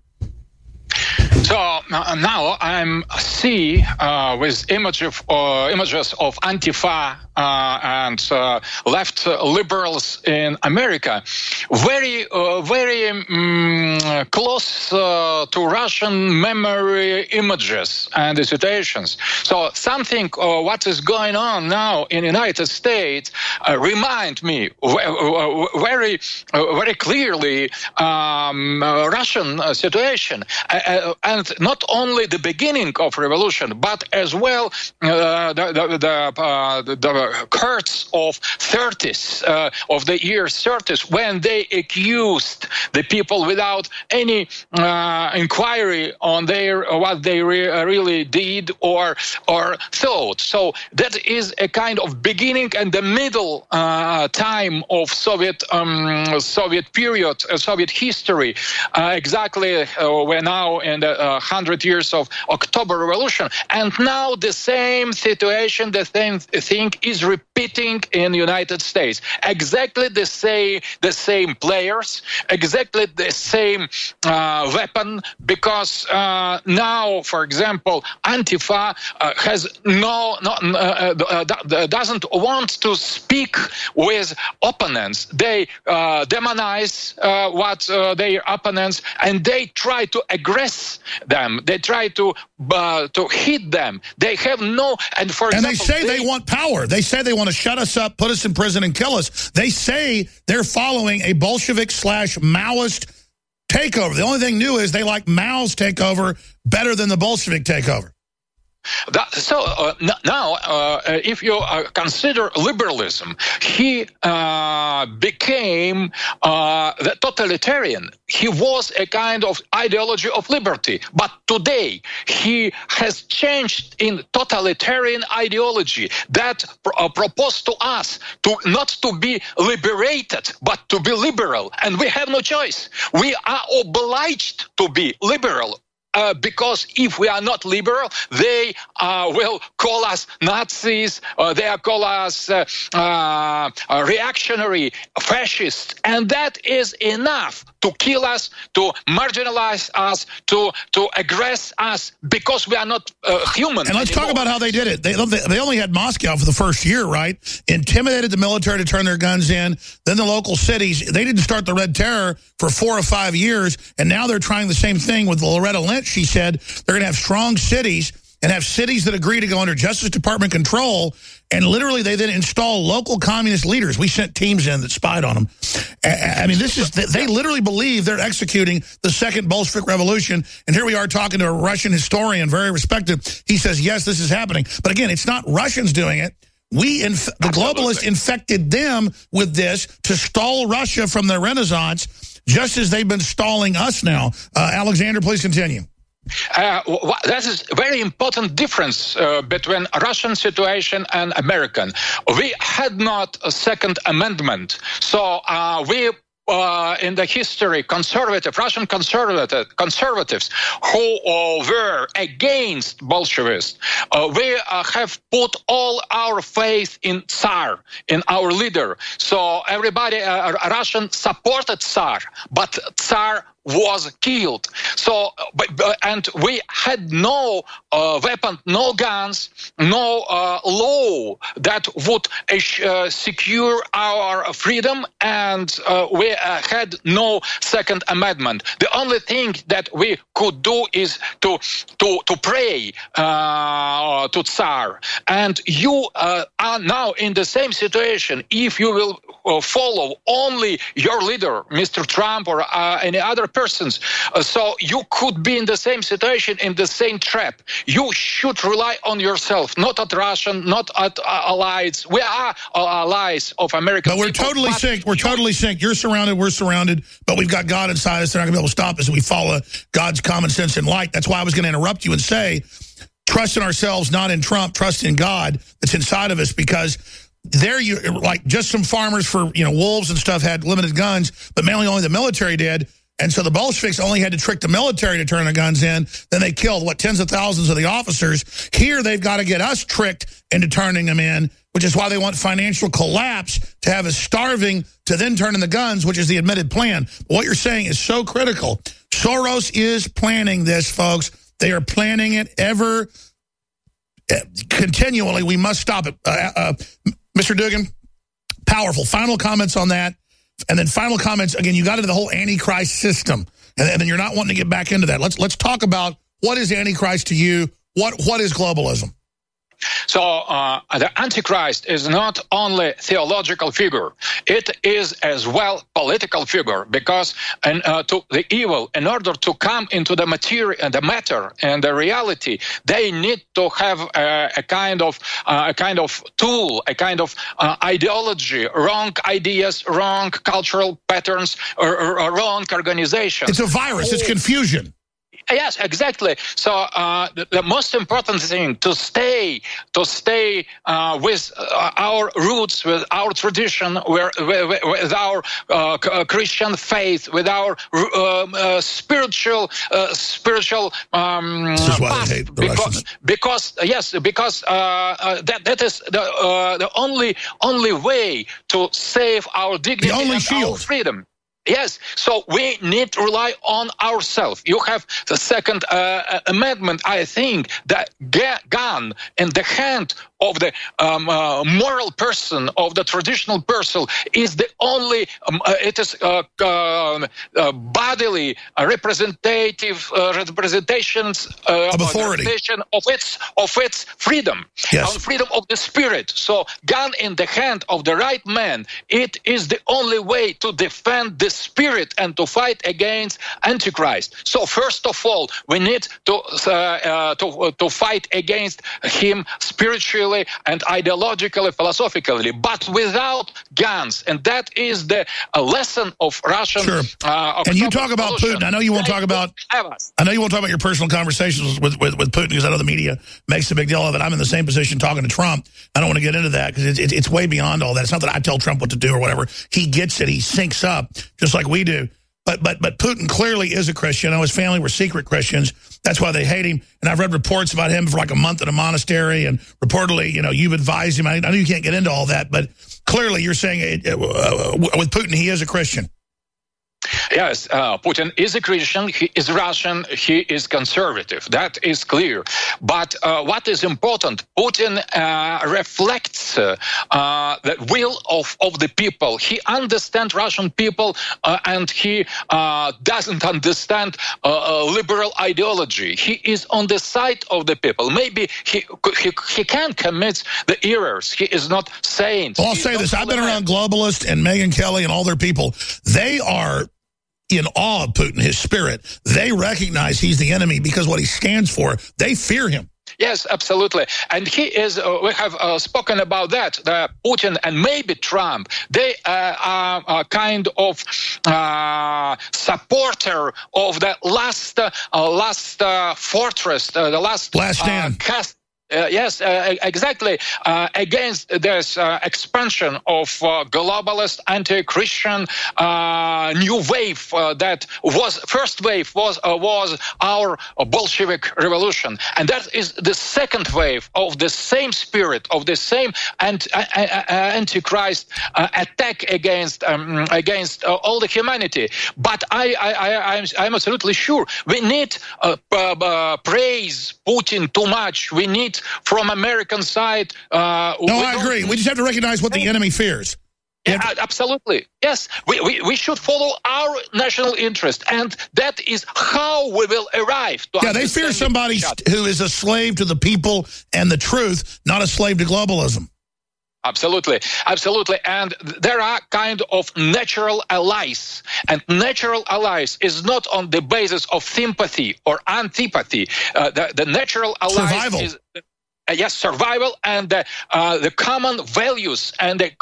So now I'm with images of Antifa and left liberals in America, very close to Russian memory images and the situations. So something what is going on now in the United States remind me very clearly Russian situation. And not only the beginning of revolution, but as well the curse of 30s, of the year 30s, when they accused the people without any inquiry on what they really did or thought. So that is a kind of beginning and the middle time of Soviet period, Soviet history. Exactly, we're now in the 100 years of October Revolution, and now the same situation, the same thing is repeating in the United States. Exactly the same players, exactly the same weapon, because now, for example, Antifa doesn't want to speak with opponents. They demonize what their opponents, and they try to aggress them. They try to hit them. They have no, and they say they want power. They say they want to shut us up, put us in prison, and kill us. They say they're following a Bolshevik/Maoist takeover. The only thing new is they like Mao's takeover better than the Bolshevik takeover. Now, if you consider liberalism, he became the totalitarian. He was a kind of ideology of liberty, but today he has changed in totalitarian ideology that proposed to us to not to be liberated, but to be liberal, and we have no choice. We are obliged to be liberal. Because if we are not liberal, they will call us Nazis, they will call us reactionary, fascist, and that is enough to kill us, to marginalize us, to aggress us, because we are not human. And let's talk about how they did it. They only had Moscow for the first year, right? Intimidated the military to turn their guns in. Then the local cities. They didn't start the Red Terror for 4 or 5 years, and now they're trying the same thing with Loretta Lynch. She said they're going to have strong cities and have cities that agree to go under Justice Department control, and literally they then install local communist leaders. We sent teams in that spied on them. I mean, they literally believe they're executing the second Bolshevik revolution, and here we are talking to a Russian historian, very respected. He says, yes, this is happening. But again, it's not Russians doing it. The globalists infected them with this to stall Russia from their renaissance, just as they've been stalling us now. Alexander, please continue. That is a very important difference between Russian situation and American. We had not a Second Amendment, so we in the history, Russian conservatives who were against Bolshevists, we have put all our faith in Tsar, in our leader. So everybody, Russian supported Tsar, but Tsar was killed. So, and we had no weapon, no guns, no law that would secure our freedom, and we had no Second Amendment. The only thing that we could do is to pray to Tsar. And you are now in the same situation. If you will follow only your leader, Mr. Trump, or any other persons, so you could be in the same situation, in the same trap. You should rely on yourself, not at Russian, not at allies. We are allies of American people. But we're totally synced. We're totally synced. You're surrounded, we're surrounded, but we've got God inside us. They're not going to be able to stop us if we follow God's common sense and light. That's why I was going to interrupt you and say, trust in ourselves, not in Trump. Trust in God that's inside of us, because there you, like, just some farmers for, wolves and stuff had limited guns, but mainly only the military did. And so the Bolsheviks only had to trick the military to turn the guns in. Then they killed, tens of thousands of the officers. Here they've got to get us tricked into turning them in, which is why they want financial collapse to have us starving to then turn in the guns, which is the admitted plan. What you're saying is so critical. Soros is planning this, folks. They are planning it ever continually. We must stop it. Mr. Duggan, powerful. Final comments on that. And then final comments, again, you got into the whole Antichrist system, and then you're not wanting to get back into that. Let's talk about what is Antichrist to you? What is globalism? So the Antichrist is not only theological figure, it is as well political figure, because to the evil, in order to come into the matter and the reality, they need to have a kind of tool, a kind of ideology, wrong ideas, wrong cultural patterns, or wrong organization. It's a virus. It's confusion. Yes, exactly. So the most important thing to stay with our roots, with our tradition, with our Christian faith, that is the only way to save our dignity and our freedom. Yes, so we need to rely on ourselves. You have the Second Amendment, I think, that gun in the hand of the moral person, of the traditional person, is the only, it is bodily representations of authority, of its freedom, yes. Freedom of the spirit. So gun in the hand of the right man, it is the only way to defend this spirit and to fight against Antichrist. So first of all, we need to fight against him spiritually and ideologically, philosophically, but without guns. And that is the lesson of Russian. Sure. And you talk about Putin. I know you won't talk about. I know you won't talk about your personal conversations with Putin, because I know the media makes a big deal of it. I'm in the same position talking to Trump. I don't want to get into that because it's way beyond all that. It's not that I tell Trump what to do or whatever. He gets it. He syncs up just like we do. But Putin clearly is a Christian. I know his family were secret Christians. That's why they hate him. And I've read reports about him for like a month in a monastery. And reportedly, you've advised him. I know you can't get into all that, but clearly you're saying with Putin, he is a Christian. Yes, Putin is a Christian, he is Russian, he is conservative. That is clear. But what is important, Putin reflects the will of the people. He understands Russian people and he doesn't understand liberal ideology. He is on the side of the people. Maybe he can commit the errors. He is not saint. Well, I'll say this. I've been around globalists and Megyn Kelly and all their people. They are in awe of Putin, his spirit. They recognize he's the enemy because what he stands for. They fear him. Yes, absolutely. And he is, we have spoken about that, Putin and maybe Trump, they are a kind of supporter of the last fortress, the last stand. Yes, exactly. Against this expansion of globalist, anti-Christian new wave that was first wave was our Bolshevik revolution, and that is the second wave of the same spirit, of the same antichrist attack against all the humanity. But I'm absolutely sure we need praise Putin too much. We need from American side. No, I agree. We just have to recognize what the enemy fears. Yeah, absolutely. Yes, we should follow our national interest, and that is how we will arrive. They fear somebody who is a slave to the people and the truth, not a slave to globalism. Absolutely, absolutely. And there are kind of natural allies. And natural allies is not on the basis of sympathy or antipathy. The natural allies survival. Is... yes, survival and the common values and the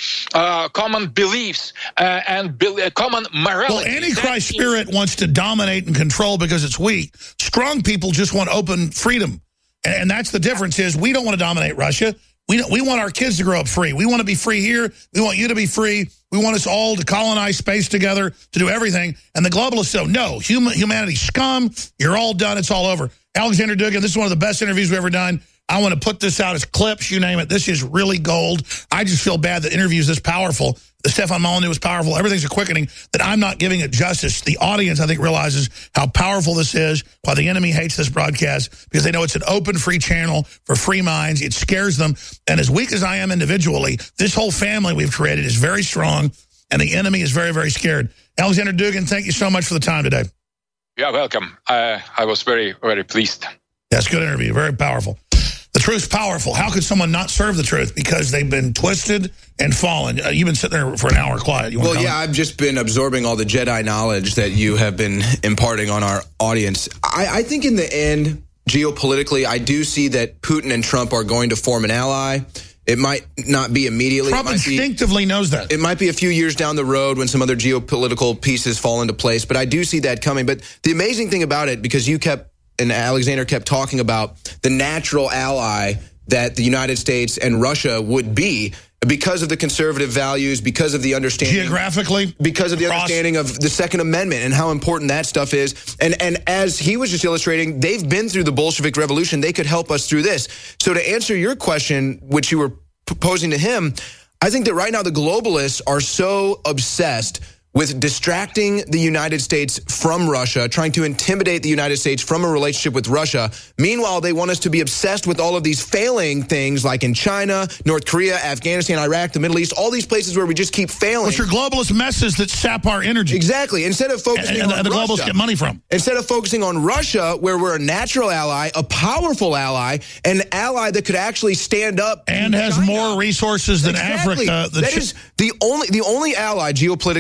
common beliefs and common morality. Well, Antichrist spirit wants to dominate and control because it's weak. Strong people just want open freedom. And that's the difference is we don't want to dominate Russia. We want our kids to grow up free. We want to be free here. We want you to be free. We want us all to colonize space together, to do everything. And the globalists say, no, humanity's scum. You're all done. It's all over. Alexander Dugin, this is one of the best interviews we've ever done. I want to put this out as clips, you name it. This is really gold. I just feel bad that interviews this powerful. The Stefan Molyneux was powerful. Everything's a quickening that I'm not giving it justice. The audience, I think, realizes how powerful this is, why the enemy hates this broadcast, because they know it's an open, free channel for free minds. It scares them. And as weak as I am individually, this whole family we've created is very strong, and the enemy is very, very scared. Alexander Dugin, thank you so much for the time today. You're welcome. I was very, very pleased. That's a good interview. Very powerful. The truth's powerful. How could someone not serve the truth? Because they've been twisted and fallen. You've been sitting there for an hour quiet. Well, yeah, I've just been absorbing all the Jedi knowledge that you have been imparting on our audience. I think in the end, geopolitically, I do see that Putin and Trump are going to form an ally. It might not be immediately. Trump instinctively knows that. It might be a few years down the road when some other geopolitical pieces fall into place, but I do see that coming. But the amazing thing about it, because you kept and Alexander kept talking about the natural ally that the United States and Russia would be because of the conservative values, because of the understanding geographically, because of the understanding of the Second Amendment and how important that stuff is. And as he was just illustrating, they've been through the Bolshevik Revolution. They could help us through this. So to answer your question, which you were posing to him, I think that right now the globalists are so obsessed with distracting the United States from Russia, trying to intimidate the United States from a relationship with Russia. Meanwhile, they want us to be obsessed with all of these failing things like in China, North Korea, Afghanistan, Iraq, the Middle East, all these places where we just keep failing. Which are globalist messes that sap our energy. Exactly. Instead of focusing on the Russia, globalists get money from. Instead of focusing on Russia, where we're a natural ally, a powerful ally, an ally that could actually stand up and has China. more resources than Exactly. Africa. That is the only ally geopolitically I see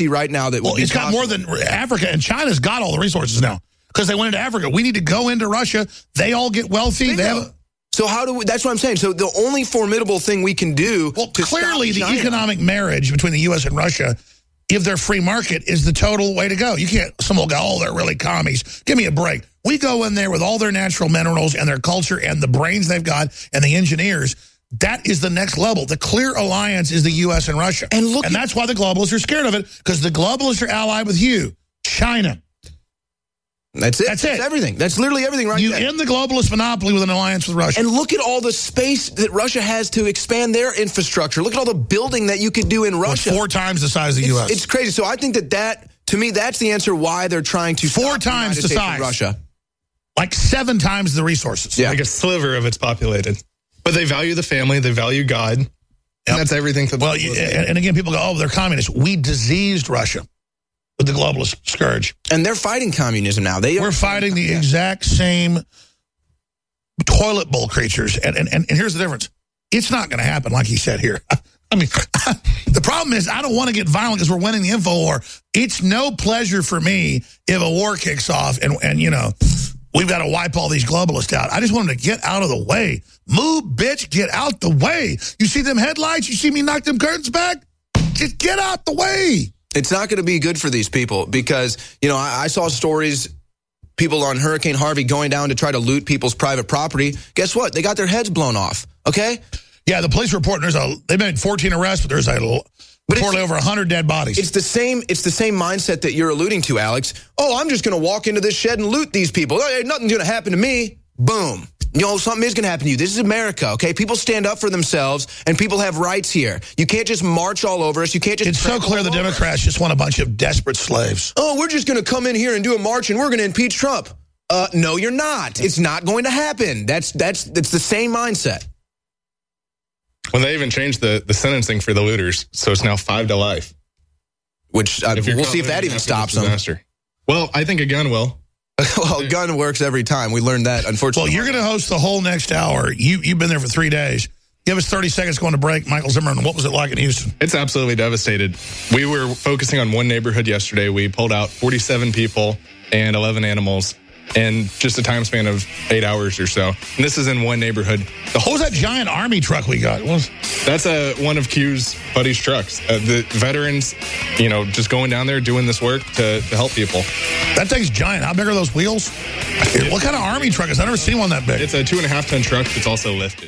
see right now that would be it's got more than Africa, and China's got all the resources now because they went into Africa. We need to go into Russia. They all get wealthy. So how do we, that's what I'm saying. So the only formidable thing we can do to clearly stop the economic marriage between the U.S. and Russia, if they're free market, is the total way to go. You can't, someone will go, oh, they're really commies. Give me a break. We go in there with all their natural minerals and their culture and the brains they've got and the engineers. That is the next level. The clear alliance is the U.S. and Russia. And that's why the globalists are scared of it, because the globalists are allied with you, China. That's it. That's it. That's everything. That's literally everything right you there. end the globalist monopoly with an alliance with Russia. And look at all the space that Russia has to expand their infrastructure. Look at all the building that you could do in Russia. Well, 4 times the size of the U.S. It's crazy. So I think that, to me, that's the answer why they're trying to 4 times the size. Russia. Like 7 times the resources. Yeah. Like a sliver of it's populated. But they value the family. They value God. And that's everything. Well, and again, people go, oh, they're communists. We diseased Russia with the globalist scourge. And they're fighting communism now. We're fighting the exact same toilet bowl creatures. And here's the difference. It's not going to happen like he said here. I mean, the problem is I don't want to get violent because we're winning the info war. It's no pleasure for me if a war kicks off and you know, we've got to wipe all these globalists out. I just want them to get out of the way. Move, bitch, get out the way. You see them headlights? You see me knock them curtains back? Just get out the way. It's not going to be good for these people because, you know, I saw stories, people on Hurricane Harvey going down to try to loot people's private property. Guess what? They got their heads blown off, okay? Yeah, the police report, they made 14 arrests, but there's reportedly over 100 dead bodies. It's the same mindset that you're alluding to, Alex. Oh, I'm just going to walk into this shed and loot these people. Hey, nothing's going to happen to me. Boom. You know, something is going to happen to you. This is America, okay? People stand up for themselves, and people have rights here. You can't just march all over us. You can't just... It's so clear the Democrats just want a bunch of desperate slaves. Oh, we're just going to come in here and do a march, and we're going to impeach Trump. No, you're not. It's not going to happen. That's the same mindset. Well, they even changed the sentencing for the looters, so it's now 5 to life. Which, we'll see if that even stops them. Well, I think a gun will. Well, a gun works every time. We learned that, unfortunately. Well, you're going to host the whole next hour. You've been there for 3 days. Give us 30 seconds going to break. Michael Zimmerman, what was it like in Houston? It's absolutely devastated. We were focusing on one neighborhood yesterday. We pulled out 47 people and 11 animals in just a time span of 8 hours or so. And this is in one neighborhood. What was that giant army truck we got? That's one of Q's buddy's trucks. The veterans, you know, just going down there doing this work to help people. That thing's giant. How big are those wheels? What kind of army truck is that? I've never seen one that big. It's a 2.5-ton truck that's also lifted.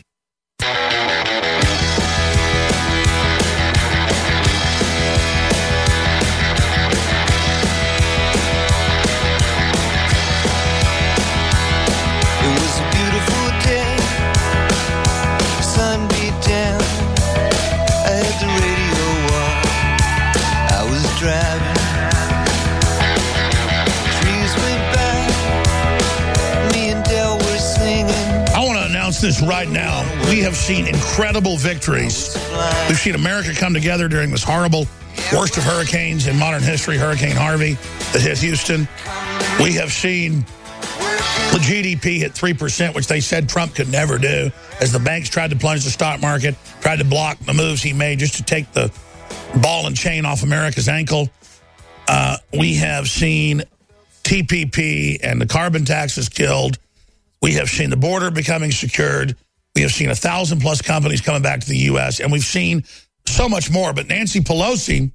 This right now. We have seen incredible victories. We've seen America come together during this horrible, worst of hurricanes in modern history, Hurricane Harvey that hit Houston. We have seen the GDP hit 3%, which they said Trump could never do, as the banks tried to plunge the stock market, tried to block the moves he made just to take the ball and chain off America's ankle. We have seen TPP and the carbon taxes killed. We have seen the border becoming secured. We have seen 1,000+ companies coming back to the U.S., and we've seen so much more. But Nancy Pelosi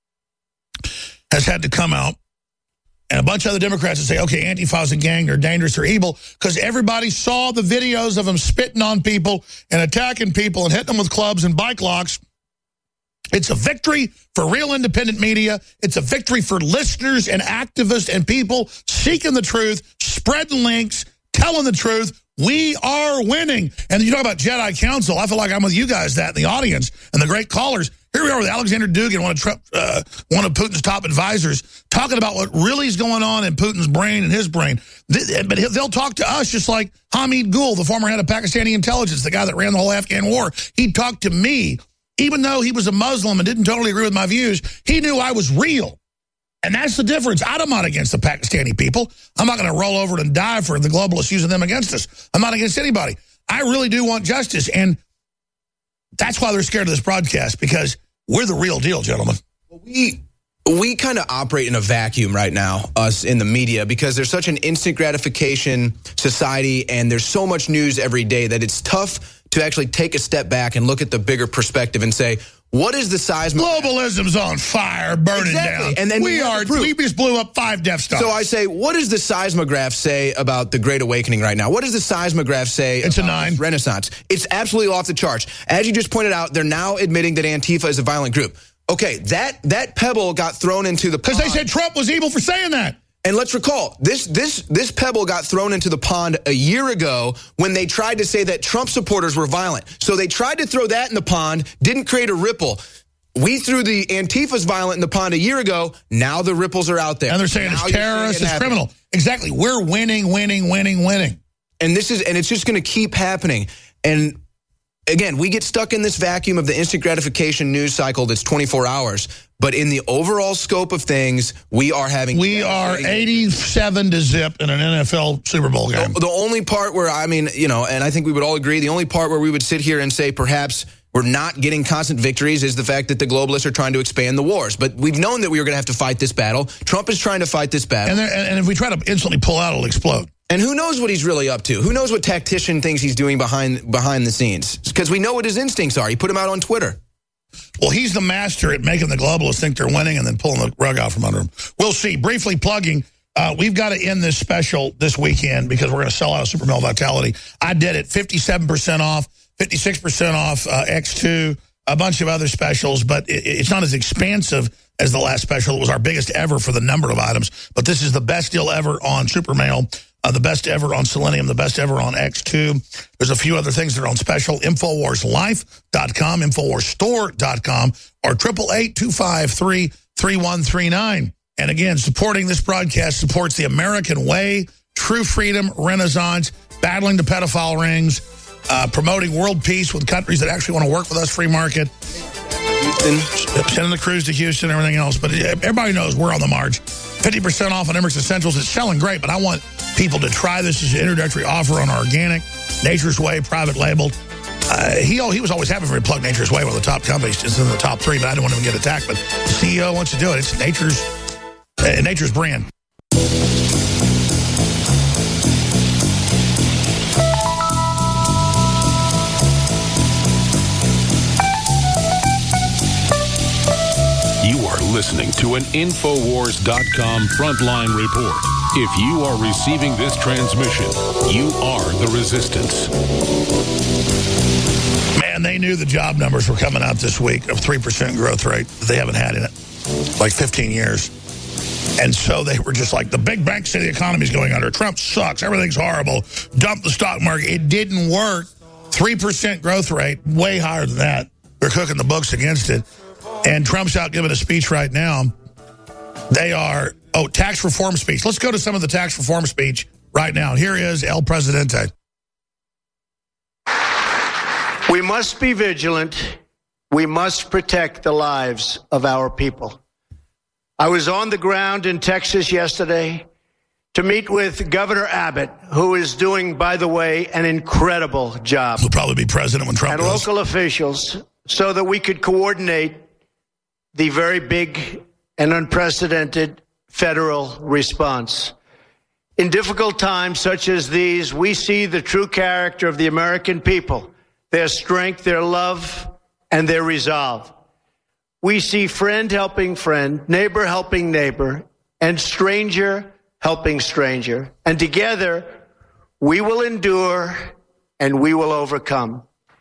has had to come out, and a bunch of other Democrats that say, okay, Antifa's a gang, they're dangerous, they're evil, because everybody saw the videos of them spitting on people and attacking people and hitting them with clubs and bike locks. It's a victory for real independent media. It's a victory for listeners and activists and people seeking the truth, spreading links, telling the truth. We are winning. And you talk about Jedi Council. I feel like I'm with you guys, that in the audience, and the great callers. Here we are with Alexander Dugin, one of Putin's top advisors, talking about what really is going on in Putin's brain and his brain. But they'll talk to us just like Hamid Gul, the former head of Pakistani intelligence, the guy that ran the whole Afghan war. He talked to me, even though he was a Muslim and didn't totally agree with my views. He knew I was real. And that's the difference. I'm not against the Pakistani people. I'm not going to roll over and die for the globalists using them against us. I'm not against anybody. I really do want justice. And that's why they're scared of this broadcast, because we're the real deal, gentlemen. we kind of operate in a vacuum right now, us in the media, because there's such an instant gratification society and there's so much news every day that it's tough to actually take a step back and look at the bigger perspective and say, what is the seismograph? Globalism's on fire, burning down. And then we just blew up 5 Death Stars. So I say, what does the seismograph say about the Great Awakening right now? What does the seismograph say about a 9. Renaissance? It's absolutely off the charts. As you just pointed out, they're now admitting that Antifa is a violent group. Okay, that pebble got thrown into the pond. Because they said Trump was evil for saying that. And let's recall, this pebble got thrown into the pond a year ago when they tried to say that Trump supporters were violent. So they tried to throw that in the pond, didn't create a ripple. We threw the Antifa's violent in the pond a year ago. Now the ripples are out there. And they're saying it's terrorist, it's criminal. Exactly. We're winning. And it's just going to keep happening. And again, we get stuck in this vacuum of the instant gratification news cycle that's 24 hours. But in the overall scope of things, we are 87-0 in an NFL Super Bowl game. The only part where, and I think we would all agree, the only part where we would sit here and say perhaps we're not getting constant victories is the fact that the globalists are trying to expand the wars. But we've known that we were going to have to fight this battle. Trump is trying to fight this battle. And if we try to instantly pull out, it'll explode. And who knows what he's really up to? Who knows what tactician thinks he's doing behind the scenes? Because we know what his instincts are. He put him out on Twitter. Well, he's the master at making the globalists think they're winning and then pulling the rug out from under them. We'll see. Briefly plugging, we've got to end this special this weekend because we're going to sell out of Super Male Vitality. I did it, 57% off, 56% off X2, a bunch of other specials, but it's not as expansive as the last special. It was our biggest ever for the number of items, but this is the best deal ever on Super Male. The best ever on Selenium, the best ever on X2. There's a few other things that are on special. InfoWarsLife.com, InfoWarsStore.com, or 888-253-3139. And again, supporting this broadcast supports the American way, true freedom, renaissance, battling the pedophile rings, promoting world peace with countries that actually want to work with us, free market. Sending the crews to Houston and everything else. But everybody knows we're on the march. 50% off on Emmerich's Essentials. It's selling great, but I want people to try this as an introductory offer on organic, Nature's Way, private labeled. He was always happy for Plug Nature's Way, one of the top companies. It's in the top 3, but I didn't want him to get attacked. But the CEO wants to do it. It's Nature's brand. Listening to an Infowars.com frontline report. If you are receiving this transmission, you are the resistance. Man, they knew the job numbers were coming out this week of 3% growth rate that they haven't had in it like 15 years. And so they were just like, the big banks say the economy's going under. Trump sucks. Everything's horrible. Dump the stock market. It didn't work. 3% growth rate, way higher than that. They're cooking the books against it. And Trump's out giving a speech right now. Tax reform speech. Let's go to some of the tax reform speech right now. Here is El Presidente. We must be vigilant. We must protect the lives of our people. I was on the ground in Texas yesterday to meet with Governor Abbott, who is doing, by the way, an incredible job. He'll probably be president when Trump goes. And local officials, so that we could coordinate the very big and unprecedented federal response. In difficult times such as these, we see the true character of the American people, their strength, their love, and their resolve. We see friend helping friend, neighbor helping neighbor, and stranger helping stranger. And together, we will endure and we will overcome.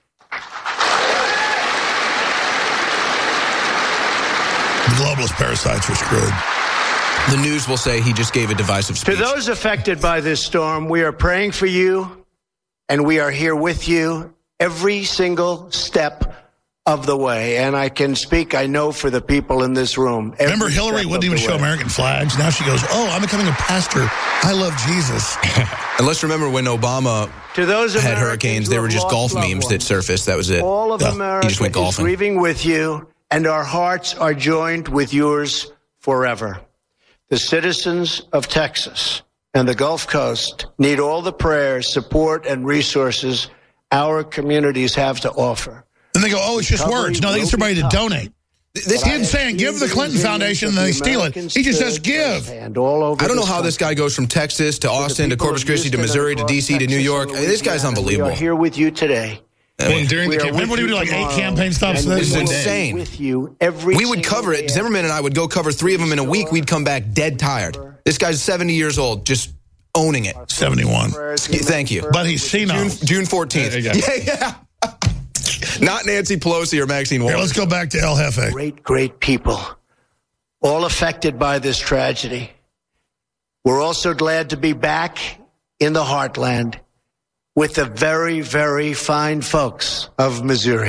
The globalist parasites are screwed. The news will say he just gave a divisive speech. To those affected by this storm, we are praying for you, and we are here with you every single step of the way. And I can speak, I know, for the people in this room. Remember, Hillary wouldn't even show American flags. Now she goes, I'm becoming a pastor. I love Jesus. And let's remember when Obama had hurricanes, there were just golf memes that surfaced. That was it. All of America he just went golfing. Is grieving with you, and our hearts are joined with yours forever. The citizens of Texas and the Gulf Coast need all the prayers, support, and resources our communities have to offer. And they go, it's just words. No, they get everybody to donate. He didn't say, give the Clinton Foundation and they steal it. He just says give. I don't know how this guy goes from Texas to Austin to Corpus Christi to Missouri to D.C. to New York. This guy's unbelievable. We are here with you today. During the campaign, what do we do, like 8 campaign stops? This is insane. With you every we would cover it. Zimmerman and I would go cover 3 of them in a week. We'd come back dead tired. This guy's 70 years old, just owning it. 71. Thank you. But he's senile. June 14th. Yeah. Not Nancy Pelosi or Maxine Waters. Here, let's go back to El Jefe. Great people, all affected by this tragedy. We're also glad to be back in the heartland with the very, very fine folks of Missouri.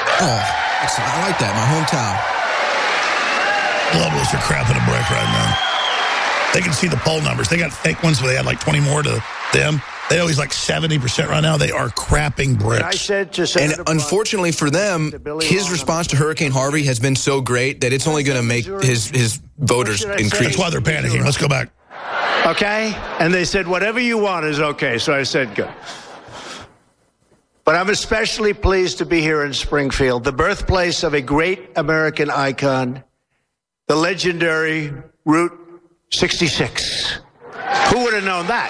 I like that, my hometown. Globalists are crapping a brick right now. They can see the poll numbers. They got fake ones where they had like 20 more to them. They always like 70% right now. They are crapping bricks. I said to Senator and unfortunately for them, his response to Hurricane Harvey has been so great that it's only going to make his voters increase. That's why they're panicking. Let's go back. Okay? And they said, whatever you want is okay. So I said, good. But I'm especially pleased to be here in Springfield, the birthplace of a great American icon, the legendary Route 66. Who would have known that?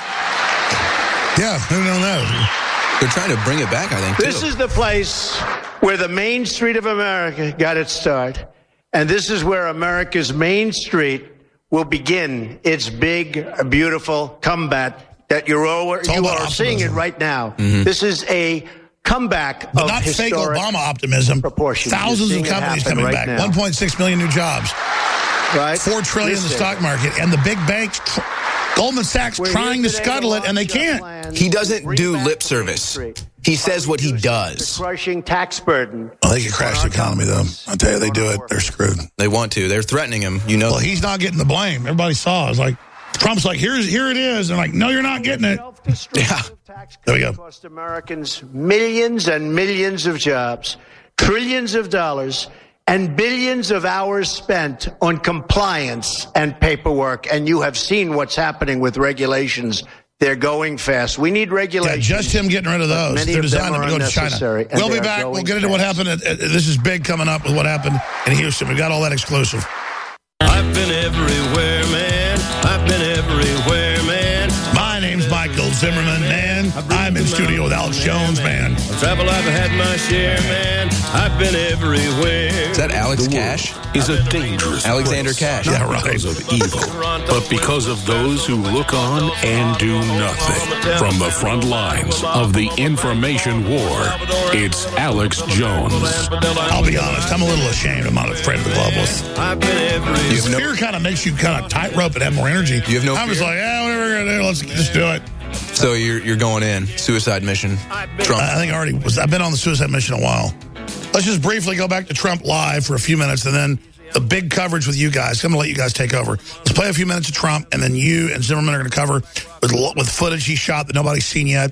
Yeah, who would have known that? They're trying to bring it back, I think, too. This is the place where the Main Street of America got its start. And this is where America's Main Street will begin its big, beautiful comeback that you are seeing it right now. Mm-hmm. This is a comeback but of not fake historic Obama optimism. Proportion. Thousands of companies coming right back. Now. 1.6 million new jobs. Right. $4 trillion in the stock market. And the big banks, Goldman Sachs, trying to scuttle it, and they can't. He doesn't do lip service. He says what he does. The crushing tax burden. Well, they could crash the economy, though. I'll tell you, they do it. They're screwed. They want to. They're threatening him. You know. Well, he's not getting the blame. Everybody saw. It's like, Trump's like, here it is. And like, no, you're not getting it. Yeah. There we go. Cost Americans millions and millions of jobs, trillions of dollars, and billions of hours spent on compliance and paperwork. And you have seen what's happening with regulations. They're going fast. We need regulations. Yeah, just him getting rid of those. They're designed to go to China. We'll be back. We'll get into what happened. This is big coming up with what happened in Houston. We've got all that exclusive. I've been everywhere, man. I've been everywhere, man. My name's Michael Zimmerman, man. I'm in studio with Alex Jones, man. Travel, I've had my share, man. I've been everywhere. Is that Alex Cash? Is a dangerous Alexander place. Cash. Not because of evil, but because of those who look on and do nothing. From the front lines of the information war, it's Alex Jones. I'll be honest, I'm a little ashamed. I'm not afraid of the globalists. I've been everywhere. Fear kind of makes you kind of tightrope and have more energy. You have no I was fear? like, whatever we're going to do, let's just do it. So you're going in. Suicide mission. Trump. I think I already was. I've been on the suicide mission a while. Let's just briefly go back to Trump live for a few minutes, and then the big coverage with you guys. I'm going to let you guys take over. Let's play a few minutes of Trump, and then you and Zimmerman are going to cover with footage he shot that nobody's seen yet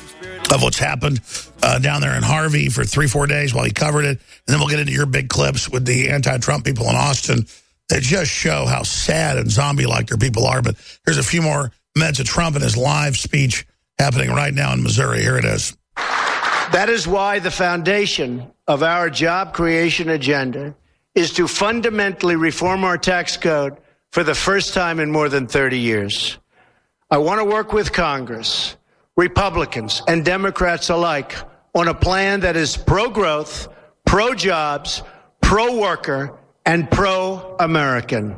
of what's happened down there in Harvey for 3-4 days while he covered it. And then we'll get into your big clips with the anti-Trump people in Austin that just show how sad and zombie-like their people are. But here's a few more minutes of Trump and his live speech happening right now in Missouri. Here it is. That is why the foundation of our job creation agenda is to fundamentally reform our tax code for the first time in more than 30 years. I want to work with Congress, Republicans, and Democrats alike on a plan that is pro-growth, pro-jobs, pro-worker, and pro-American.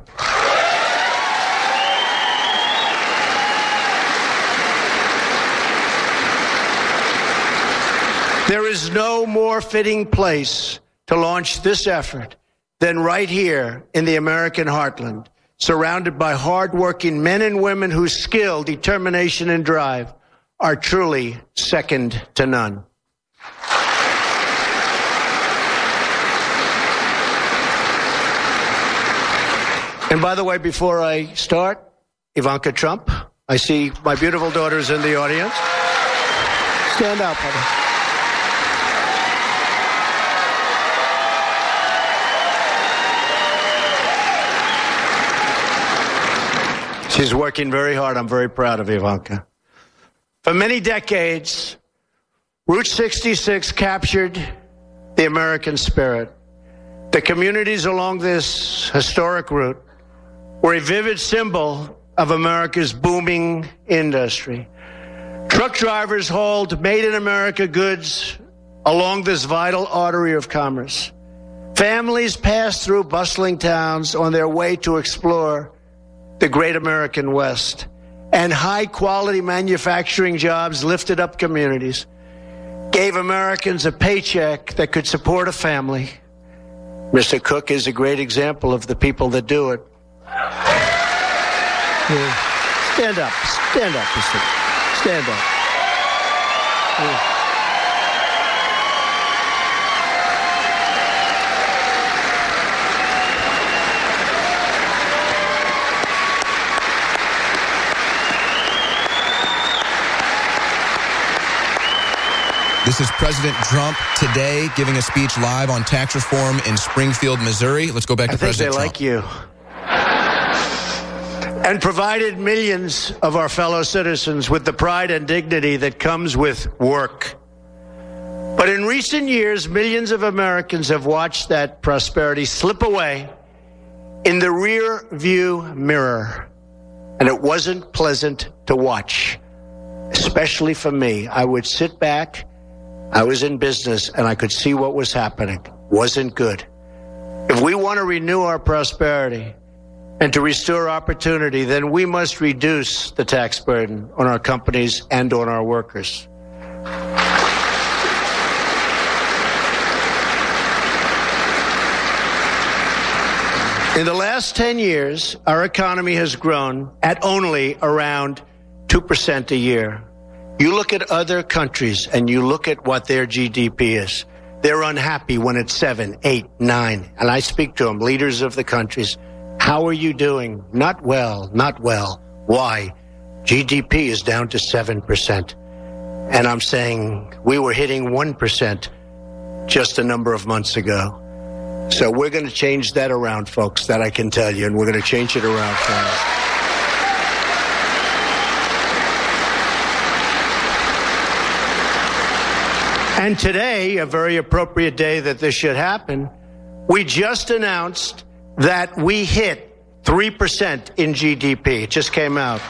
There is no more fitting place to launch this effort than right here in the American heartland, surrounded by hardworking men and women whose skill, determination, and drive are truly second to none. And by the way, before I start, Ivanka Trump, I see my beautiful daughters in the audience. Stand up, honey. She's working very hard. I'm very proud of Ivanka. For many decades, Route 66 captured the American spirit, the The communities along this historic route were a vivid symbol of America's booming industry. Truck drivers hauled made-in-America goods along this vital artery of commerce. Families passed through bustling towns on their way to explore the great American West. And high-quality manufacturing jobs lifted up communities, gave Americans a paycheck that could support a family. Mr. Cook is a great example of the people that do it. Stand up, Mr. Stand up. This is President Trump today giving a speech live on tax reform in Springfield, Missouri. Let's go back to President Trump. I think they like you. And provided millions of our fellow citizens with the pride and dignity that comes with work. But in recent years, millions of Americans have watched that prosperity slip away in the rear view mirror. And it wasn't pleasant to watch, especially for me. I would sit back. I was in business, and I could see what was happening. Wasn't good. If we want to renew our prosperity and to restore opportunity, then we must reduce the tax burden on our companies and on our workers. In the last 10 years, our economy has grown at only around 2% a year. You look at other countries and you look at what their GDP is. They're unhappy when it's 7, 8, 9. And I speak to them, leaders of the countries. How are you doing? Not well, not well. Why? GDP is down to 7%. And I'm saying we were hitting 1% just a number of months ago. So we're going to change that around, folks, that I can tell you. And we're going to change it around fast. And today, a very appropriate day that this should happen, we just announced that we hit 3% in GDP. It just came out.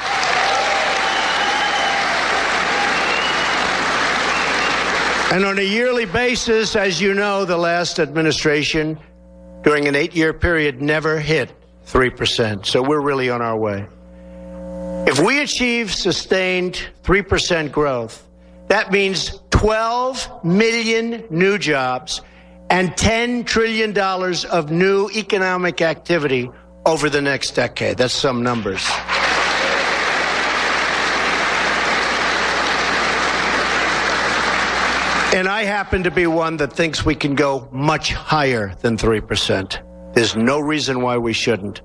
And on a yearly basis, as you know, the last administration, during an 8-year period, never hit 3%. So we're really on our way. If we achieve sustained 3% growth, that means 12 million new jobs and $10 trillion of new economic activity over the next decade. That's some numbers. And I happen to be one that thinks we can go much higher than 3%. There's no reason why we shouldn't.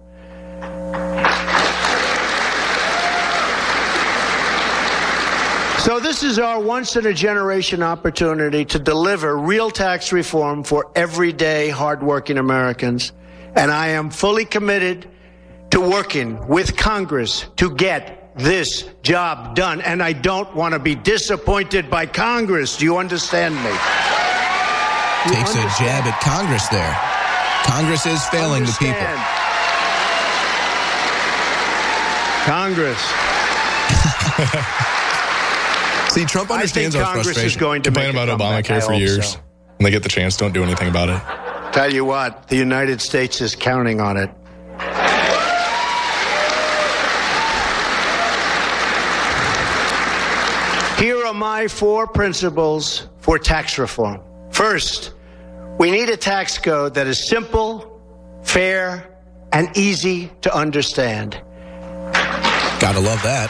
So this is our once-in-a-generation opportunity to deliver real tax reform for everyday, hardworking Americans. And I am fully committed to working with Congress to get this job done. And I don't want to be disappointed by Congress. Do you understand me? Takes a jab at Congress there. Congress is failing the people. Congress. See, Trump understands our frustration. Complain about Obamacare for years. When they get the chance, don't do anything about it. Tell you what, the United States is counting on it. Here are my 4 principles for tax reform. First, we need a tax code that is simple, fair, and easy to understand. Gotta love that.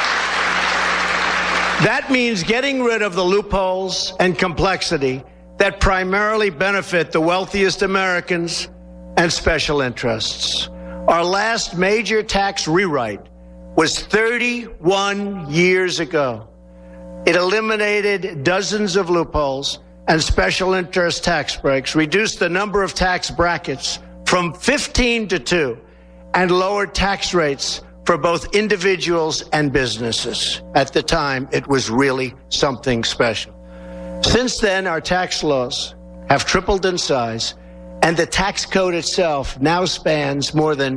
That means getting rid of the loopholes and complexity that primarily benefit the wealthiest Americans and special interests. Our last major tax rewrite was 31 years ago. It eliminated dozens of loopholes and special interest tax breaks, reduced the number of tax brackets from 15 to 2, and lowered tax rates for both individuals and businesses. At the time, it was really something special. Since then, our tax laws have tripled in size, And the tax code itself now spans more than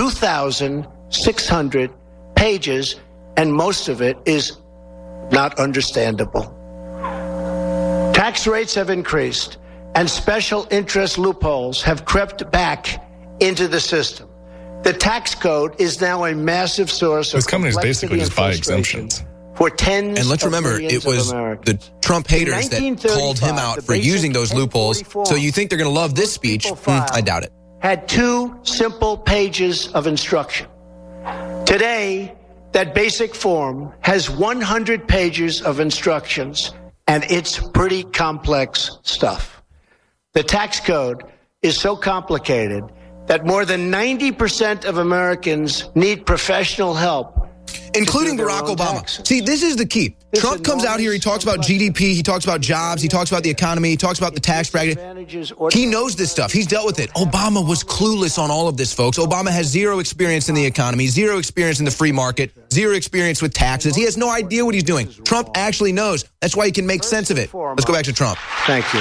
2,600 pages, and most of it is not understandable. Tax rates have increased, and special interest loopholes have crept back into the system. The tax code is now a massive source Those of companies complexity basically just and buy frustration exemptions. for tens And let's of remember, millions it was of Americans. the Trump haters that called him out for using those loopholes. So you think they're going to love this speech? I doubt it. Had 2 simple pages of instruction. Today, that basic form has 100 pages of instructions, and it's pretty complex stuff. The tax code is so complicated that more than 90% of Americans need professional help, including Barack Obama. See, this is the key. Trump comes out here, he talks about GDP, he talks about jobs, he talks about the economy, he talks about the tax bracket. He knows this stuff. He's dealt with it. Obama was clueless on all of this, folks. Obama has zero experience in the economy, zero experience in the free market, zero experience with taxes. He has no idea what he's doing. Trump actually knows. That's why he can make sense of it. Let's go back to Trump. Thank you.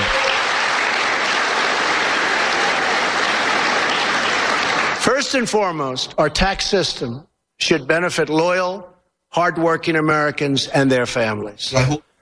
First and foremost, our tax system should benefit loyal, hardworking Americans and their families.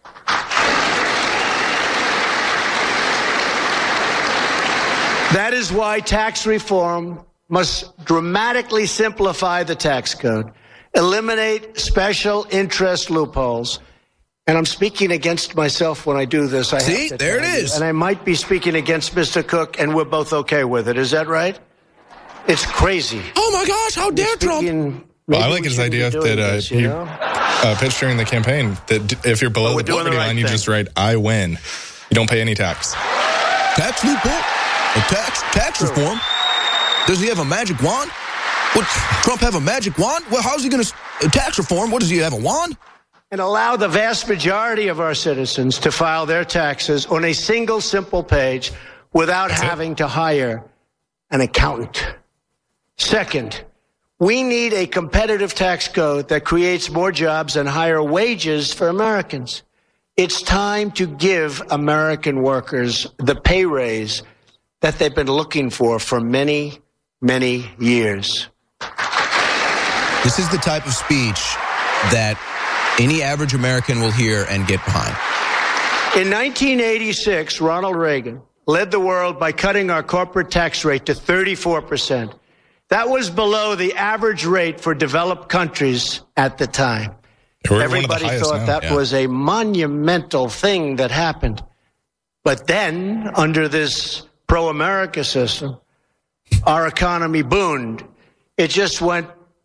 That is why tax reform must dramatically simplify the tax code, eliminate special interest loopholes. And I'm speaking against myself when I do this. See, there it is. And I might be speaking against Mr. Cook, and we're both okay with it. Is that right? It's crazy. Oh, my gosh, how dare Trump? Well, I like his idea that he pitched during the campaign that if you're below the poverty line, you just write, I win. You don't pay any tax. Tax loophole? Tax reform? Does he have a magic wand? Would Trump have a magic wand? Well, how's he going to tax reform? What, does he have a wand? And allow the vast majority of our citizens to file their taxes on a single simple page without having to hire an accountant. Second, we need a competitive tax code that creates more jobs and higher wages for Americans. It's time to give American workers the pay raise that they've been looking for many, many years. This is the type of speech that any average American will hear and get behind. In 1986, Ronald Reagan led the world by cutting our corporate tax rate to 34%. That was below the average rate for developed countries at the time. Everybody thought that was a monumental thing that happened. But then, under this pro-America system, our economy boomed. It just went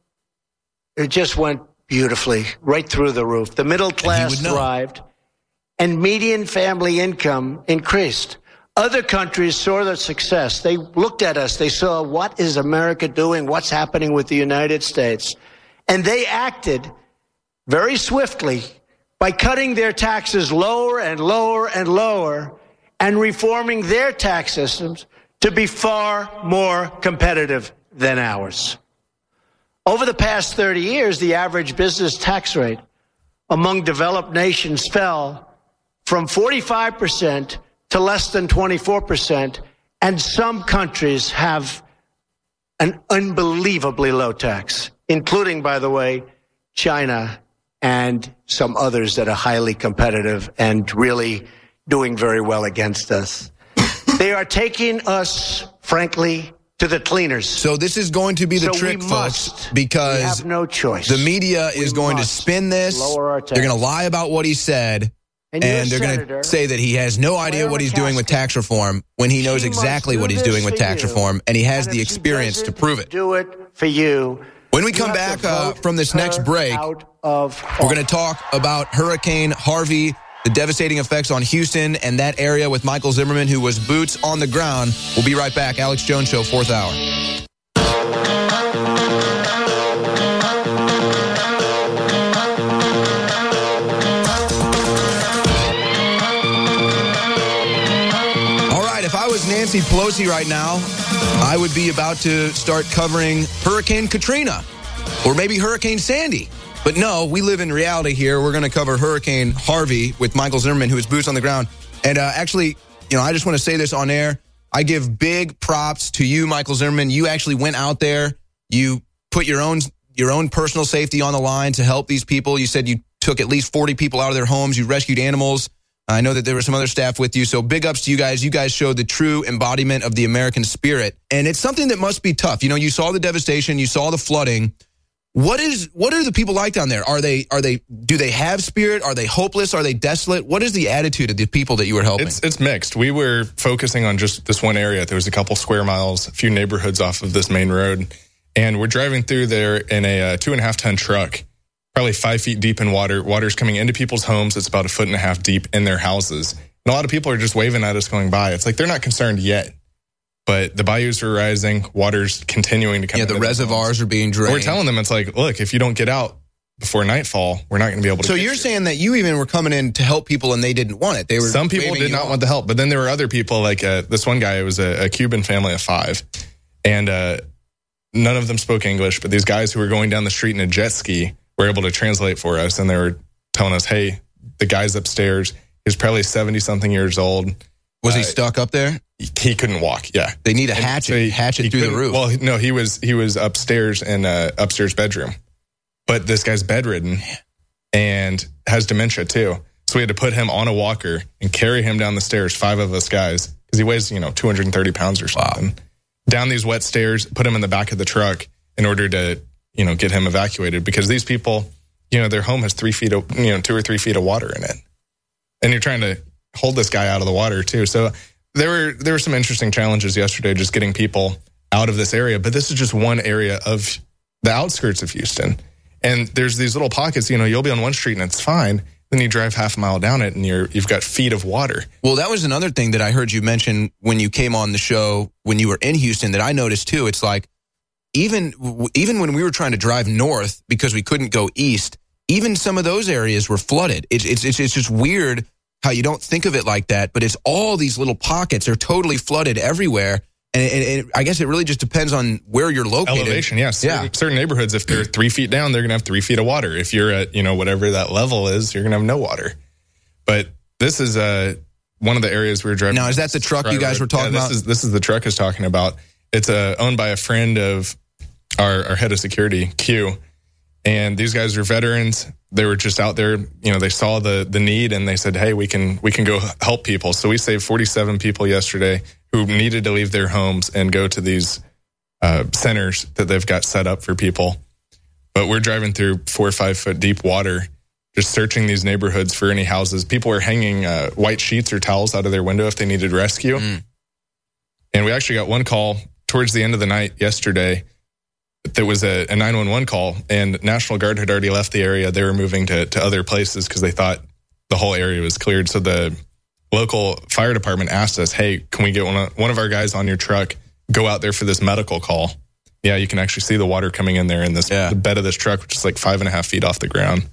beautifully, right through the roof. The middle class thrived, and median family income increased. Other countries saw the success. They looked at us. They saw, what is America doing? What's happening with the United States? And they acted very swiftly by cutting their taxes lower and lower and lower and reforming their tax systems to be far more competitive than ours. Over the past 30 years, the average business tax rate among developed nations fell from 45% to less than 24%, and some countries have an unbelievably low tax, including, by the way, China and some others that are highly competitive and really doing very well against us. They are taking us, frankly, to the cleaners. So this is going to be the trick, folks, because we have no choice. The media is going to spin this. They're going to lie about what he said. And they're going to say that he has no idea what he's doing with tax reform when he knows exactly what he's doing with tax reform, and he has the experience to prove it. Do it for you. When we come back from this next break, we're going to talk about Hurricane Harvey, the devastating effects on Houston and that area with Michael Zimmerman, who was boots on the ground. We'll be right back. Alex Jones Show, 4th hour. Nancy Pelosi right now, I would be about to start covering Hurricane Katrina or maybe Hurricane Sandy. But no, we live in reality here. We're going to cover Hurricane Harvey with Michael Zimmerman, who is boots on the ground. And actually, I just want to say this on air. I give big props to you, Michael Zimmerman. You actually went out there. You put your own personal safety on the line to help these people. You said you took at least 40 people out of their homes. You rescued animals. I know that there were some other staff with you. So big ups to you guys. You guys showed the true embodiment of the American spirit. And it's something that must be tough. You saw the devastation. You saw the flooding. What are the people like down there? Do they have spirit? Are they hopeless? Are they desolate? What is the attitude of the people that you were helping? It's mixed. We were focusing on just this one area. There was a couple square miles, a few neighborhoods off of this main road. And we're driving through there in a 2.5-ton truck, probably 5 feet deep in water. Water's coming into people's homes. It's about 1.5 feet deep in their houses. And a lot of people are just waving at us going by. It's like they're not concerned yet. But the bayous are rising. Water's continuing to come in. Yeah, the reservoirs are being drained. We're telling them, it's like, look, if you don't get out before nightfall, we're not going to be able to. So you're saying that you even were coming in to help people and they didn't want it. Some people did not want the help. But then there were other people, like this one guy, it was a Cuban family of 5. And none of them spoke English. But these guys who were going down the street in a jet ski were able to translate for us. And they were telling us, hey, the guy's upstairs. He's probably 70-something years old. Was he stuck up there? He couldn't walk. Yeah, they need a hatchet through the roof. Well, no, he was upstairs in upstairs bedroom, but this guy's bedridden and has dementia too. So we had to put him on a walker and carry him down the stairs. 5 of us guys, because he weighs 230 pounds or something. Wow. Down these wet stairs, put him in the back of the truck in order to get him evacuated, because these people, their home has 3 feet of 2 or 3 feet of water in it, and you're trying to hold this guy out of the water too. So there were some interesting challenges yesterday, just getting people out of this area. But this is just one area of the outskirts of Houston. And there's these little pockets, you'll be on one street and it's fine. Then you drive half a mile down it and you've got feet of water. Well, that was another thing that I heard you mention when you came on the show, when you were in Houston, that I noticed too. It's like, even when we were trying to drive north because we couldn't go east, even some of those areas were flooded. It's just weird how you don't think of it like that, but it's all these little pockets. They're totally flooded everywhere. And I guess it really just depends on where you're located. Elevation, yes. Yeah. Certain neighborhoods, if they're 3 feet down, they're going to have 3 feet of water. If you're at, whatever that level is, you're going to have no water. But this is one of the areas we were driving. Now, is that the truck you guys were talking about? This is the truck I was talking about. It's owned by a friend of our head of security, Q. And these guys are veterans. They were just out there, they saw the need and they said, hey, we can go help people. So we saved 47 people yesterday who needed to leave their homes and go to these centers that they've got set up for people. But we're driving through 4 or 5 foot deep water, just searching these neighborhoods for any houses. People were hanging white sheets or towels out of their window if they needed rescue. And we actually got one call towards the end of the night yesterday. There was a 911 call, and National Guard had already left the area. They were moving to other places because they thought the whole area was cleared. So the local fire department asked us, hey, can we get one of our guys on your truck, go out there for this medical call? Yeah, you can actually see the water coming in there in the bed of this truck, which is like 5.5 feet off the ground.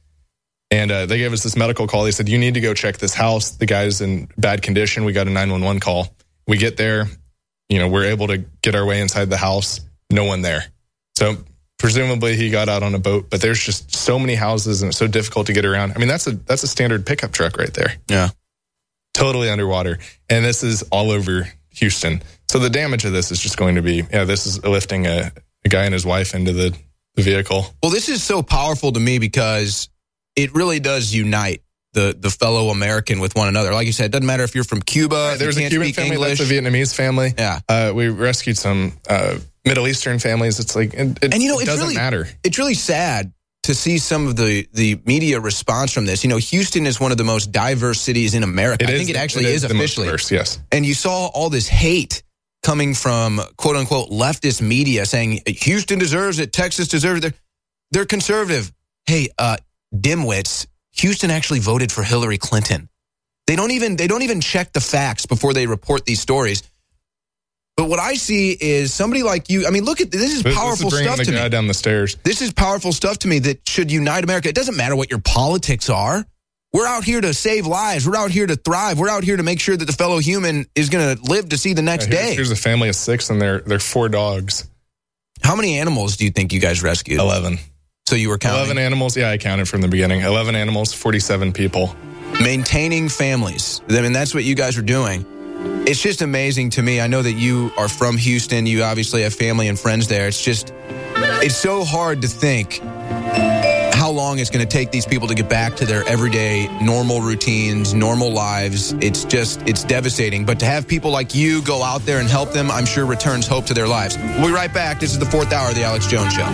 And they gave us this medical call. They said, you need to go check this house. The guy's in bad condition. We got a 911 call. We get there, we're able to get our way inside the house. No one there. So presumably he got out on a boat, but there's just so many houses and it's so difficult to get around. I mean, that's a standard pickup truck right there. Yeah. Totally underwater. And this is all over Houston. So the damage of this is just going to be, this is lifting a guy and his wife into the vehicle. Well, this is so powerful to me because it really does unite the fellow American with one another. Like you said, it doesn't matter if you're from Cuba. There's a Cuban family, English. That's a Vietnamese family. Yeah. We rescued some Middle Eastern families. It's like, it doesn't matter. It's really sad to see some of the media response from this. Houston is one of the most diverse cities in America. I think it actually is officially. The most diverse, yes. And you saw all this hate coming from quote unquote leftist media saying Houston deserves it, Texas deserves it. They're conservative. Hey, dimwits, Houston actually voted for Hillary Clinton. They don't even check the facts before they report these stories. But what I see is somebody like you. I mean, look at this is powerful stuff to me. Guy down the stairs. This is powerful stuff to me that should unite America. It doesn't matter what your politics are. We're out here to save lives. We're out here to thrive. We're out here to make sure that the fellow human is going to live to see the next day. Here's a family of 6 and they're 4 dogs. How many animals do you think you guys rescued? 11. So you were counting? 11 animals. Yeah, I counted from the beginning. 11 animals, 47 people. Maintaining families. I mean, that's what you guys are doing. it's just amazing to me. I know that you are from Houston. You obviously have family and friends there. It's so hard to think how long it's going to take these people to get back to their everyday normal routines, normal lives. It's devastating. But to have people like you go out there and help them, I'm sure returns hope to their lives. We'll be right back. This is the 4th hour of the Alex Jones Show.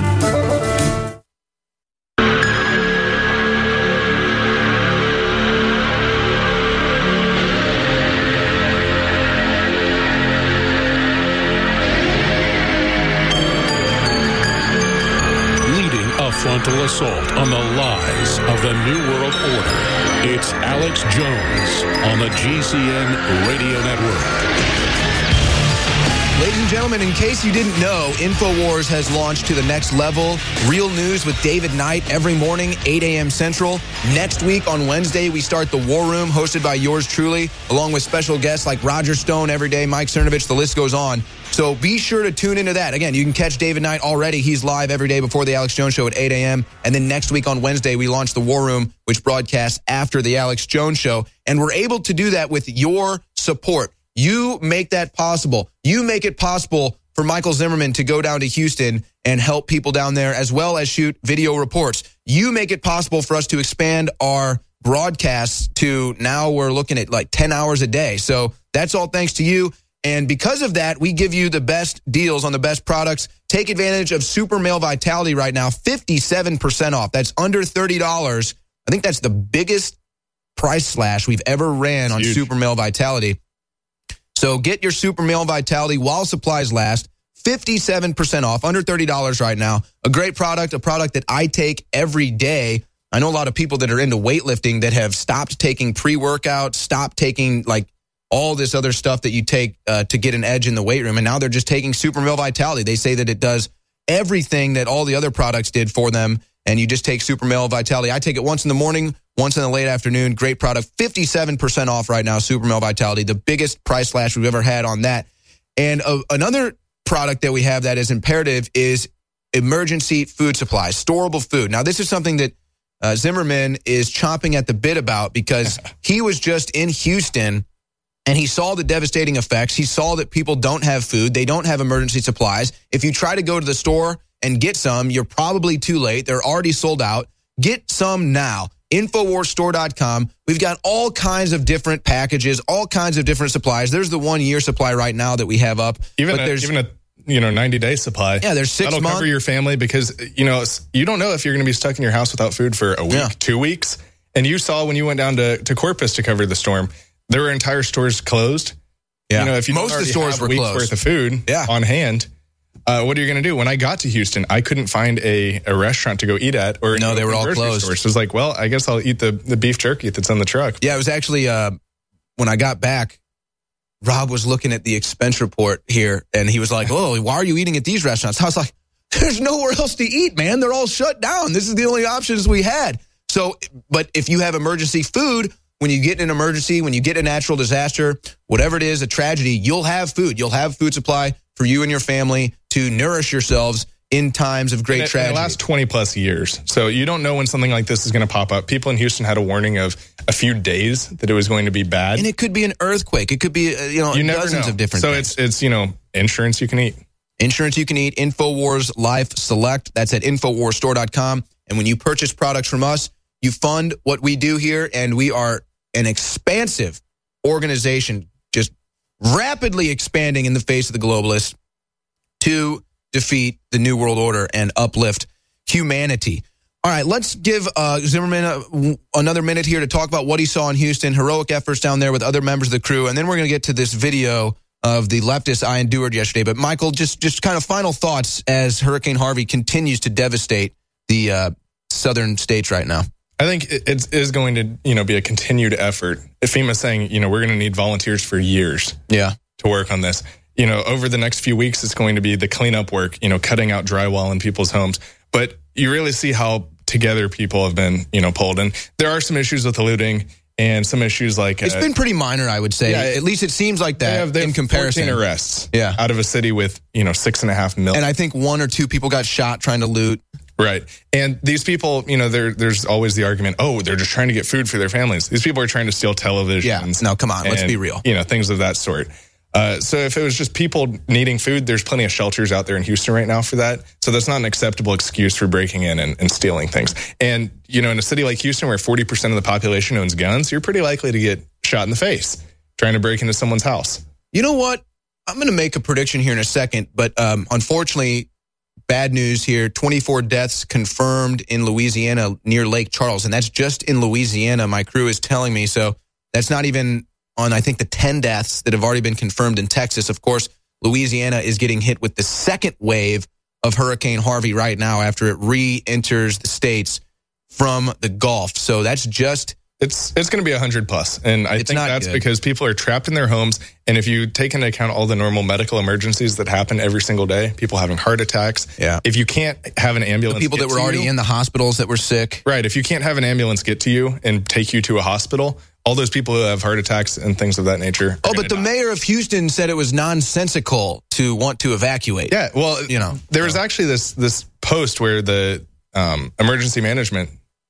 Frontal assault on the lies of the New World Order. It's Alex Jones on the GCN Radio Network. Ladies and gentlemen, in case you didn't know, InfoWars has launched to the next level. Real news with David Knight every morning, 8 a.m. Central. Next week on Wednesday, we start the War Room, hosted by yours truly, along with special guests like Roger Stone every day, Mike Cernovich, the list goes on. So be sure to tune into that. Again, you can catch David Knight already. He's live every day before the Alex Jones Show at 8 a.m. And then next week on Wednesday, we launch the War Room, which broadcasts after the Alex Jones Show. And we're able to do that with your support. You make that possible. You make it possible for Michael Zimmerman to go down to Houston and help people down there, as well as shoot video reports. You make it possible for us to expand our broadcasts to now we're looking at like 10 hours a day. So that's all thanks to you. And because of that, we give you the best deals on the best products. Take advantage of Super Male Vitality right now, 57% off. That's under $30. I think that's the biggest price slash we've ever ran on Super Male Vitality. So get your Super Male Vitality while supplies last. 57% off, under $30 right now. A great product, a product that I take every day. I know a lot of people that are into weightlifting that have stopped taking pre-workout, stopped taking like all this other stuff that you take to get an edge in the weight room, and now they're just taking Super Male Vitality. They say that it does everything that all the other products did for them, and you just take Super Male Vitality. I take it once in the morning, once in the late afternoon. Great product. 57% off right now, Super Male Vitality. The biggest price slash we've ever had on that. And another product that we have that is imperative is emergency food supplies, storable food. Now, this is something that Zimmerman is chomping at the bit about because he was just in Houston and he saw the devastating effects. He saw that people don't have food. They don't have emergency supplies. If you try to go to the store and get some, you're probably too late. They're already sold out. Get some now. InfoWarsStore.com. We've got all kinds of different packages, all kinds of different supplies. There's the 1 year supply right now that we have up. Even a 90-day supply. Yeah, there's 6 months. That'll cover your family because, you don't know if you're going to be stuck in your house without food for a week, 2 weeks. And you saw when you went down to Corpus to cover the storm, there were entire stores closed. Yeah, if you most of the stores were closed. Worth of food on hand, what are you going to do? When I got to Houston, I couldn't find a restaurant to go eat at. No, they were all closed. Stores. So it was like, well, I guess I'll eat the beef jerky that's on the truck. Yeah, it was actually, when I got back, Rob was looking at the expense report here, and he was like, oh, why are you eating at these restaurants? I was like, there's nowhere else to eat, man. They're all shut down. This is the only options we had. So, but if you have emergency food, when you get in an emergency, when you get a natural disaster, whatever it is, a tragedy, you'll have food. You'll have food supply for you and your family to nourish yourselves in times of great tragedy. In the last 20 plus years. So you don't know when something like this is going to pop up. People in Houston had a warning of a few days that it was going to be bad. And it could be an earthquake. It could be, dozens of different things. So it's insurance you can eat. Insurance you can eat. InfoWars Life Select. That's at InfoWarsStore.com. And when you purchase products from us, you fund what we do here, and we are an expansive organization, just rapidly expanding in the face of the globalists to defeat the New World Order and uplift humanity. All right, let's give Zimmerman another minute here to talk about what he saw in Houston, heroic efforts down there with other members of the crew, and then we're going to get to this video of the leftists I endured yesterday. But, Michael, just kind of final thoughts as Hurricane Harvey continues to devastate the southern states right now. I think it is going to, be a continued effort. FEMA's saying, we're going to need volunteers for years to work on this. Over the next few weeks, it's going to be the cleanup work, cutting out drywall in people's homes. But you really see how together people have been, pulled. And there are some issues with the looting and some issues like... It's been pretty minor, I would say. Yeah, at least it seems like that they have in comparison. 14 arrests out of a city with, 6.5 million. And I think 1 or 2 people got shot trying to loot. Right. And these people, there's always the argument, they're just trying to get food for their families. These people are trying to steal televisions. Yeah, no, come on, let's be real. Things of that sort. So if it was just people needing food, there's plenty of shelters out there in Houston right now for that. So that's not an acceptable excuse for breaking in and stealing things. And, in a city like Houston where 40% of the population owns guns, you're pretty likely to get shot in the face trying to break into someone's house. You know what? I'm going to make a prediction here in a second, but unfortunately, bad news here. 24 deaths confirmed in Louisiana near Lake Charles, and that's just in Louisiana, my crew is telling me. So that's not even on, I think, the 10 deaths that have already been confirmed in Texas. Of course, Louisiana is getting hit with the second wave of Hurricane Harvey right now after it re-enters the states from the Gulf. So that's just... It's going to be 100 plus. And I think that's because people are trapped in their homes. And if you take into account all the normal medical emergencies that happen every single day, people having heart attacks. Yeah. If you can't have an ambulance, the people that were already in the hospitals that were sick. Right. If you can't have an ambulance get to you and take you to a hospital, all those people who have heart attacks and things of that nature. But the mayor of Houston said it was nonsensical to want to evacuate. Yeah. Well, there was actually this post where the emergency management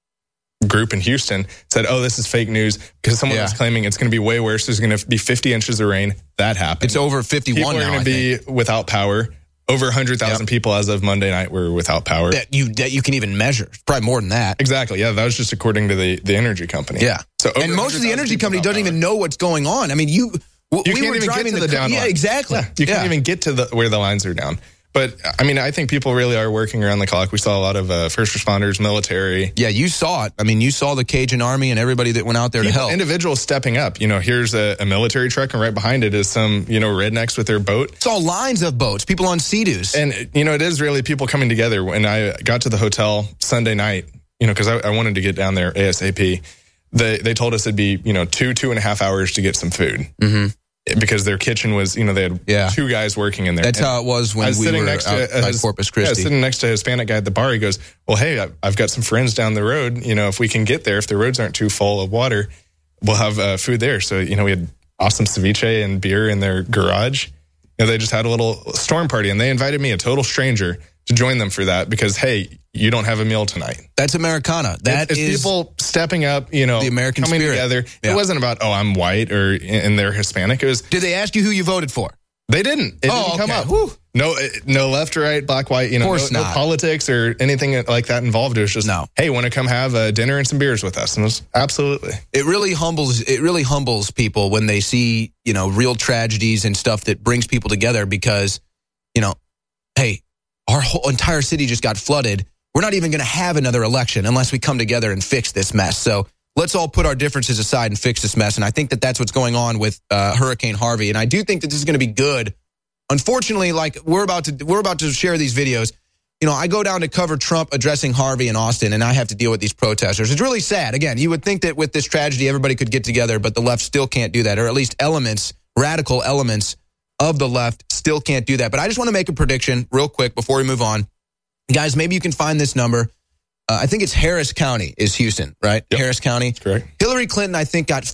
group in Houston said, this is fake news because someone was claiming it's going to be way worse. There's going to be 50 inches of rain. That happened. It's over 51 now, People are going to be without power. Over 100,000 people as of Monday night were without power. That you can even measure. Probably more than that. Exactly. Yeah, that was just according to the energy company. Yeah. So and most of the energy company doesn't even know what's going on. I mean, we can't were even driving get to the down line. Yeah, exactly. Yeah, you can't even get to where the lines are down. But, I mean, I think people really are working around the clock. We saw a lot of first responders, military. Yeah, you saw it. I mean, you saw the Cajun Army and everybody that went out there to help. Individuals stepping up. Here's a military truck, and right behind it is some, rednecks with their boat. It's all lines of boats, people on Sea-Doos. And, it is really people coming together. When I got to the hotel Sunday night, because I wanted to get down there ASAP, they told us it'd be, 2.5 hours to get some food. Mm-hmm. Because their kitchen was, they had two guys working in there. That's how it was when we were out by Corpus Christi. Yeah, sitting next to a Hispanic guy at the bar. He goes, well, hey, I've got some friends down the road. If we can get there, if the roads aren't too full of water, we'll have food there. So, we had awesome ceviche and beer in their garage. They just had a little storm party, and they invited me, a total stranger, to join them for that because, hey, you don't have a meal tonight. That's Americana. That is people stepping up, the American coming spirit. Together. Yeah. It wasn't about, I'm white and they're Hispanic. It was. Did they ask you who you voted for? They didn't. It didn't come up. Whew. No left or right, black, white, of course no politics or anything like that involved. It was just, hey, want to come have a dinner and some beers with us? And it was absolutely. It really humbles people when they see, real tragedies and stuff that brings people together because, hey, our whole entire city just got flooded. We're not even going to have another election unless we come together and fix this mess. So let's all put our differences aside and fix this mess. And I think that that's what's going on with Hurricane Harvey. And I do think that this is going to be good. Unfortunately, like we're about to share these videos. I go down to cover Trump addressing Harvey in Austin, and I have to deal with these protesters. It's really sad. Again, you would think that with this tragedy, everybody could get together, but the left still can't do that, or at least radical elements of the left still can't do that. But I just want to make a prediction real quick before we move on. Guys, maybe you can find this number. I think it's Harris County is Houston, right? Yep. Harris County. That's correct. Hillary Clinton, I think, got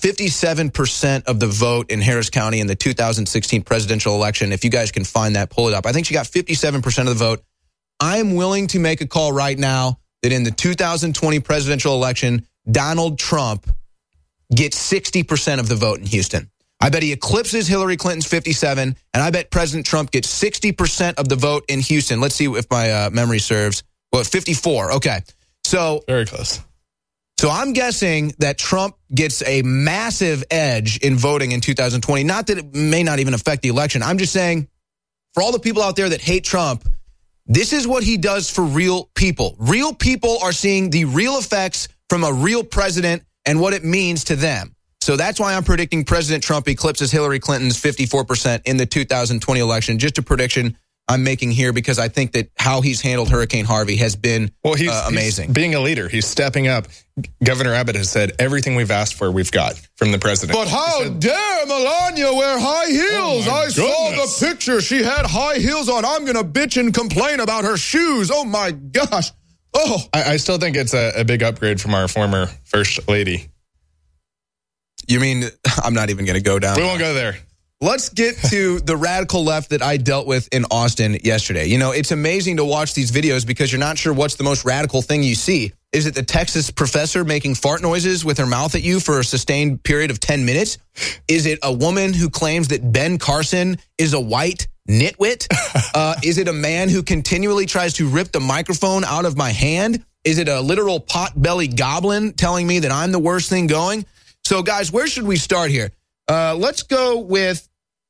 57% of the vote in Harris County in the 2016 presidential election. If you guys can find that, pull it up. I think she got 57% of the vote. I'm willing to make a call right now that in the 2020 presidential election, Donald Trump gets 60% of the vote in Houston. I bet he eclipses Hillary Clinton's 57, and I bet President Trump gets 60% of the vote in Houston. Let's see if my memory serves. Well, 54. Okay. So very close. So I'm guessing that Trump gets a massive edge in voting in 2020. Not that it may not even affect the election. I'm just saying, for all the people out there that hate Trump, this is what he does for real people. Real people are seeing the real effects from a real president and what it means to them. So that's why I'm predicting President Trump eclipses Hillary Clinton's 54% in the 2020 election. Just a prediction I'm making here because I think that how he's handled Hurricane Harvey has been amazing. He's being a leader. He's stepping up. Governor Abbott has said everything we've asked for, we've got from the president. But how dare Melania wear high heels? I saw the picture. She had high heels on. I'm going to bitch and complain about her shoes. Oh, my gosh. Oh, I still think it's a big upgrade from our former first lady. You mean, I'm not even going to go down. We won't go there. let's get to the radical left that I dealt with in Austin yesterday. You know, it's amazing to watch these videos because you're not sure what's the most radical thing you see. Is it the Texas professor making fart noises with her mouth at you for a sustained period of 10 minutes? Is it a woman who claims that Ben Carson is a white nitwit? Is it a man who continually tries to rip the microphone out of my hand? Is it a literal pot-bellied goblin telling me that I'm the worst thing going? So, guys, where should we start here? Let's start with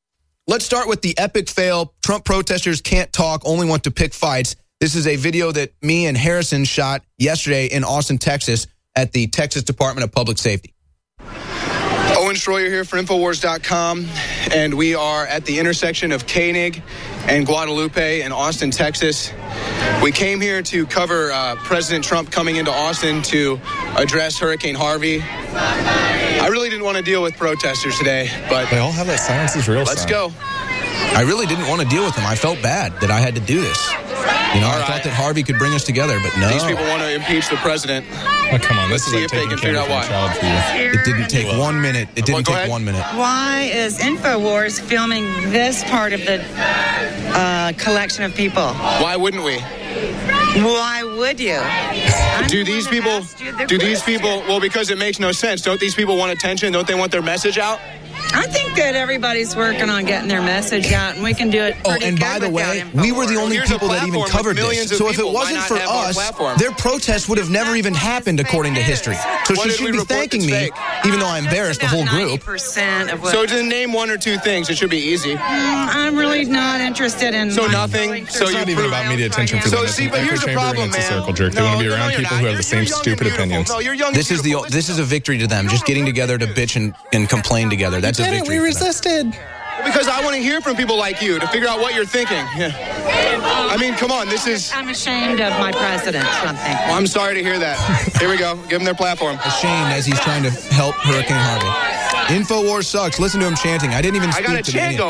the epic fail. Trump protesters can't talk, only want to pick fights. This is a video that me and Harrison shot yesterday in Austin, Texas, at the Texas Department of Public Safety. Owen Schroyer here for Infowars.com, and we are at the intersection of Koenig and Guadalupe in Austin, Texas. We came here to cover President Trump coming into Austin to address Hurricane Harvey. I really didn't want to deal with protesters today, but they all have that silence is real. Let's go. I really didn't want to deal with them. I felt bad that I had to do this. You know, I thought that Harvey could bring us together, but no. These people want to impeach the president. Oh, come on. Let's see if they can figure out why. It didn't take 1 minute. It didn't take 1 minute. Why is InfoWars filming this part of the collection of people? Why wouldn't we? Why would you? Do these people, well, because it makes no sense. Don't these people want attention? Don't they want their message out? I think that everybody's working on getting their message out, and we can do it pretty and by the way, we were the only people that even covered this. So if it wasn't for us, their protest would have never even happened, according to history. So she should be thanking me, even though I embarrassed the whole group. So just name one or two things. It should be easy. I'm really not interested in... So nothing? So it's not even about media attention for them. See, but here's the problem, man. It's a circle jerk. They want to be around people who have the same stupid opinions. This is a victory to them, just getting together to bitch and complain together. That's a victory. We resisted. Because I want to hear from people like you to figure out what you're thinking. Yeah. I mean, come on, this is... I'm ashamed of my president, something. Well, I'm sorry to hear that. Here we go. Give him their platform. Ashamed as he's trying to help Hurricane Harvey. InfoWars sucks. Listen to him chanting. I didn't even speak to I got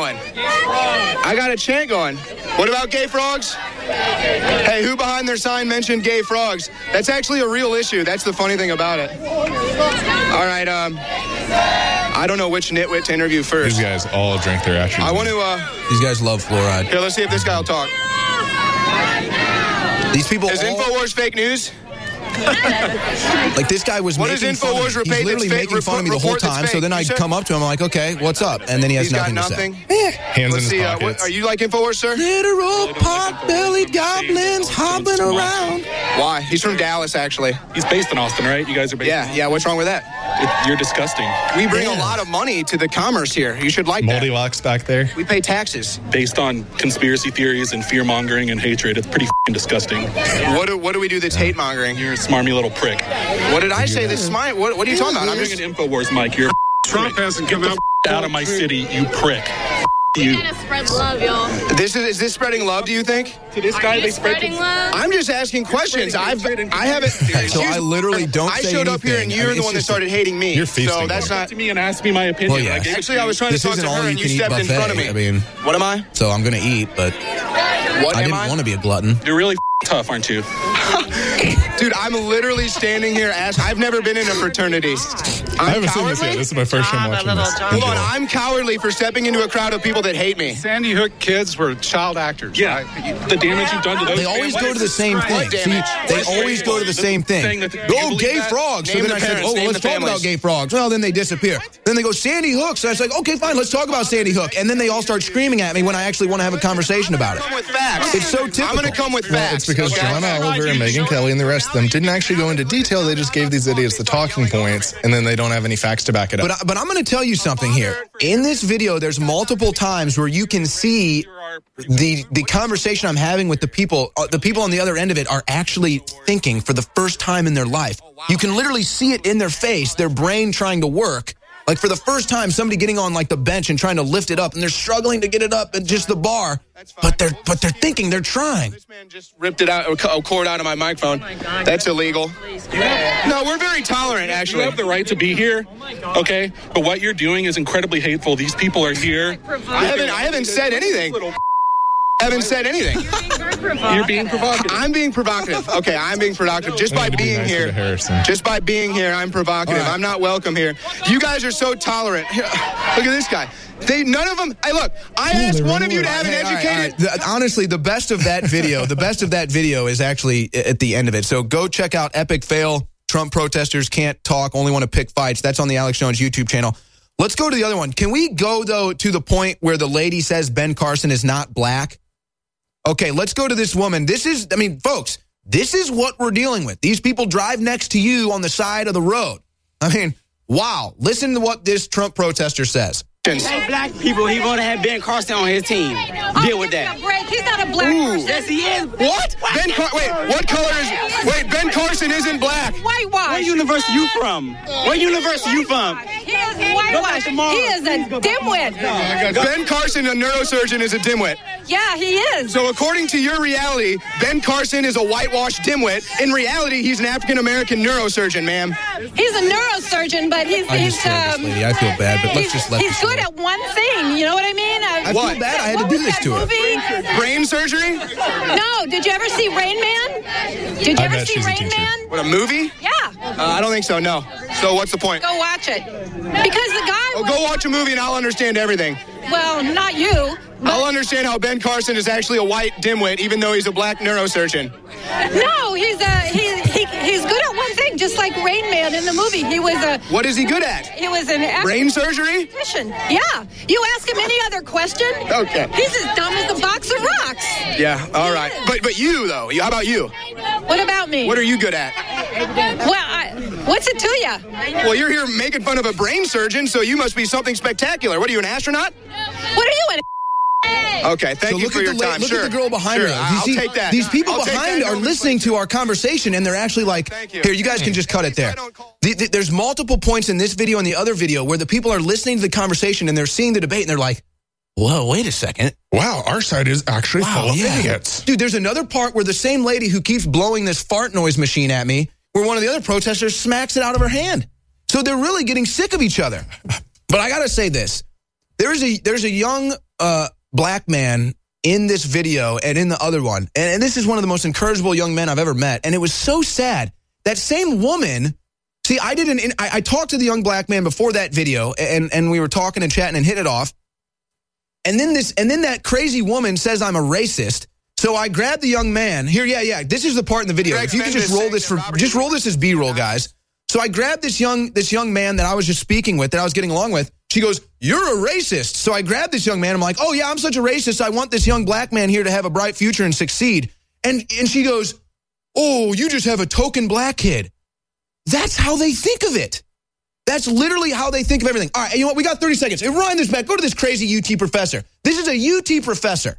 a chant going. What about gay frogs? Hey, who behind their sign mentioned gay frogs? That's actually a real issue. That's the funny thing about it. All right, I don't know which nitwit to interview first. These guys all drink their ashes. I want to... These guys love fluoride. Here, let's see if this guy will talk. These people Is InfoWars fake news? Like this guy was making fun of me. He's literally making fun of me the whole time. So then I'd come up to him, I'm like, okay, what's up? And then he has nothing to say. Hands in his pockets. Are you like InfoWars, sir? Literal pot-bellied goblins hopping around. Why? He's from Dallas, actually. He's based in Austin, right? You guys are based in Austin? Yeah, what's wrong with that? You're disgusting. We bring a lot of money to the commerce here. You should like that. Moldy Locks back there. We pay taxes. Based on conspiracy theories and fear-mongering and hatred. It's pretty disgusting. What do we do that's hate-mongering? You're a smarmy little prick. What did I say? This is my... What are you talking about? I'm doing an InfoWars, Mike. You're Trump hasn't come out of my city, you prick. You. Spread love, y'all. Is this spreading love, do you think? To this guy, they spreading love? I'm just asking questions. I haven't... So I literally don't say anything. I showed up here and you're the one that started hating me. You're feasting. So that's not... to me and ask me my opinion. Well, yeah. Actually, I was trying to talk to her and you stepped in front of me. I mean, what am I? So I'm going to eat, but I didn't want to be a glutton. You're really tough, aren't you? Dude, I'm literally standing here I've never been in a fraternity. I haven't seen this yet. This is my first time watching this. Hold on, I'm cowardly for stepping into a crowd of people that hate me. Sandy Hook kids were child actors. Yeah, right? The damage you've done to those. They always go to the same thing. See, they always go to the same thing. Go gay frogs. So then I said, oh, well, let's talk about gay frogs. Well, then they disappear. Then they go Sandy Hook. So I was like, okay, fine, let's talk about Sandy Hook. And then they all start screaming at me when I actually want to have a conversation about it. It's so typical. I'm going to come with facts. Well, it's because John Oliver and Megyn Kelly and the rest of them didn't actually go into detail. They just gave these idiots the talking points, and then they don't have any facts to back it up. But I'm going to tell you something here. In this video, there's multiple times where you can see the conversation I'm having with the people on the other end of it are actually thinking for the first time in their life. You can literally see it in their face, their brain trying to work. Like for the first time, somebody getting on like the bench and trying to lift it up, and they're struggling to get it up at just the bar. But they're thinking, they're trying. This man just ripped it out, a cord out of my microphone. That's illegal. No, we're very tolerant, actually. You have the right to be here, okay? But what you're doing is incredibly hateful. These people are here. I haven't said anything. haven't said anything. You're being provocative. I'm being provocative. Okay, I'm being provocative. Just by being here. Just by being here, I'm provocative. I'm not welcome here. You guys are so tolerant. Here, look at this guy. None of them. Hey, look. I asked one of you to have an educated. Honestly, the best of that video is actually at the end of it. So go check out Epic Fail. Trump protesters can't talk, only want to pick fights. That's on the Alex Jones YouTube channel. Let's go to the other one. Can we go, though, to the point where the lady says Ben Carson is not black? Okay, let's go to this woman. Folks, this is what we're dealing with. These people drive next to you on the side of the road. Wow. Listen to what this Trump protester says. Hey, black people, he want to have Ben Carson on his team. Deal with that. He's not a black person. Yes, he is. What? What color is... Wait, Ben Carson isn't black. Whitewash. What university you from? What university you from? He is whitewash. He is a dimwit. Ben Carson, a neurosurgeon, is a dimwit. Yeah, he is. So according to your reality, Ben Carson is a whitewashed dimwit. In reality, he's an African-American neurosurgeon, ma'am. He's a neurosurgeon, but he's lady, I feel bad, but let's just let he's good at one thing. You know what I mean? I feel bad. I had to do this to her. Brain surgery? No. Did you ever see Rain Man? Did you ever see Rain Man? What, a movie? Yeah. I don't think so, no. So what's the point? Go watch it. Because the guy go watch a movie and I'll understand everything. Well, not you. I'll understand how Ben Carson is actually a white dimwit, even though he's a black neurosurgeon. No, he's good at one thing, just like Rain Man in the movie. He was a... What is he good at? He was an... Brain surgery? Yeah. You ask him any other question? Okay. He's as dumb as a box of rocks. Yeah, all right. But you, though, how about you? What about me? What are you good at? Well, what's it to you? Well, you're here making fun of a brain surgeon, so you must be something spectacular. What are you, an astronaut? What are you, an... Okay, thank you for your time. Look at the girl behind her. I'll take that. These people behind are listening to our conversation, and they're actually like, here, you guys can just cut it there. There's multiple points in this video and the other video where the people are listening to the conversation, and they're seeing the debate, and they're like, whoa, wait a second. Wow, our side is actually full of idiots. Dude, there's another part where the same lady who keeps blowing this fart noise machine at me, where one of the other protesters smacks it out of her hand. So they're really getting sick of each other. But I got to say this. There's a young black man in this video and in the other one. And this is one of the most encourageable young men I've ever met. And it was so sad. That same woman, see, I talked to the young black man before that video, and we were talking and chatting and hit it off. And then that crazy woman says I'm a racist. So I grabbed the young man. Here, yeah. This is the part in the video. If you could just roll this as B-roll, guys. So I grabbed this young man that I was just speaking with, that I was getting along with. She goes, "You're a racist." So I grabbed this young man. I'm like, "Oh yeah, I'm such a racist. I want this young black man here to have a bright future and succeed." And she goes, "Oh, you just have a token black kid." That's how they think of it. That's literally how they think of everything. All right, you know what? We got 30 seconds. Hey, rewind this back. Go to this crazy UT professor. This is a UT professor.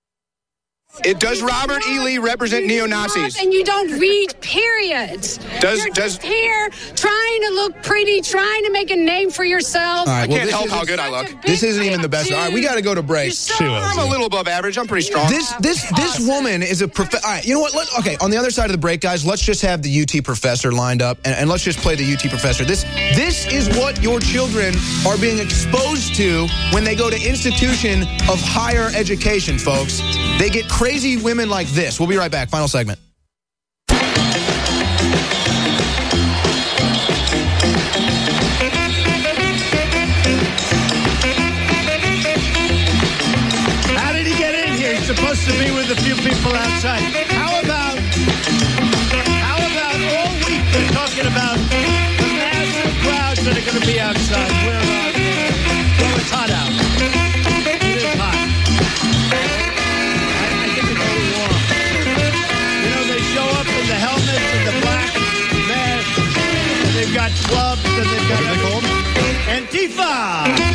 Does Robert E. Lee represent neo-Nazis? And you don't read, period. You're just here trying to look pretty, trying to make a name for yourself. All right, I can't help how good I look. This isn't even the best. All right, we got to go to break. I'm a little above average. I'm pretty strong. This woman is a professor. All right, you know what? Okay, on the other side of the break, guys, let's just have the UT professor lined up, and let's just play the UT professor. This is what your children are being exposed to when they go to institution of higher education, folks. They get crazy women like this. We'll be right back. Final segment. How did he get in here? He's supposed to be with a few people outside. How about all week they're talking about the massive crowds that are going to be outside. Well, it's hot out. It is hot. I think it's a little warm. You know, they show up in the helmets and the black masks, and they've got clubs, and they've got... What are they called? Antifa!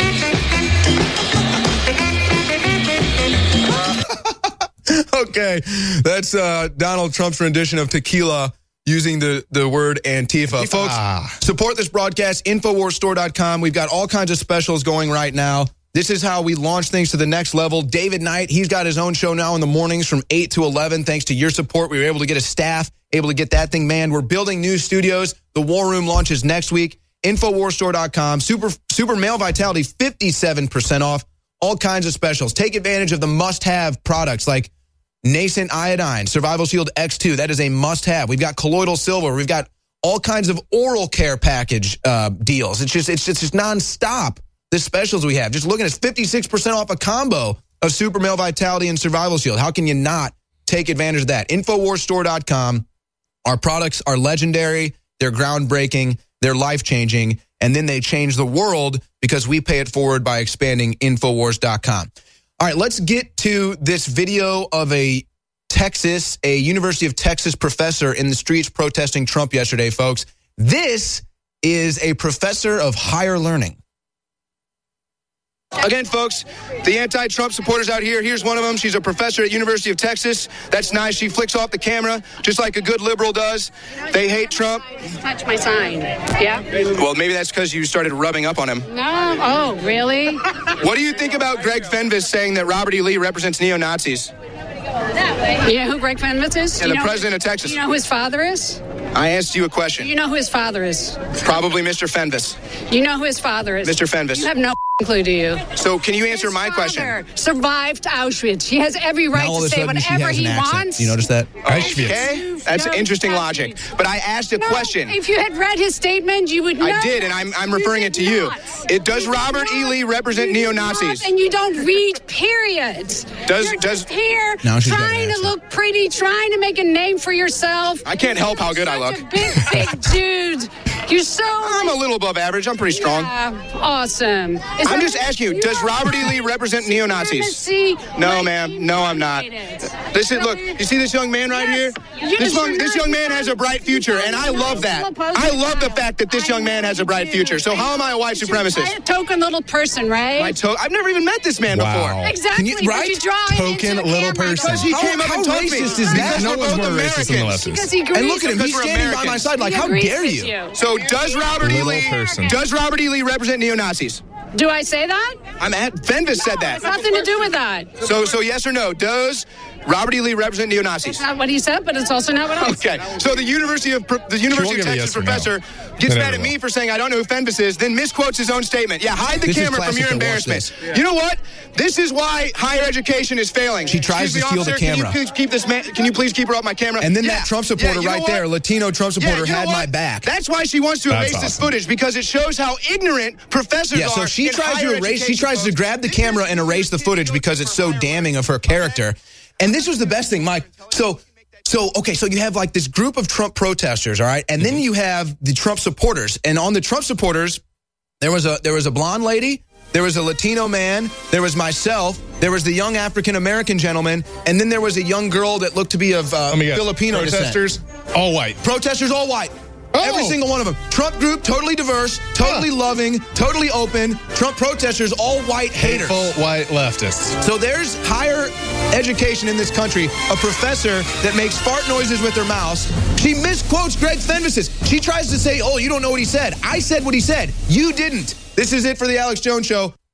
Okay, that's Donald Trump's rendition of tequila using the word Antifa. Folks, support this broadcast, InfoWarsStore.com. We've got all kinds of specials going right now. This is how we launch things to the next level. David Knight, he's got his own show now in the mornings from 8 to 11. Thanks to your support, we were able to get a staff, able to get that thing manned. We're building new studios. The War Room launches next week. InfoWarsStore.com. Super Male Vitality, 57% off. all kinds of specials. Take advantage of the must-have products like Nascent Iodine, Survival Shield X2. That is a must-have. We've got colloidal silver. We've got all kinds of oral care package deals. It's just nonstop, the specials we have. Just looking at 56% off a combo of Super Male Vitality and Survival Shield. How can you not take advantage of that? InfoWarsStore.com. Our products are legendary. They're groundbreaking. They're life-changing. And then they change the world because we pay it forward by expanding InfoWars.com. All right, let's get to this video of a University of Texas professor in the streets protesting Trump yesterday, folks. This is a professor of higher learning. Again, folks, the anti-Trump supporters out here, here's one of them. She's a professor at University of Texas. That's nice. She flicks off the camera just like a good liberal does. They hate Trump. Touch my sign. Yeah? Well, maybe that's because you started rubbing up on him. No. Oh, really? What do you think about Greg Fenves saying that Robert E. Lee represents neo-Nazis? You know who Greg Fenves is? Yeah, the president of Texas. Do you know who his father is? I asked you a question. You know who his father is? Probably Mr. Fenves. You know who his father is? Mr. Fenves. You have no clue, do you? So can you answer my question? His father survived Auschwitz. He has every right to say whatever he wants. You notice that? Okay, that's interesting logic. But I asked a question. If you had read his statement, you would know. I did, and I'm referring it to you. Does Robert E. Lee represent neo-Nazis? And you don't read, period. Does here trying to look pretty, trying to make a name for yourself. I can't help how good I look. Big dude. You're so... I'm a little above average. I'm pretty strong. Yeah, awesome. I'm just asking you, does Robert E. Lee represent neo-Nazis? No, ma'am. No, I'm not. Listen, look, you see this young man right here? This young man has a bright future, and I love that. I love the fact that this young man has a bright future. So how am I a white supremacist? A token little person, right? I've never even met this man before. Exactly. Right? You draw token little person. Because he came up and told me. Racist is that? No one's more racist than the leftists. Because he agrees. And look at him. He's standing by my side like, how dare you? So does Robert E. Lee represent neo-Nazis? Do I say that? Fenves said that. It's nothing to do with that. So yes or no, does Robert E. Lee represent neo-Nazis? It's not what he said, but it's also not what I said. Okay, so the University of Texas professor gets mad at me for saying I don't know who Fenves is, then misquotes his own statement. Yeah, hide the camera from your embarrassment. You know what? This is why higher education is failing. She tries to steal the camera. Can you please keep her off my camera? And then that Trump supporter there, Latino Trump supporter, had my back. That's why she wants to erase this footage, because it shows how ignorant professors are. So she tries to erase. She tries to grab the camera and erase the footage because it's so damning of her character. And this was the best thing, Mike. So you have like this group of Trump protesters, all right? And then you have the Trump supporters. And on the Trump supporters, there was a blonde lady, there was a Latino man, there was myself, there was the young African-American gentleman, and then there was a young girl that looked to be of Filipino protesters, descent. all white. Protesters, all white. Every single one of them. Trump group, totally diverse, totally loving, totally open. Trump protesters, all white haters. Hateful white leftists. So there's higher education in this country. A professor that makes fart noises with her mouth. She misquotes Greg Fenves. She tries to say, oh, you don't know what he said. I said what he said. You didn't. This is it for the Alex Jones Show.